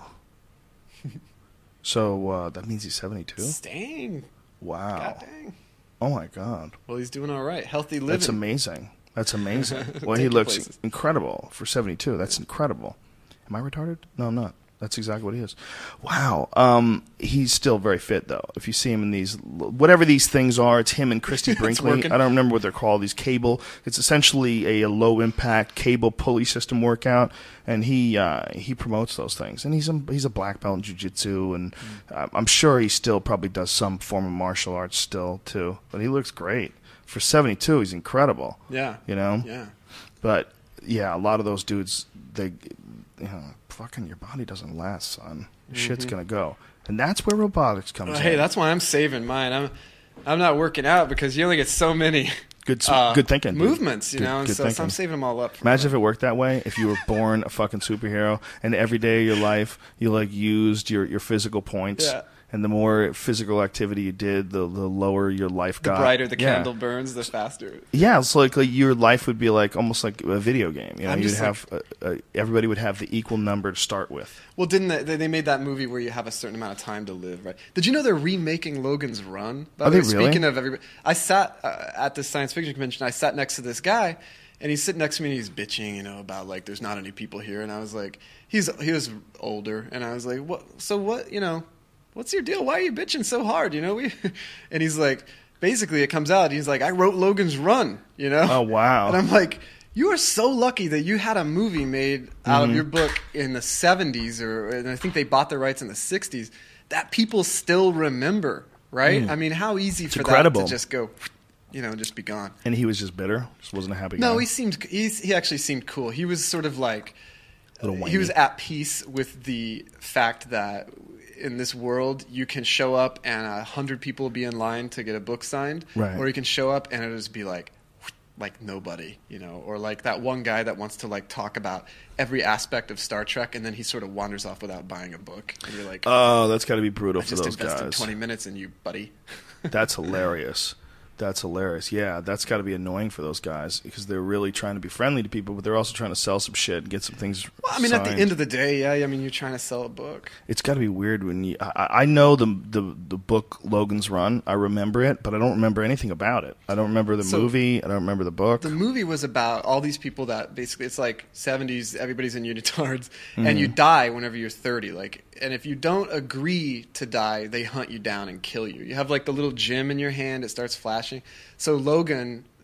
So uh, that means he's seventy-two. Dang, Wow. God dang. Oh my God. Well, he's doing all right. Healthy living. That's amazing. That's amazing. Well, he Take you looks places. incredible for seventy-two. That's incredible. Am I retarded? No, I'm not. That's exactly what he is. Wow. Um, he's still very fit, though. If you see him in these, whatever these things are, it's him and Christy Brinkley. working. I don't remember what they're called. These cable. It's essentially a, a low-impact cable pulley system workout, and he uh, he promotes those things. And he's a, he's a black belt in jiu-jitsu, and uh, I'm sure he still probably does some form of martial arts still, too. But he looks great. For seventy-two, he's incredible. Yeah. You know? Yeah. But, yeah, a lot of those dudes, they, you know, fucking your body doesn't last, son. Your shit's going to go. And that's where robotics comes Well, in. hey, that's why I'm saving mine. I'm I'm not working out because you only get so many Good, s- uh, good thinking. dude. movements, you Good- know. And good so, so thinking. I'm saving them all up. For Imagine if it worked that way. If you were born a fucking superhero, and every day of your life you like used your, your physical points, Yeah. and the more physical activity you did, the the lower your life the got. brighter the Yeah. candle burns, the faster. Yeah, it's like, like your life would be like almost like a video game. You know, I'm you'd just have uh, uh, everybody would have the equal number to start with. Well, didn't they, they made that movie where you have a certain amount of time to live, right? Did you know they're remaking Logan's Run? By Are the way, they really? Speaking of everybody, I sat uh, at this science fiction convention. I sat next to this guy, and he's sitting next to me, and he's bitching, you know, about like there's not any people here, and I was like, he's he was older, and I was like, what? So what? You know, what's your deal? Why are you bitching so hard? You know, we, and he's like, basically, it comes out, he's like, I wrote Logan's Run, you know? Oh, wow. And I'm like, you are so lucky that you had a movie made out Mm-hmm. of your book in the seventies, or and I think they bought the rights in the sixties, that people still remember, right? I mean, how easy for incredible. that to just go, you know, just be gone. And he was just bitter. Just wasn't a happy guy. No, he seemed he's, he actually seemed cool. He was sort of like Little he was whiny. at peace with the fact that in this world you can show up and a hundred people will be in line to get a book signed, Right. or you can show up and it'll just be like like nobody, you know, or like that one guy that wants to like talk about every aspect of Star Trek and then he sort of wanders off without buying a book, and you're like, Oh, that's got to be brutal I for just those invested guys. twenty minutes in you, buddy. That's hilarious. That's hilarious. Yeah, that's got to be annoying for those guys because they're really trying to be friendly to people, but they're also trying to sell some shit and get some things. Well, I mean, at the signed. end of the day, yeah, I mean, you're trying to sell a book. It's got to be weird when you. I, I know the, the the book Logan's Run. I remember it, but I don't remember anything about it. I don't remember the So- movie. I don't remember the book. The movie was about all these people that basically it's like seventies, everybody's in unitards, and you die whenever you're thirty. Like, and if you don't agree to die, they hunt you down and kill you. You have like the little gem in your hand; it starts flashing. So Logan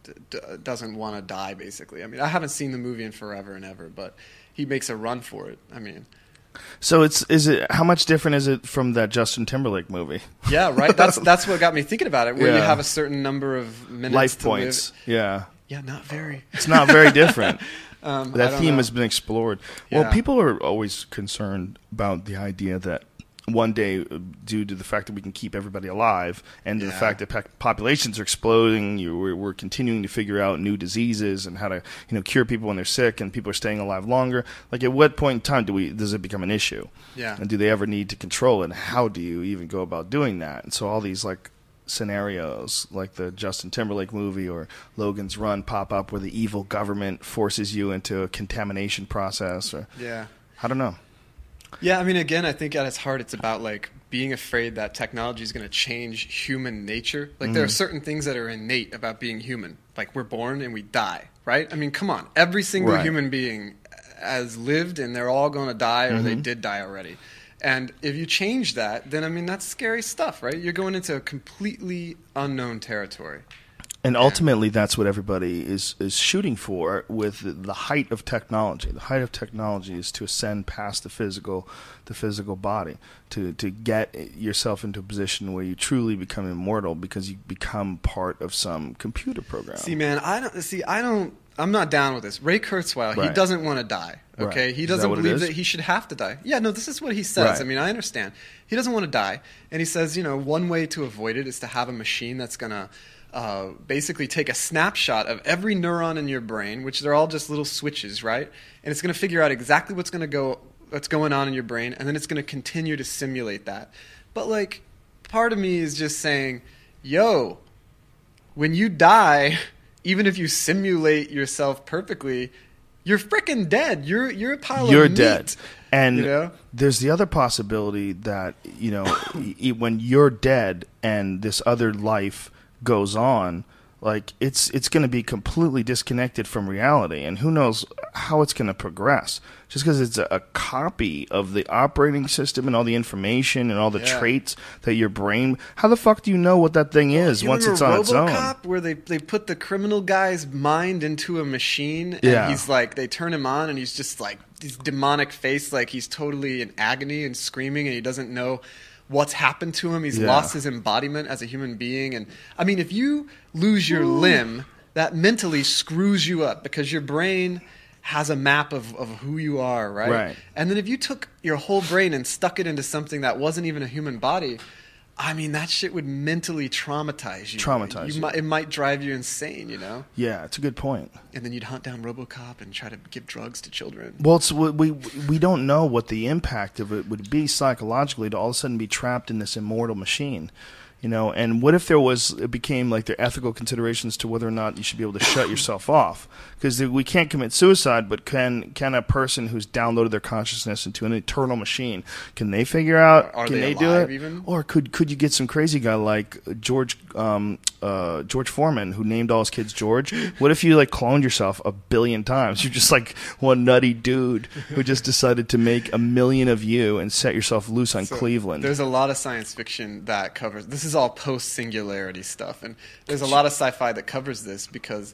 d- doesn't want to die, basically. I mean, I haven't seen the movie in forever and ever, but he makes a run for it. I mean, So it's is it how much different is it from that Justin Timberlake movie? yeah, right. That's that's what got me thinking about it. Where you Yeah. have a certain number of minutes, Life to points. live. Yeah. Yeah, not very. It's not very different. Um, I that don't theme know. has been explored. Well, Yeah. people are always concerned about the idea that one day, uh, due to the fact that we can keep everybody alive and to the Yeah. fact that pa- populations are exploding, you, we're, we're continuing to figure out new diseases and how to, you know, cure people when they're sick, and people are staying alive longer. Like, at what point in time do we does it become an issue? Yeah. And do they ever need to control it? And how do you even go about doing that? And so all these like scenarios, like the Justin Timberlake movie or Logan's Run, pop up where the evil government forces you into a contamination process, or Yeah. I don't know. Yeah, I mean, again, I think at its heart, it's about like being afraid that technology is going to change human nature. Like, there are certain things that are innate about being human. Like, we're born and we die, right? I mean, come on. Every single Right. human being has lived, and they're all going to die, or they did die already. And if you change that, then, I mean, that's scary stuff, right? You're going into a completely unknown territory. And ultimately, that's what everybody is, is shooting for with the, the height of technology. The height of technology is to ascend past the physical, the physical body, to, to get yourself into a position where you truly become immortal because you become part of some computer program. See, man, I don't see. I don't. I'm not down with this. Ray Kurzweil, he Right. doesn't want to die. Okay, Right. he Is that doesn't what it believe is? that he should have to die. Yeah, no, this is what he says. Right. I mean, I understand. He doesn't want to die, and he says, you know, one way to avoid it is to have a machine that's gonna uh, basically take a snapshot of every neuron in your brain, which they're all just little switches, right? And it's gonna figure out exactly what's gonna go, what's going on in your brain, and then it's gonna continue to simulate that. But like, part of me is just saying, yo, when you die, even if you simulate yourself perfectly, you're freaking dead. You're you're a pile You're of meat. dead. And you know? there's the other possibility that, you know, y- when you're dead and this other life goes on, like it's it's going to be completely disconnected from reality, and who knows how it's going to progress. Just because it's a, a copy of the operating system and all the information and all the Yeah. traits that your brain. How the fuck do you know what that thing is You once it's on remember its own? RoboCop, where they they put the criminal guy's mind into a machine, and Yeah. he's like, they turn him on, and he's just like this demonic face, like he's totally in agony and screaming, and he doesn't know what's happened to him. He's Yeah. lost his embodiment as a human being. And I mean, if you lose your limb, that mentally screws you up because your brain has a map of, of who you are, right? Right. And then if you took your whole brain and stuck it into something that wasn't even a human body, I mean, that shit would mentally traumatize you. Traumatize you. Might, it might drive you insane, you know? Yeah, it's a good point. And then you'd hunt down RoboCop and try to give drugs to children. Well, it's, we we don't know what the impact of it would be psychologically to all of a sudden be trapped in this immortal machine, you know. And what if there was it became like the ethical considerations to whether or not you should be able to shut yourself off? Because we can't commit suicide, but can can a person who's downloaded their consciousness into an eternal machine, can they figure out? Are can they do alive it? even? Or could could you get some crazy guy like George um, uh, George Foreman, who named all his kids George? What if you like cloned yourself a billion times? You're just like one nutty dude who just decided to make a million of you and set yourself loose on So Cleveland. There's a lot of science fiction that covers this is all post singularity stuff, and there's a lot of sci-fi that covers this because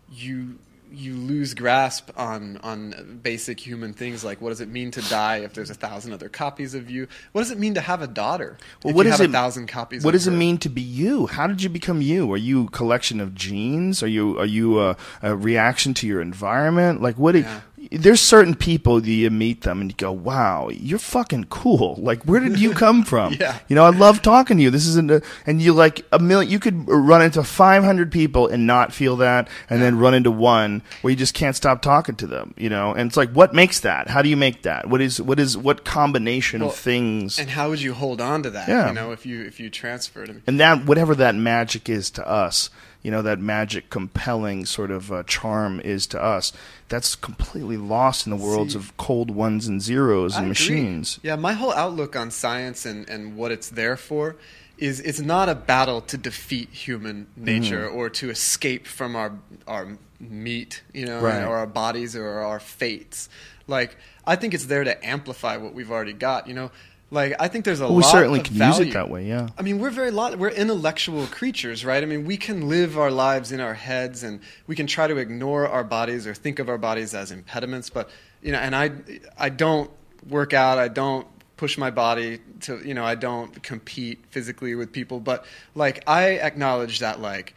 you you lose grasp on on basic human things like what does it mean to die if there's a thousand other copies of you? What does it mean to have a daughter? Well, if what you does have it a thousand copies? What of does it her? mean to be you? How did you become you? Are you a collection of genes? Are you are you a, a reaction to your environment? Like what? do- Yeah. There's certain people that you meet them and you go, "Wow, you're fucking cool." Like, where did you come from? Yeah. You know, I love talking to you. This isn't, a, and you like a million. You could run into five hundred people and not feel that, and then run into one where you just can't stop talking to them. You know, and it's like, what makes that? How do you make that? What is what is what combination Well, of things? And how would you hold on to that? Yeah. You know, if you if you transferred him. And that, whatever that magic is to us, you know, that magic, compelling sort of uh, charm is to us, that's completely lost in the worlds See, of cold ones and zeros and I agree. machines. Yeah, my whole outlook on science and, and what it's there for is it's not a battle to defeat human nature Mm-hmm. or to escape from our our meat, you know, Right. or our bodies or our fates. Like, I think it's there to amplify what we've already got. You know, Like, I think there's a Well, we lot certainly of can use value. it that way, yeah. I mean, we're very lot. We're intellectual creatures, right? I mean, we can live our lives in our heads, and we can try to ignore our bodies or think of our bodies as impediments. But you know, and I, I don't work out. I don't push my body to, you know, I don't compete physically with people. But like, I acknowledge that, like,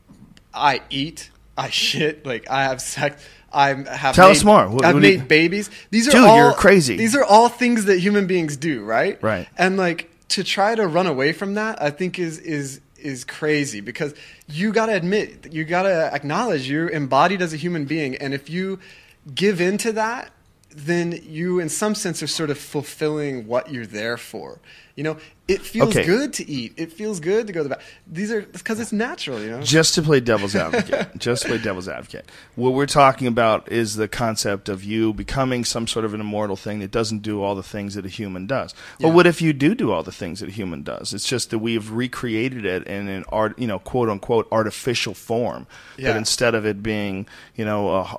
I eat, I shit, like, I have sex. I have Tell made, us more. What- I've what do you- made babies. These are Dude, all you're crazy. These are all things that human beings do, right? Right. And like, to try to run away from that, I think is is is crazy, because you got to admit, you got to acknowledge you're embodied as a human being, and if you give into that, then you, in some sense, are sort of fulfilling what you're there for. You know, it feels Okay. good to eat. It feels good to go to the bath. These are because it's natural. You know. Just to play devil's advocate, just to play devil's advocate. What we're talking about is the concept of you becoming some sort of an immortal thing that doesn't do all the things that a human does. Yeah. Well, what if you do do all the things that a human does? It's just that we've recreated it in an art, you know, quote unquote, artificial form. Yeah. That instead of it being, you know, a,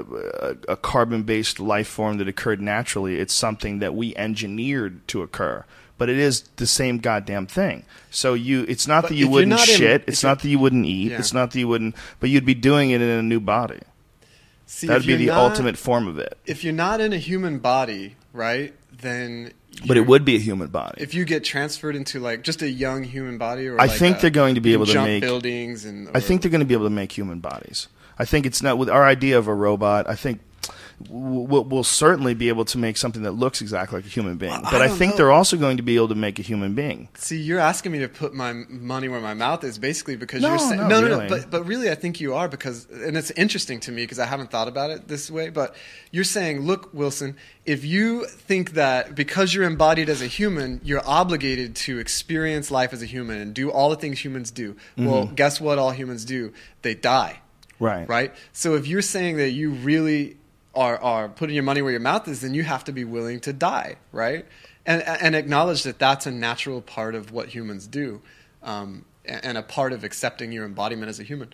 a, a carbon-based life form that occurred naturally, it's something that we engineered to occur. But it is the same goddamn thing. So you, it's not But that you if you're wouldn't not in- shit. if It's you're- not that you wouldn't eat. Yeah. It's not that you wouldn't. But you'd be doing it in a new body. See, That'd if be you're the not- ultimate form of it. If you're not in a human body, right, then. But it you're- would be a human body. If you get transferred into like just a young human body, or I like think a- they're going to be you able to jump make- buildings, and I or- think they're going to be able to make human bodies. I think it's not with our idea of a robot. I think we'll, we'll certainly be able to make something that looks exactly like a human being. Well, But I I, don't think know. they're also going to be able to make a human being. See, you're asking me to put my money where my mouth is, basically, because No, you're saying not no, no, really. no. But but really, I think you are, because, and it's interesting to me because I haven't thought about it this way. But you're saying, look, Wilson, if you think that because you're embodied as a human, you're obligated to experience life as a human and do all the things humans do. Well, Mm-hmm. guess what? All humans do, they die. Right. Right. So if you're saying that you really are are putting your money where your mouth is, then you have to be willing to die, right? And and acknowledge that that's a natural part of what humans do, um, and and a part of accepting your embodiment as a human.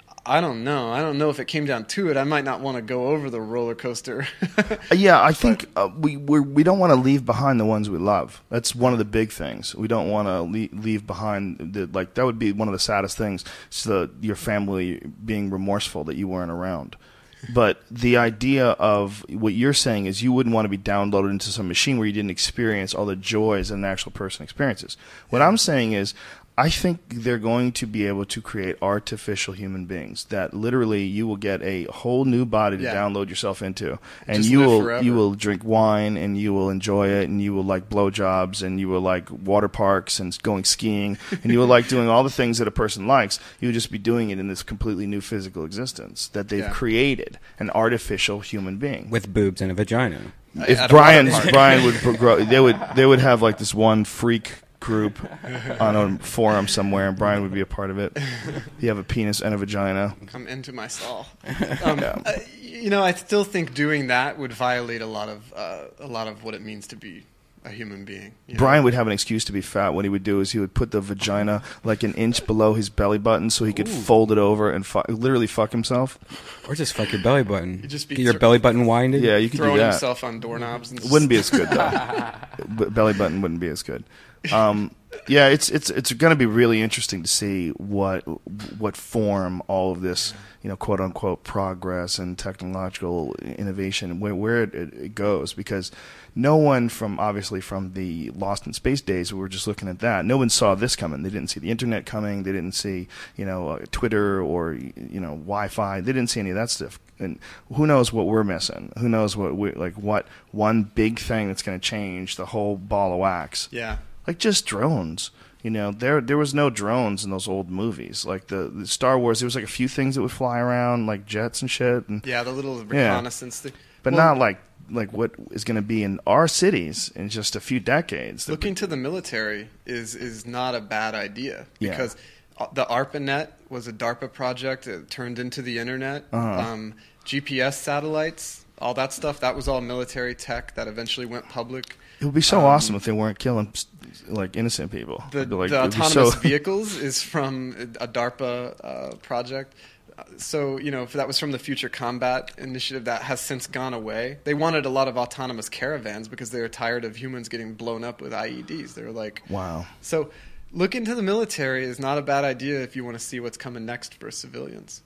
I don't know. I don't know if it came down to it. I might not want to go over the roller coaster. Uh, Yeah, I think uh, we we're, we don't want to leave behind the ones we love. That's one of the big things. We don't want to le- leave behind the, like that would be one of the saddest things. Is the your family being remorseful that you weren't around. But the idea of what you're saying is you wouldn't want to be downloaded into some machine where you didn't experience all the joys that an actual person experiences. What I'm saying is I think they're going to be able to create artificial human beings that literally you will get a whole new body to Yeah. download yourself into, and Just you live will forever. you will drink wine and you will enjoy it, and you will like blowjobs, and you will like water parks and going skiing, and you will like doing all the things that a person likes. You will just be doing it in this completely new physical existence that they've Yeah. created, an artificial human being. with boobs and a vagina. If At a Brian water park. Brian would grow, they would they would have like this one freak group on a forum somewhere, and Brian would be a part of it. You have a penis and a vagina. I'm into my stall. Um, Yeah. uh, you know, I still think doing that would violate a lot of uh, a lot of what it means to be a human being. you know? Brian would have an excuse to be fat. What he would do is he would put the vagina like an inch below his belly button so he could fold it over and fu- literally fuck himself. Or just fuck your belly button. You'd just be Get your thr- belly button winded. Yeah, you could do throwing that. himself on doorknobs. And It wouldn't be as good though. B- belly button wouldn't be as good. Um, yeah, it's it's it's going to be really interesting to see what what form all of this, you know, quote unquote progress and technological innovation where where it, it goes, because no one from obviously from the Lost in Space days, we were just looking at that. No one saw this coming. They didn't see the internet coming. They didn't see, you know, uh, Twitter or, you know, Wi-Fi. They didn't see any of that stuff. And who knows what we're missing? Who knows what we like? What one big thing that's going to change the whole ball of wax? Yeah. Like just drones. You know, there there was no drones in those old movies. Like the, the Star Wars, there was like a few things that would fly around, like jets and shit. And, Yeah, the little reconnaissance thing. but Well, not like like what is going to be in our cities in just a few decades. looking to the military is is not a bad idea, Yeah. because uh, the ARPANET was a DARPA project. It turned into the internet. Uh-huh. Um, G P S satellites, all that stuff, that was all military tech that eventually went public. It would be so um, awesome if they weren't killing like innocent people. The, It'd be like- the it'd be autonomous so- vehicles is from a DARPA uh, project. So, you know, if that was from the Future Combat Initiative, that has since gone away. They wanted a lot of autonomous caravans because they were tired of humans getting blown up with I E Ds. They were like, Wow. So look into the military is not a bad idea if you want to see what's coming next for civilians.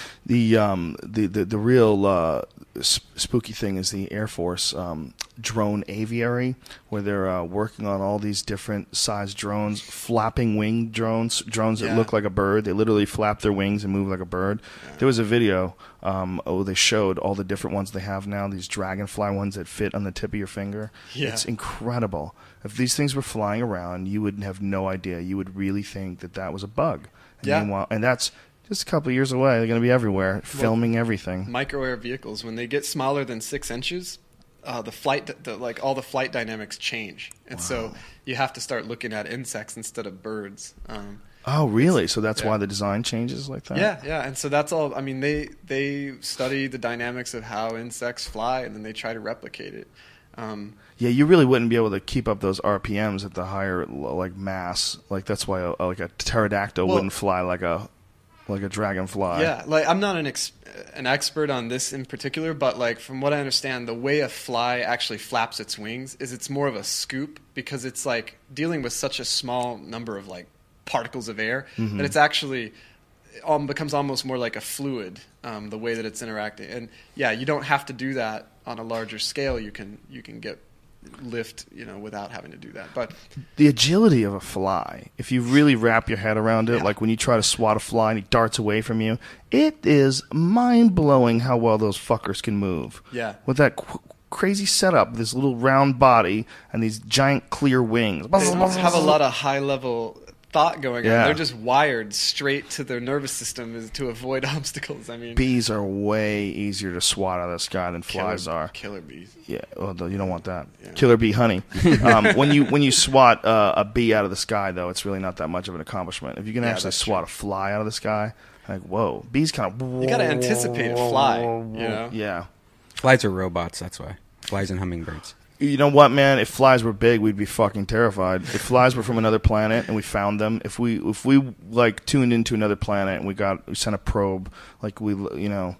The um the the, the real uh, sp- spooky thing is the Air Force um, drone aviary, where they're uh, working on all these different size drones, flapping wing drones, drones that Yeah. look like a bird. They literally flap their wings and move like a bird. Yeah. There was a video. Um, oh, they showed all the different ones they have now. These dragonfly ones that fit on the tip of your finger. Yeah. It's incredible. If these things were flying around, you would have no idea. You would really think that that was a bug. And Yeah. meanwhile, and that's just a couple of years away. They're going to be everywhere, filming everything. Micro air vehicles, when they get smaller than six inches, uh, the flight, the, like all the flight dynamics change, and so you have to start looking at insects instead of birds. Um, Oh, really? So that's yeah. why the design changes like that? yeah, yeah, and so that's all. I mean, they they study the dynamics of how insects fly, and then they try to replicate it. Um, Yeah, you really wouldn't be able to keep up those R P Ms at the higher like mass. Like that's why a, like a pterodactyl Well- wouldn't fly like a like a dragonfly. Yeah, like I'm not an ex- an expert on this in particular, but like from what I understand, the way a fly actually flaps its wings is it's more of a scoop because it's like dealing with such a small number of like particles of air that it's actually um, becomes almost more like a fluid um, the way that it's interacting. And yeah, you don't have to do that on a larger scale. You can you can get lift, you know, without having to do that. But The agility of a fly, if you really wrap your head around it, Yeah. like when you try to swat a fly and he darts away from you, it is mind-blowing how well those fuckers can move. Yeah. With that qu- crazy setup, this little round body and these giant clear wings. they have a lot of high level thought going Yeah. on. They're just wired straight to their nervous system is to avoid obstacles. I mean, Bees are way easier to swat out of the sky than flies killer, are. killer bees. Yeah, well, though, you don't want that. Yeah. Killer bee honey. um, when you when you swat uh, a bee out of the sky, though, it's really not that much of an accomplishment. If you can Yeah, actually that's swat a fly out of the sky, like whoa, bees kind of. You gotta anticipate a fly, you know? Yeah. Flies are robots, that's why. Flies and hummingbirds. You know what, man? If flies were big, we'd be fucking terrified. If flies were from another planet and we found them, if we if we like tuned into another planet and we got we sent a probe, like we you know,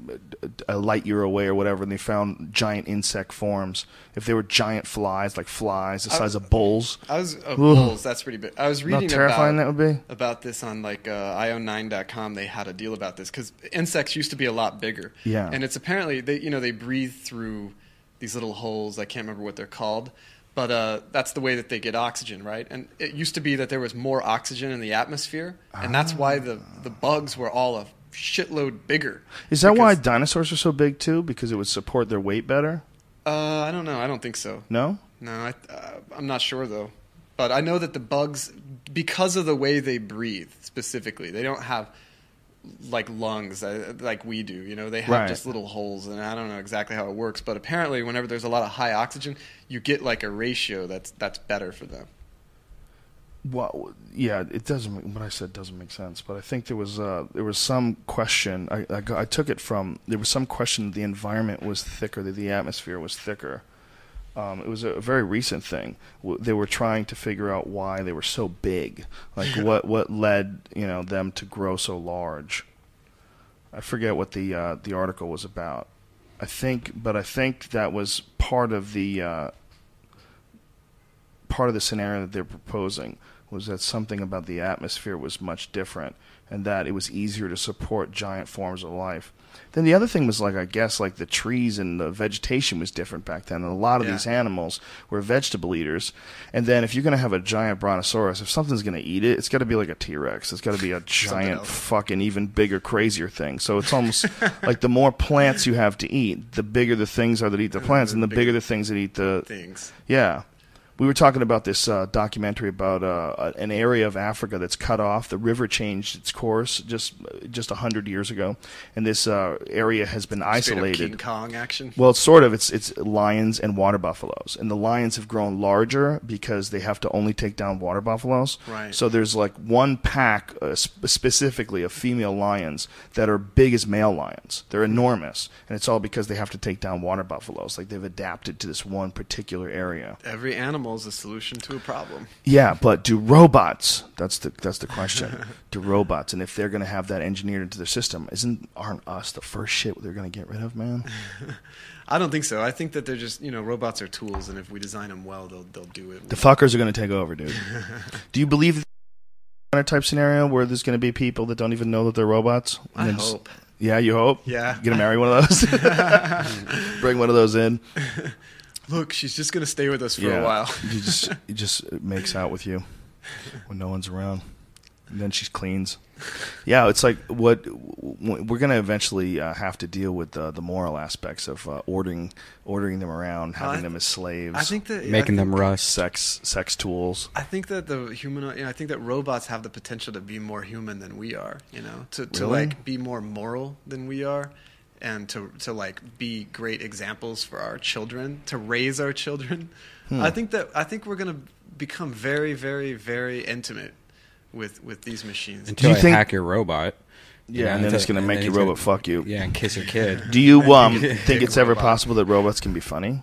a light year away or whatever, and they found giant insect forms. If they were giant flies, like flies the size of bulls, I was uh, Ugh. bulls. That's pretty big. I was how reading terrifying about that would be. about this on like uh, I O nine dot com. They had a deal about this because insects used to be a lot bigger. Yeah. and it's apparently they you know they breathe through these little holes. I can't remember what they're called, but uh, that's the way that they get oxygen, right? And it used to be that there was more oxygen in the atmosphere, and that's why the the bugs were all a shitload bigger. Is that why Because- dinosaurs are so big too? Because it would support their weight better? Uh, I don't know. I don't think so. No? No, I, uh, I'm not sure though. But I know that the bugs, because of the way they breathe specifically, they don't have like lungs uh, like we do. You know, they have Right. just little holes, and I don't know exactly how it works. But apparently, whenever there's a lot of high oxygen, you get like a ratio that's that's better for them. Well, yeah, it doesn't. Make, what I said doesn't make sense. But I think there was uh, there was some question. I, I, got- I took it from there was some question that the environment was thicker, that the atmosphere was thicker. Um, it was a very recent thing. W- They were trying to figure out why they were so big, like what what led you know them to grow so large. I forget what the uh, the article was about. I think, but I think that was part of the uh, part of the scenario that they're proposing was that something about the atmosphere was much different, and that it was easier to support giant forms of life. Then the other thing was like I guess like the trees and the vegetation was different back then, and a lot of Yeah. these animals were vegetable eaters. And then if you're gonna have a giant brontosaurus, if something's gonna eat it, it's got to be like a T-Rex. It's got to be a giant, else. fucking even bigger, crazier thing. So it's almost like the more plants you have to eat, the bigger the things are that eat the plants, and the bigger the things that eat the Things. yeah. We were talking about this uh, documentary about uh, an area of Africa that's cut off. The river changed its course just just a hundred years ago, and this uh, area has been Straight up isolated. King Kong action. Well, it's sort of. It's it's lions and water buffaloes, and the lions have grown larger because they have to only take down water buffaloes. Right. So there's like one pack, uh, sp- specifically of female lions that are big as male lions. They're enormous, and it's all because they have to take down water buffaloes. Like they've adapted to this one particular area. Every animal normal is a solution to a problem. Yeah, but do robots? That's the that's the question. Do robots, and if they're going to have that engineered into their system, isn't aren't us the first shit they're going to get rid of, man? I don't think so. I think that they're just, you know, robots are tools, and if we design them well, they'll they'll do it. The fuckers are going to take over, dude. Do you believe that kind of type scenario where there's going to be people that don't even know that they're robots? And I then just- hope. Yeah, you hope? Yeah. You gonna marry one of those? Bring one of those in. Look, she's just gonna stay with us for yeah. a while. you just it just makes out with you when no one's around, and then she cleans. Yeah, it's like what we're gonna eventually uh, have to deal with uh, the moral aspects of uh, ordering ordering them around, having I them as slaves, I think that Making I them think, rust. sex sex tools. I think that the human, you know, I think that robots have the potential to be more human than we are. You know, to to Really? like be more moral than we are, and to to like be great examples for our children, to raise our children. Hmm. I think that I think we're gonna become very, very, very intimate with with these machines. Until you I think- hack your robot. Yeah, and then until- it's gonna and make then your he's robot gonna- fuck you. Yeah, and kiss your kid. Do you um Take think a it's ever robot. possible that robots can be funny?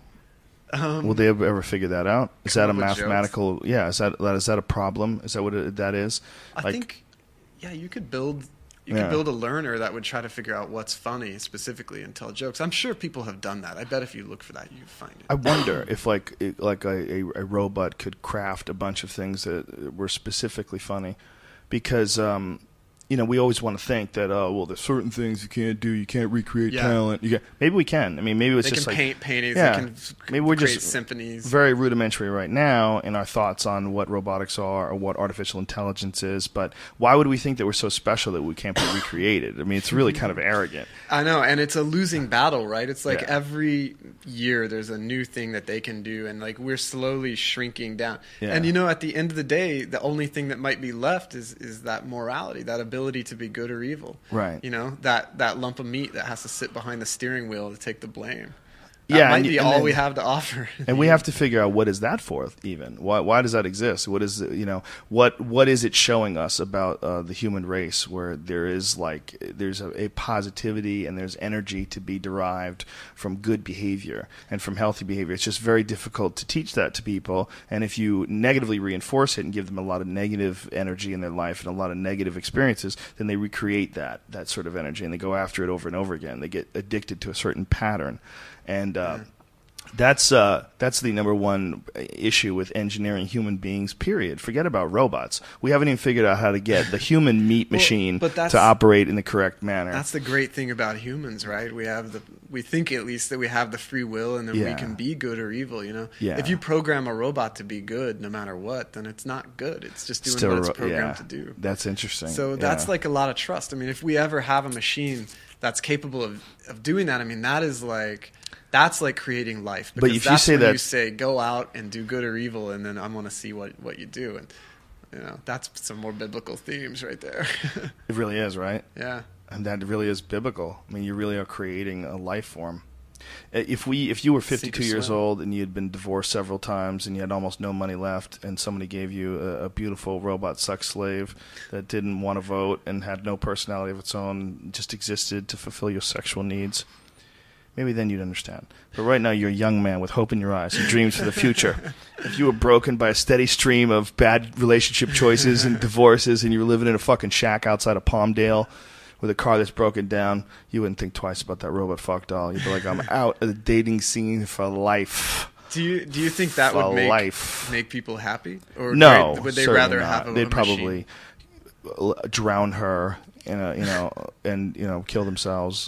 Um, Will they ever, ever figure that out? Is that a Come up with mathematical? Yeah, is that that is that a problem? Is that what it, that is? I Like, think, yeah, you could build. You Yeah. could build a learner that would try to figure out what's funny specifically and tell jokes. I'm sure people have done that. I bet if you look for that, you'd find it. I wonder if like it, like a, a, a robot could craft a bunch of things that were specifically funny, because um, you know we always want to think that oh well there's certain things you can't do, you can't recreate Yeah. talent. You can, maybe we can. I mean maybe it's They just can like paint paintings. yeah, They can maybe we're create just symphonies. very rudimentary right now in our thoughts on what robotics are or what artificial intelligence is. But why would we think that we're so special that we can't be recreated? I mean it's really kind of arrogant. I know, and it's a losing battle, right? It's like Yeah. every year there's a new thing that they can do, and like we're slowly shrinking down. Yeah. And you know, at the end of the day, the only thing that might be left is is that morality, that ability to be good or evil. Right. You know, that that lump of meat that has to sit behind the steering wheel to take the blame. That Yeah, might and be you- and all then- we have to offer. And we have to figure out what is that for, even. Why why does that exist? What is you know what what is it showing us about uh, the human race, where there is like there's a, a positivity and there's energy to be derived from good behavior and from healthy behavior. It's just very difficult to teach that to people, and if you negatively reinforce it and give them a lot of negative energy in their life and a lot of negative experiences, then they recreate that that sort of energy and they go after it over and over again. They get addicted to a certain pattern. And uh, that's uh, that's the number one issue with engineering human beings, period. Forget about robots. We haven't even figured out how to get the human meat Well, machine but that's- to operate in the correct manner. That's the great thing about humans, right? We have the we think at least that we have the free will and that Yeah. we can be good or evil, you know? Yeah. If you program a robot to be good no matter what, then it's not good. It's just doing Still what it's ro- programmed yeah. to do. That's interesting. So that's Yeah. like a lot of trust. I mean, if we ever have a machine that's capable of, of doing that, I mean, that is like that's like creating life. But Because if you that's say when that- you say go out and do good or evil, and then I want to see what what you do, and you know that's some more biblical themes right there. It really is, right? Yeah. And that really is biblical. I mean, you really are creating a life form. Uh, If we, if you were fifty-two Sink or years swim. old and you had been divorced several times and you had almost no money left, and somebody gave you a, a beautiful robot sex slave that didn't want to vote and had no personality of its own, just existed to fulfill your sexual needs, maybe then you'd understand. But right now, you're a young man with hope in your eyes and dreams for the future. If you were broken by a steady stream of bad relationship choices and divorces, and you were living in a fucking shack outside of Palmdale with a car that's broken down, you wouldn't think twice about that robot fuck doll. You'd be like, I'm out of the dating scene for life. Do you do you think that For would make life. make people happy, or No, would would they certainly rather not. have a, They'd a probably machine? l- drown her, in a, you know, and you know, kill themselves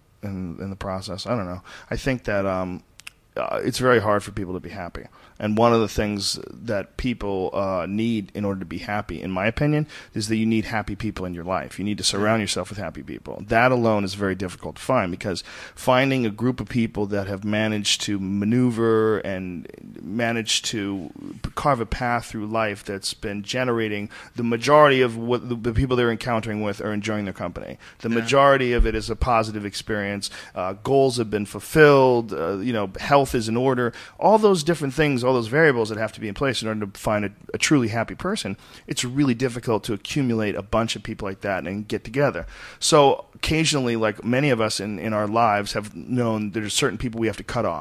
in in the process. I don't know. I think that um, uh, it's very hard for people to be happy, and one of the things that people uh, need in order to be happy, in my opinion, is that you need happy people in your life. You need to surround yourself with happy people. That alone is very difficult to find, because finding a group of people that have managed to maneuver and managed to carve a path through life that's been generating the majority of what the, the people they're encountering with are enjoying their company. The majority of it is a positive experience. Uh, goals have been fulfilled. Uh, you know, health is in order. All those different things, all those variables that have to be in place in order to find a, a truly happy person. It's really difficult to accumulate a bunch of people like that and get together. So occasionally, like many of us in, in our lives have known there's certain people we have to cut off.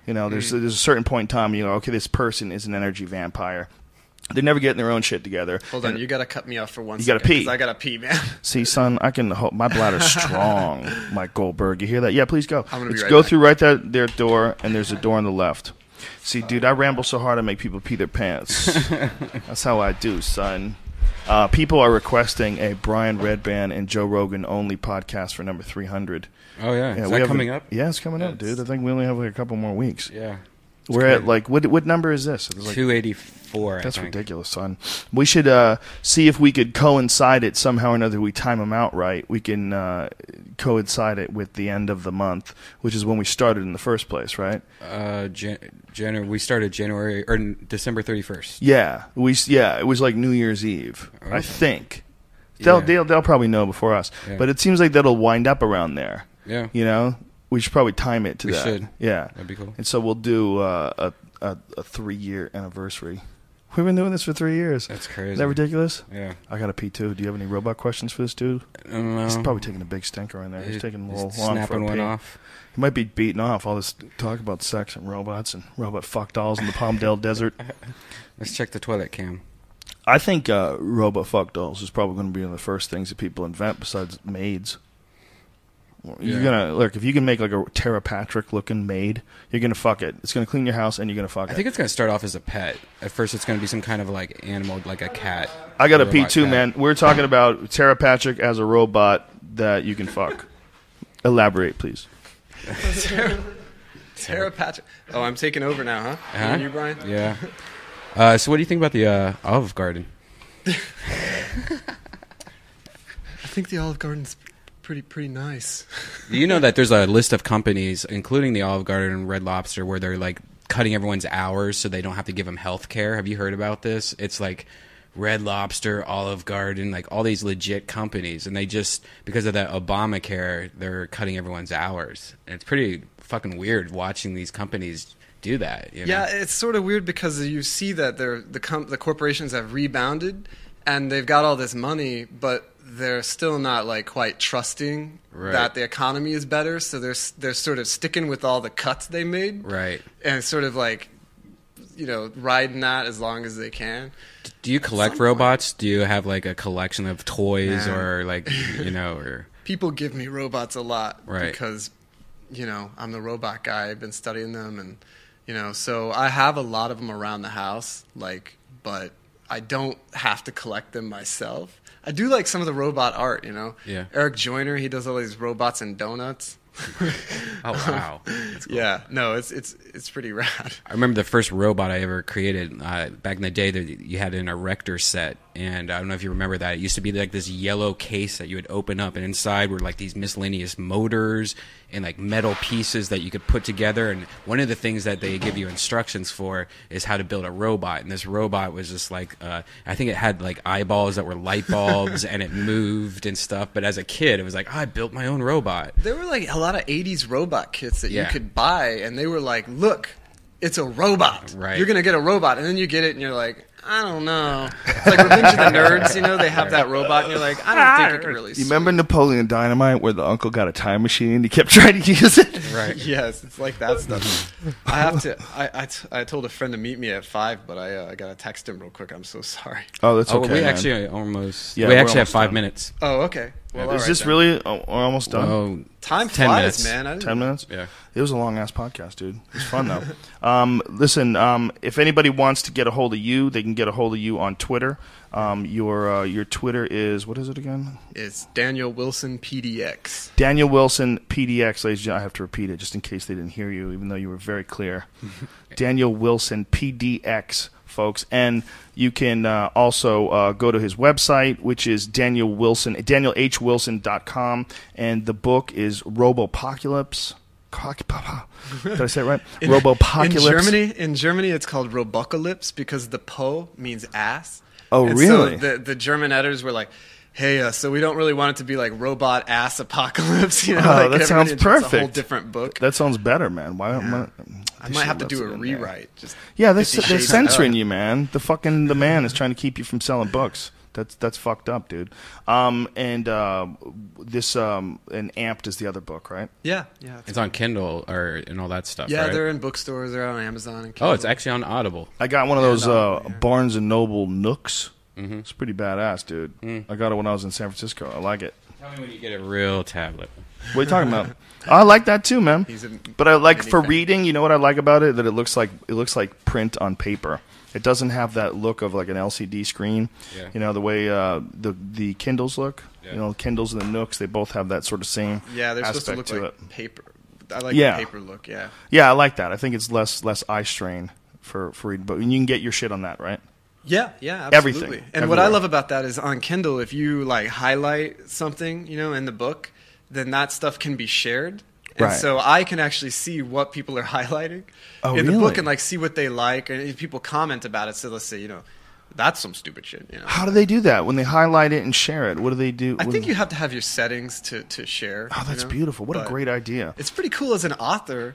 You know, there's there's a certain point in time, you know, okay, this person is an energy vampire. They're never getting their own shit together. Hold And on, you gotta cut me off for one You second. gotta pee. 'cause I gotta pee, man. See, son, I can hold my bladder's strong, Mike Goldberg. You hear that? Yeah, please go. I'm gonna be Let's right go back. through right there, their door, and there's a door on the left. See, dude, I ramble so hard I make people pee their pants. That's how I do, son. Uh, people are requesting a Brian Redband and Joe Rogan only podcast for number three hundred. Oh yeah, Yeah, is we that have coming a- up? Yeah, it's coming up, dude. I think we only have like a couple more weeks. Yeah, We're at like what? What number is this? It's like, two eighty-four. that's I think. ridiculous, son. We should uh, see if we could coincide it somehow or another. We time them out right. We can uh, coincide it with the end of the month, which is when we started in the first place, right? Uh, Jan- January. We started January or December thirty-first. Yeah, we yeah. It was like New Year's Eve, I think. They'll Yeah. they'll they'll probably know before us, Yeah. but it seems like that'll wind up around there. Yeah, You know, we should probably time it to We that. should. Yeah, that'd be cool. and so we'll do uh, a a, a three year anniversary. We've been doing this for three years. That's crazy. Is that ridiculous? Yeah, I got to pee too. Do you have any robot questions for this dude? I don't know. He's probably taking a big stinker in there. He's He's- taking a he's little long for snapping a one pee. off. He might be beating off all this talk about sex and robots and robot fuck dolls in the Palmdale Desert. Let's check the toilet cam. I think uh, robot fuck dolls is probably going to be one of the first things that people invent besides maids. You're Yeah. gonna look if you can make like a Tara Patrick looking maid. You're gonna fuck it. It's gonna clean your house and you're gonna fuck I it. think it's gonna start off as a pet. At first, it's gonna be some kind of like animal, like a cat. I got to a pee robot too, cat. man. We're talking about Tara Patrick as a robot that you can fuck. Elaborate, please. Tara Patrick. Oh, I'm taking over now, huh? Uh-huh. And you, Brian? Yeah. Uh, so, what do you think about the uh, Olive Garden? I think the Olive Garden's pretty pretty nice. Do you know that there's a list of companies, including the Olive Garden and Red Lobster, where they're like cutting everyone's hours so they don't have to give them health care? Have you heard about this? It's like Red Lobster, Olive Garden, like all these legit companies, and they just, because of that Obamacare, they're cutting everyone's hours. And it's pretty fucking weird watching these companies do that. You know? Yeah, it's sort of weird because you see that they're, the com- the corporations have rebounded and they've got all this money, but they're still not like quite trusting Right. that the economy is better. So they're s- they're sort of sticking with all the cuts they made, Right. and it's sort of like, you know, riding that as long as they can. Do you collect robots? Do you have like a collection of toys Nah. or like, you know, or People give me robots a lot Right. because, you know, I'm the robot guy. I've been studying them, and you know, so I have a lot of them around the house. Like, but I don't have to collect them myself. I do like some of the robot art. You know, Yeah. Eric Joyner, he does all these robots and donuts. oh wow. That's cool. Yeah, no, it's it's it's pretty rad. I remember the first robot I ever created uh, back in the day. That you had an erector set, and I don't know if you remember that. It used to be like this yellow case that you would open up, and inside were like these miscellaneous motors and like metal pieces that you could put together. And one of the things that they give you instructions for is how to build a robot. And this robot was just like, uh, I think it had like eyeballs that were light bulbs, and it moved and stuff. But as a kid, it was like, oh, I built my own robot. There were like a lot of eighties robot kits that Yeah. you could buy, and they were like, look, it's a robot. Right. You're going to get a robot. And then you get it, and you're like, I don't know. It's like Revenge of the Nerds, you know? They have that robot, and you're like, I don't think it can really You suit. remember Napoleon Dynamite where the uncle got a time machine? He kept trying to use it. Right. Yes, it's like that stuff. I have to. I, I, t- I told a friend to meet me at five, but I uh, I got to text him real quick. I'm so sorry. Oh, that's Oh, okay. we man. actually almost. Yeah, we we're actually have almost five done. minutes. Oh, okay. Well, all Is right this then. really? Oh, we're almost done. Oh, Time ten flies, minutes. man. I didn't- Ten minutes? Yeah. It was a long ass podcast, dude. It was fun though. um, listen, um, if anybody wants to get a hold of you, they can get a hold of you on Twitter. Um, your uh, your Twitter is what is it again? It's Daniel Wilson P D X. Daniel Wilson P D X, ladies and gentlemen. I have to repeat it just in case they didn't hear you, even though you were very clear. Daniel Wilson P D X, folks. And you can uh, also uh, go to his website, which is Daniel Wilson, daniel h wilson dot com. And the book is Robopocalypse. Did I say it right? In- Robopocalypse. In Germany, in Germany, it's called Robocalypse because the po means ass. Oh, And really? So the the German editors were like, "Hey, uh, so we don't really want it to be like robot ass apocalypse." You know, Oh, like that everybody- sounds it's a whole perfect. different book. That sounds better, man. Why? why- I they might should have to left do it a in there. rewrite. Just Yeah, they're, Fifty they're Shades censoring of- you, man. The fucking the man is trying to keep you from selling books. That's that's fucked up, dude. Um, and uh, this um, and Amped is the other book, right? Yeah, yeah. It's on Kindle or and all that stuff. Yeah, right? they're in bookstores. They're on Amazon. And Kindle. Oh, it's actually on Audible. I got one of those no, uh, yeah. Barnes and Noble Nooks. Mm-hmm. It's pretty badass, dude. Mm. I got it when I was in San Francisco. I like it. Tell me when you get a real tablet. What are you talking about? I like that too, man. He's a But I like mini for fan. reading. You know what I like about it? That it looks like it looks like print on paper. It doesn't have that look of like an L C D screen. Yeah. You know the way uh, the the Kindles look. Yeah. You know, Kindles and the Nooks. They both have that sort of same Yeah, they're supposed to aspect look to like it. paper. I like Yeah. the paper look. Yeah. Yeah, I like that. I think it's less less eye strain for for reading. But you can get your shit on that, right? Yeah, yeah, absolutely. Everything, And what I everywhere. love about that is on Kindle, if you like highlight something, you know, in the book, then that stuff can be shared. And Right. so I can actually see what people are highlighting Oh, in the really? book and like see what they like, and if people comment about it. So let's say, you know, that's some stupid shit. You know, How do they do that when they highlight it and share it? What do they do? I What think do- you have to have your settings to to share. Oh, you that's know? beautiful. What a But great idea. It's pretty cool as an author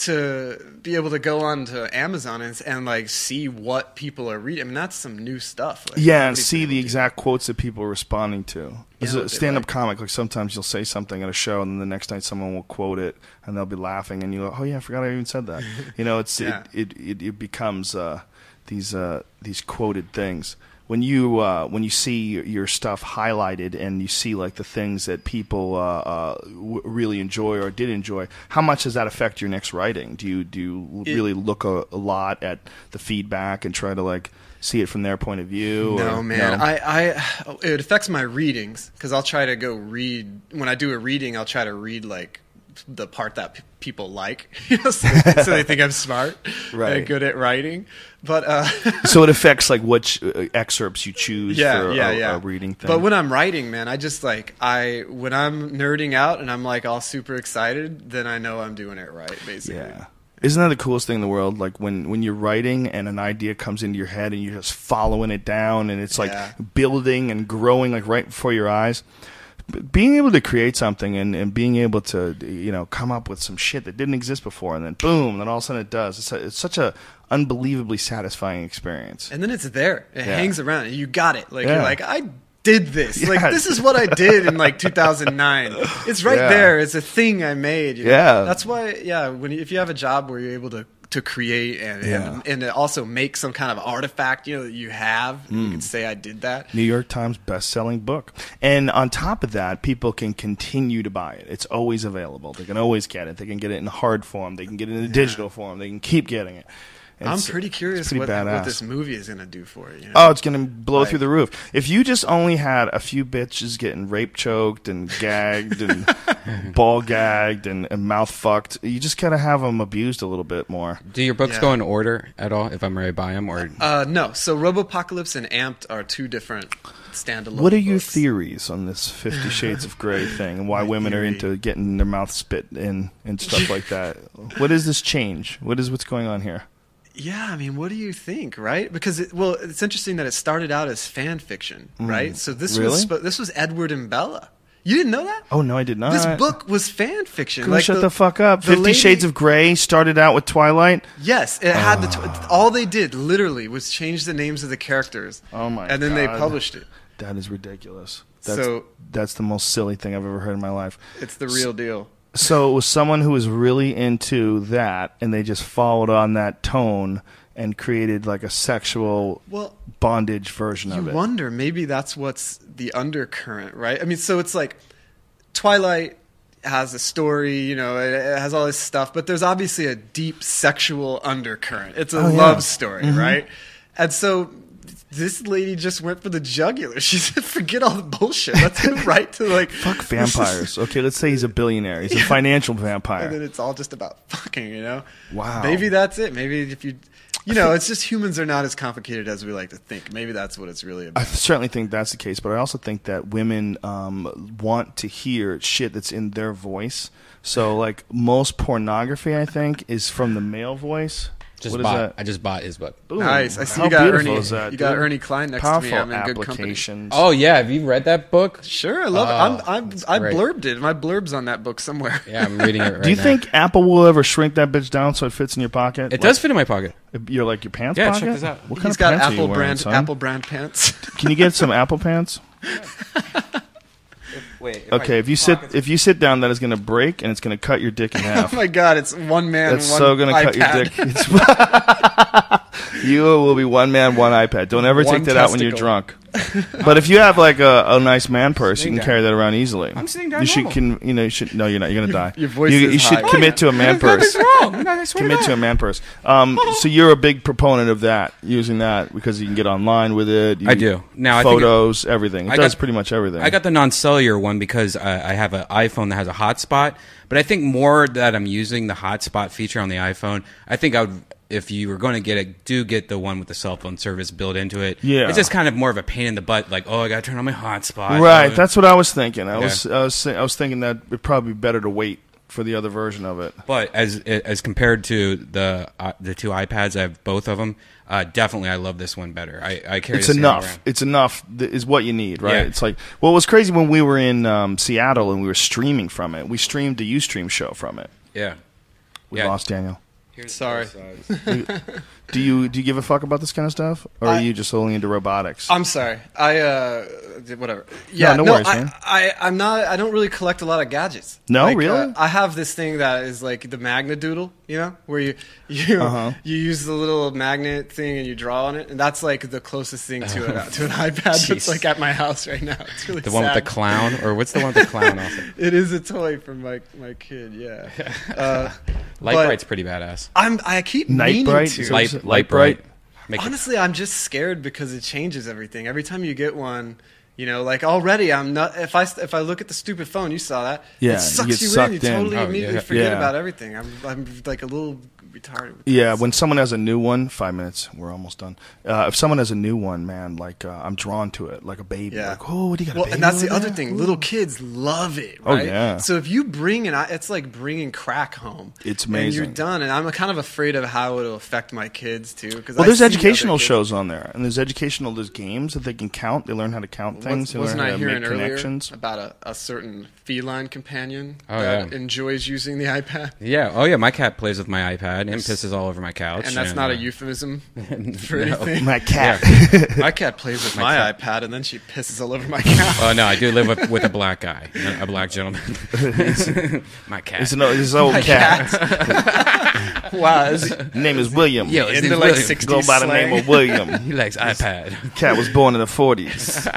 to be able to go on to Amazon and, and like see what people are reading. I mean, that's some new stuff. Like, Yeah, and nobody's see been the able to- exact quotes that people are responding to. As Yeah, a what they stand-up like. comic, like sometimes you'll say something at a show, and then the next night someone will quote it, and they'll be laughing, and you go, "Oh yeah, I forgot I even said that." You know, it's Yeah. it, it, it it becomes uh, these uh, these quoted things. When you uh, when you see your stuff highlighted and you see like the things that people uh, uh, w- really enjoy or did enjoy, how much does that affect your next writing? Do you do you It- really look a, a lot at the feedback and try to like see it from their point of view? No, or- man. no? I, I, it affects my readings because I'll try to go read. When I do a reading, I'll try to read like the part that p- people like, you know, so, they, so they think I'm smart Right. and good at writing. But uh, So it affects like which uh, excerpts you choose yeah, for yeah, a, yeah. a reading thing. But when I'm writing, man, I just like I when I'm nerding out and I'm like all super excited, then I know I'm doing it right, basically. yeah. Isn't that the coolest thing in the world? Like when, when you're writing and an idea comes into your head and you're just following it down and it's like Yeah. building and growing like right before your eyes. B- Being able to create something and, and being able to, you know, come up with some shit that didn't exist before and then boom, and then all of a sudden it does. It's, a, it's such a unbelievably satisfying experience. And then it's there. It Yeah. hangs around. You got it. Like Yeah. you're like, I did this. Yeah. Like this is what I did in like two thousand nine. It's right Yeah. there. It's a thing I made. you know? Yeah. That's why. Yeah. When you, if you have a job where you're able to to create and Yeah. and, and to also make some kind of artifact, you know, that you have, Hmm. you can say I did that. New York Times best-selling book. And on top of that, people can continue to buy it. It's always available. They can always get it. They can get it in hard form. They can get it in a digital form. They can keep getting it. I'm It's- pretty it's curious pretty what, badass. what this movie is going to do for it. You know? Oh, it's going to blow Like- through the roof. If you just only had a few bitches getting rape choked and gagged and ball gagged and, and mouth fucked, you just got to have them abused a little bit more. Do your books Yeah. go in order at all? If I'm ready to buy them, or Uh, no. So Robopocalypse and Amped are two different standalone. What are your books. theories on this Fifty Shades of Grey thing and why My women are theory. into getting their mouth spit in and stuff like that? What is this change? What is what's going on here? Yeah, I mean, what do you think, right? Because it, well, it's interesting that it started out as fan fiction, right? So this Really? was sp- this was Edward and Bella. You didn't know that? Oh no, I did not. This book was fan fiction. Can like we shut the, fuck up? the Fifty lady- Shades of Grey started out with Twilight. Yes, it had the Ah. tw- all they did literally was change the names of the characters. Oh my And then they God. published it. That is ridiculous. That's, So- that's the most silly thing I've ever heard in my life. It's the real deal. So it was someone who was really into that, and they just followed on that tone and created like a sexual Well, bondage version you of it. wonder maybe that's what's the undercurrent, right? I mean, so it's like Twilight has a story, you know, it, it has all this stuff, but there's obviously a deep sexual undercurrent. It's a Oh, yeah. love story, Mhm. right? And so this lady just went for the jugular. She said, "Forget all the bullshit. Let's go right to like Fuck vampires. Okay, let's say he's a billionaire. He's a financial And then vampire. it's all just about fucking, you know? Wow. Maybe that's it. Maybe if you, you know, it's just humans are not as complicated as we like to think. Maybe that's what it's really I about. certainly think that's the case, but I also think that women um, want to hear shit that's in their voice. So, like, most pornography, I think, is from the male voice. Just what is bought. that? I just bought his book. Ooh, Nice. I see how you got beautiful Ernie. is that, you got dude? Ernie Klein next Powerful to me. I'm in good company. applications. Oh yeah, have you read that book? Sure, I love Oh, it. I'm, I'm, that's I great. blurbed it. My blurb's on that book somewhere. Yeah, I'm reading it right Do you now. think Apple will ever shrink that bitch down so it fits in your pocket? It does fit in my pocket. You're like your pants Yeah, pocket? check this out. What kind He's of got pants are you Apple wearing, brand son? Apple brand pants. Can you get some Apple pants? Wait. Okay, if you sit if you sit down, that is going to break and it's going to cut your dick in half. Oh my god, it's one man. That's one so going to cut your iPad. dick. It's- you will be one man, one iPad. Don't ever One take that out when you're testicle. drunk. But if you have like a, a nice man purse, you Sitting can down. carry that around easily. I'm sitting down You should, normal. can, you know, you should. No, you're not. You're going to die. your voice you, is you should high. commit to a man purse. Nothing's wrong. No, I swear Commit to to a God. man purse. Um, so you're a big proponent of that, using that because you can get online with it. You, I do. Now, I think it- photos, everything. It I does got- pretty much everything. I got the non-cellular one because uh, I have an iPhone that has a hotspot. But I think more that I'm using the hotspot feature on the iPhone. I think I would, if you were going to get it, do get the one with the cell phone service built into it. Yeah. It's just kind of more of a pain in the butt. Like, oh, I got to turn on my hotspot. Right, Oh. that's what I was thinking. I Yeah. was, I was, I was thinking that it'd probably be better to wait for the other version of it. But as as compared to the uh, the two iPads, I have both of them. Uh, definitely, I love this one better. I, I carry It's this thing all enough. around. It's enough. Th- is what you need, right? Yeah. It's like, well, it was crazy when we were in um, Seattle and we were streaming from it. We streamed the Ustream show from it. Yeah. We Yeah. lost Daniel. Sorry. Do you do you give a fuck about this kind of stuff, or I- are you just only into robotics? I'm sorry. I uh, did whatever. Yeah, no no, worries, I, man. I, I'm not. I don't really collect a lot of gadgets. No, Like, really? uh, I have this thing that is like the magnet doodle. You know, where you you Uh-huh. you use the little magnet thing and you draw on it, and that's like the closest thing to an to an iPad that's Jeez. like at my house right now. It's really The one with sad. the clown, or what's the one with the clown? Also, It is a toy for my my kid. Yeah. Uh, Light but Bright's pretty badass. I'm. I keep Night meaning Bright? to. Is that- Light, Light Light Bright? Bright. Make it- Honestly, I'm just scared because it changes everything. Every time you get one, you know, like already I'm not. If I if I look at the stupid phone, you saw that. Yeah, it you sucks get you, sucked in. You in. totally Oh, immediately yeah. forget Yeah. about everything. I'm I'm like a little retarded. With Yeah, this. when someone has a new one, five minutes, we're almost done. Uh, if someone has a new one, man, like uh, I'm drawn to it, like a baby. Yeah. Like, oh, what do you got? A Well, baby and that's the over other there? thing. Ooh. Little kids love it, Oh, right? yeah. So if you bring an, it's like bringing crack home. It's And you're amazing. done. And I'm kind of afraid of how it'll affect my kids too. Because Well, there's educational shows on there, and there's educational. There's games that they can count. They learn how to count things. They Wasn't learn I how to hearing make earlier connections. about a, a certain feline companion Oh, that yeah. enjoys using the iPad? Yeah. Oh, yeah. My cat plays with my iPad and pisses all over my couch. And that's not a uh, euphemism for No. anything. My cat. My cat plays with My my, iPad and then she pisses all over my couch. Oh no, I do live with, with a black guy, a black gentleman. My cat. It's an old, his old cat. Wow. His His name is William. Yo, his into name's like William. sixties Go by the slang. name of William. He likes iPad. Cat was born in the forties.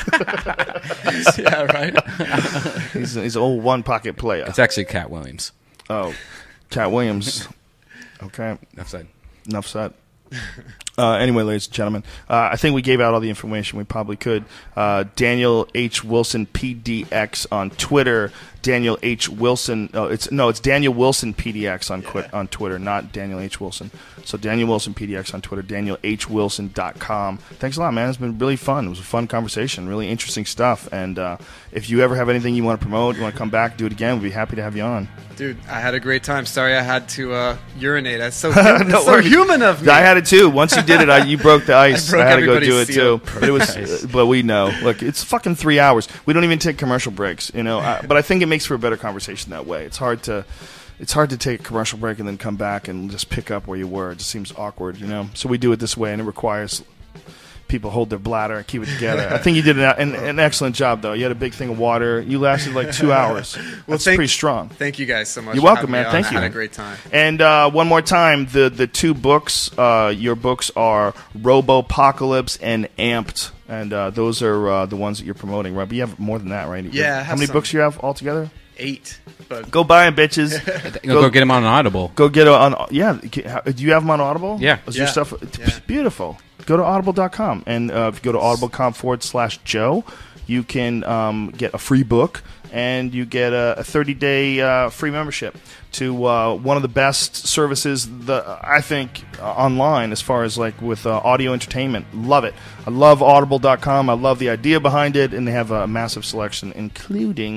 Yeah, right. He's, he's an old one pocket player. It's actually Cat Williams. Oh, Cat Williams. Okay, Enough said. enough said. Uh, anyway, ladies and gentlemen, uh, I think we gave out all the information we probably could. Uh, Daniel H. Wilson P D X on Twitter. Daniel H. Wilson. Oh, it's no, it's Daniel Wilson P D X on quit on Twitter, not Daniel H. Wilson. So Daniel Wilson P D X on Twitter. Daniel H. Wilson dot com. Thanks a lot, man. It's been really fun. It was a fun conversation. Really interesting stuff. And uh, if you ever have anything you want to promote, you want to come back, do it again, we'd be happy to have you on. Dude, I had a great time. Sorry I had to uh, urinate. That's so, that's Don't so worry. human of me. I had it too. Once you did it, I, you broke the ice. I broke had to go do it everybody's seal. too. But it was, but we know. Look, it's fucking three hours. We don't even take commercial breaks, you know. I, but I think it makes for a better conversation that way. It's hard to, it's hard to take a commercial break and then come back and just pick up where you were. It just seems awkward, you know. So we do it this way, and it requires people hold their bladder and keep it together. I think you did an, an, an excellent job, though. You had a big thing of water. You lasted like two hours. That's thank- pretty strong. Thank you guys so much. You're for welcome, having me man. on. Thank I you. had a great time. And uh, one more time, the the two books, uh, your books are Robopocalypse and Amped, and uh, those are uh, the ones that you're promoting, right? But you have more than that, right? Yeah, I How have many some. books you have altogether? Eight. But Go buy them, bitches. Go, go get him on Audible. Go get it on. Yeah, do you have them on Audible? Yeah. Is your Yeah. stuff Yeah. beautiful? Go to audible dot com, and uh, if you go to audible dot com forward slash Joe, you can um, get a free book, and you get a thirty day uh, free membership to uh, one of the best services that I think uh, online as far as like with uh, audio entertainment. Love it. I love audible dot com. I love the idea behind it, and they have a massive selection, including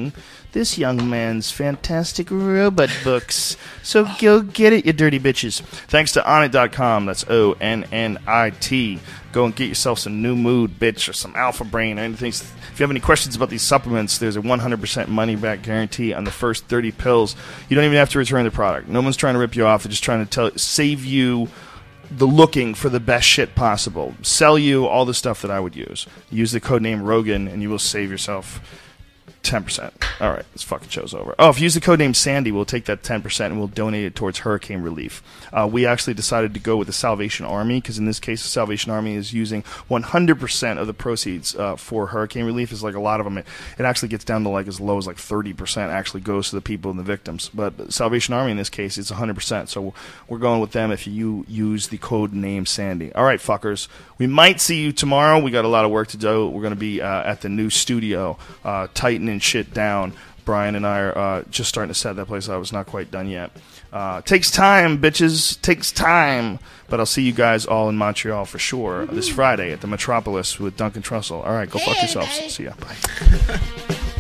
this young man's fantastic robot books. So go get it, you dirty bitches. Thanks to Onnit dot com. That's O N N I T. Go and get yourself some New Mood, bitch, or some Alpha Brain or anything. If you have any questions about these supplements, there's a one hundred percent money-back guarantee on the first thirty pills. You don't even have to return the product. No one's trying to rip you off. They're just trying to tell, save you the looking for the best shit possible. Sell you all the stuff that I would use. Use the code name Rogan, and you will save yourself ten percent. All right, this fucking show's over. Oh, if you use the code name Sandy, we'll take that ten percent and we'll donate it towards hurricane relief. Uh, we actually decided to go with the Salvation Army because in this case, the Salvation Army is using one hundred percent of the proceeds uh, for hurricane relief. It's like a lot of them. It, it actually gets down to like as low as like thirty percent actually goes to the people and the victims. But Salvation Army in this case, it's one hundred percent. So we're going with them if you use the code name Sandy. All right, fuckers. We might see you tomorrow. We got a lot of work to do. We're going to be uh, at the new studio, uh, tightening shit down. Brian and I are uh, just starting to set that place up. It's not quite done yet. Uh, takes time, bitches. Takes time. But I'll see you guys all in Montreal for sure this Friday at the Metropolis with Duncan Trussell. All right, go fuck yourselves. See ya. Bye.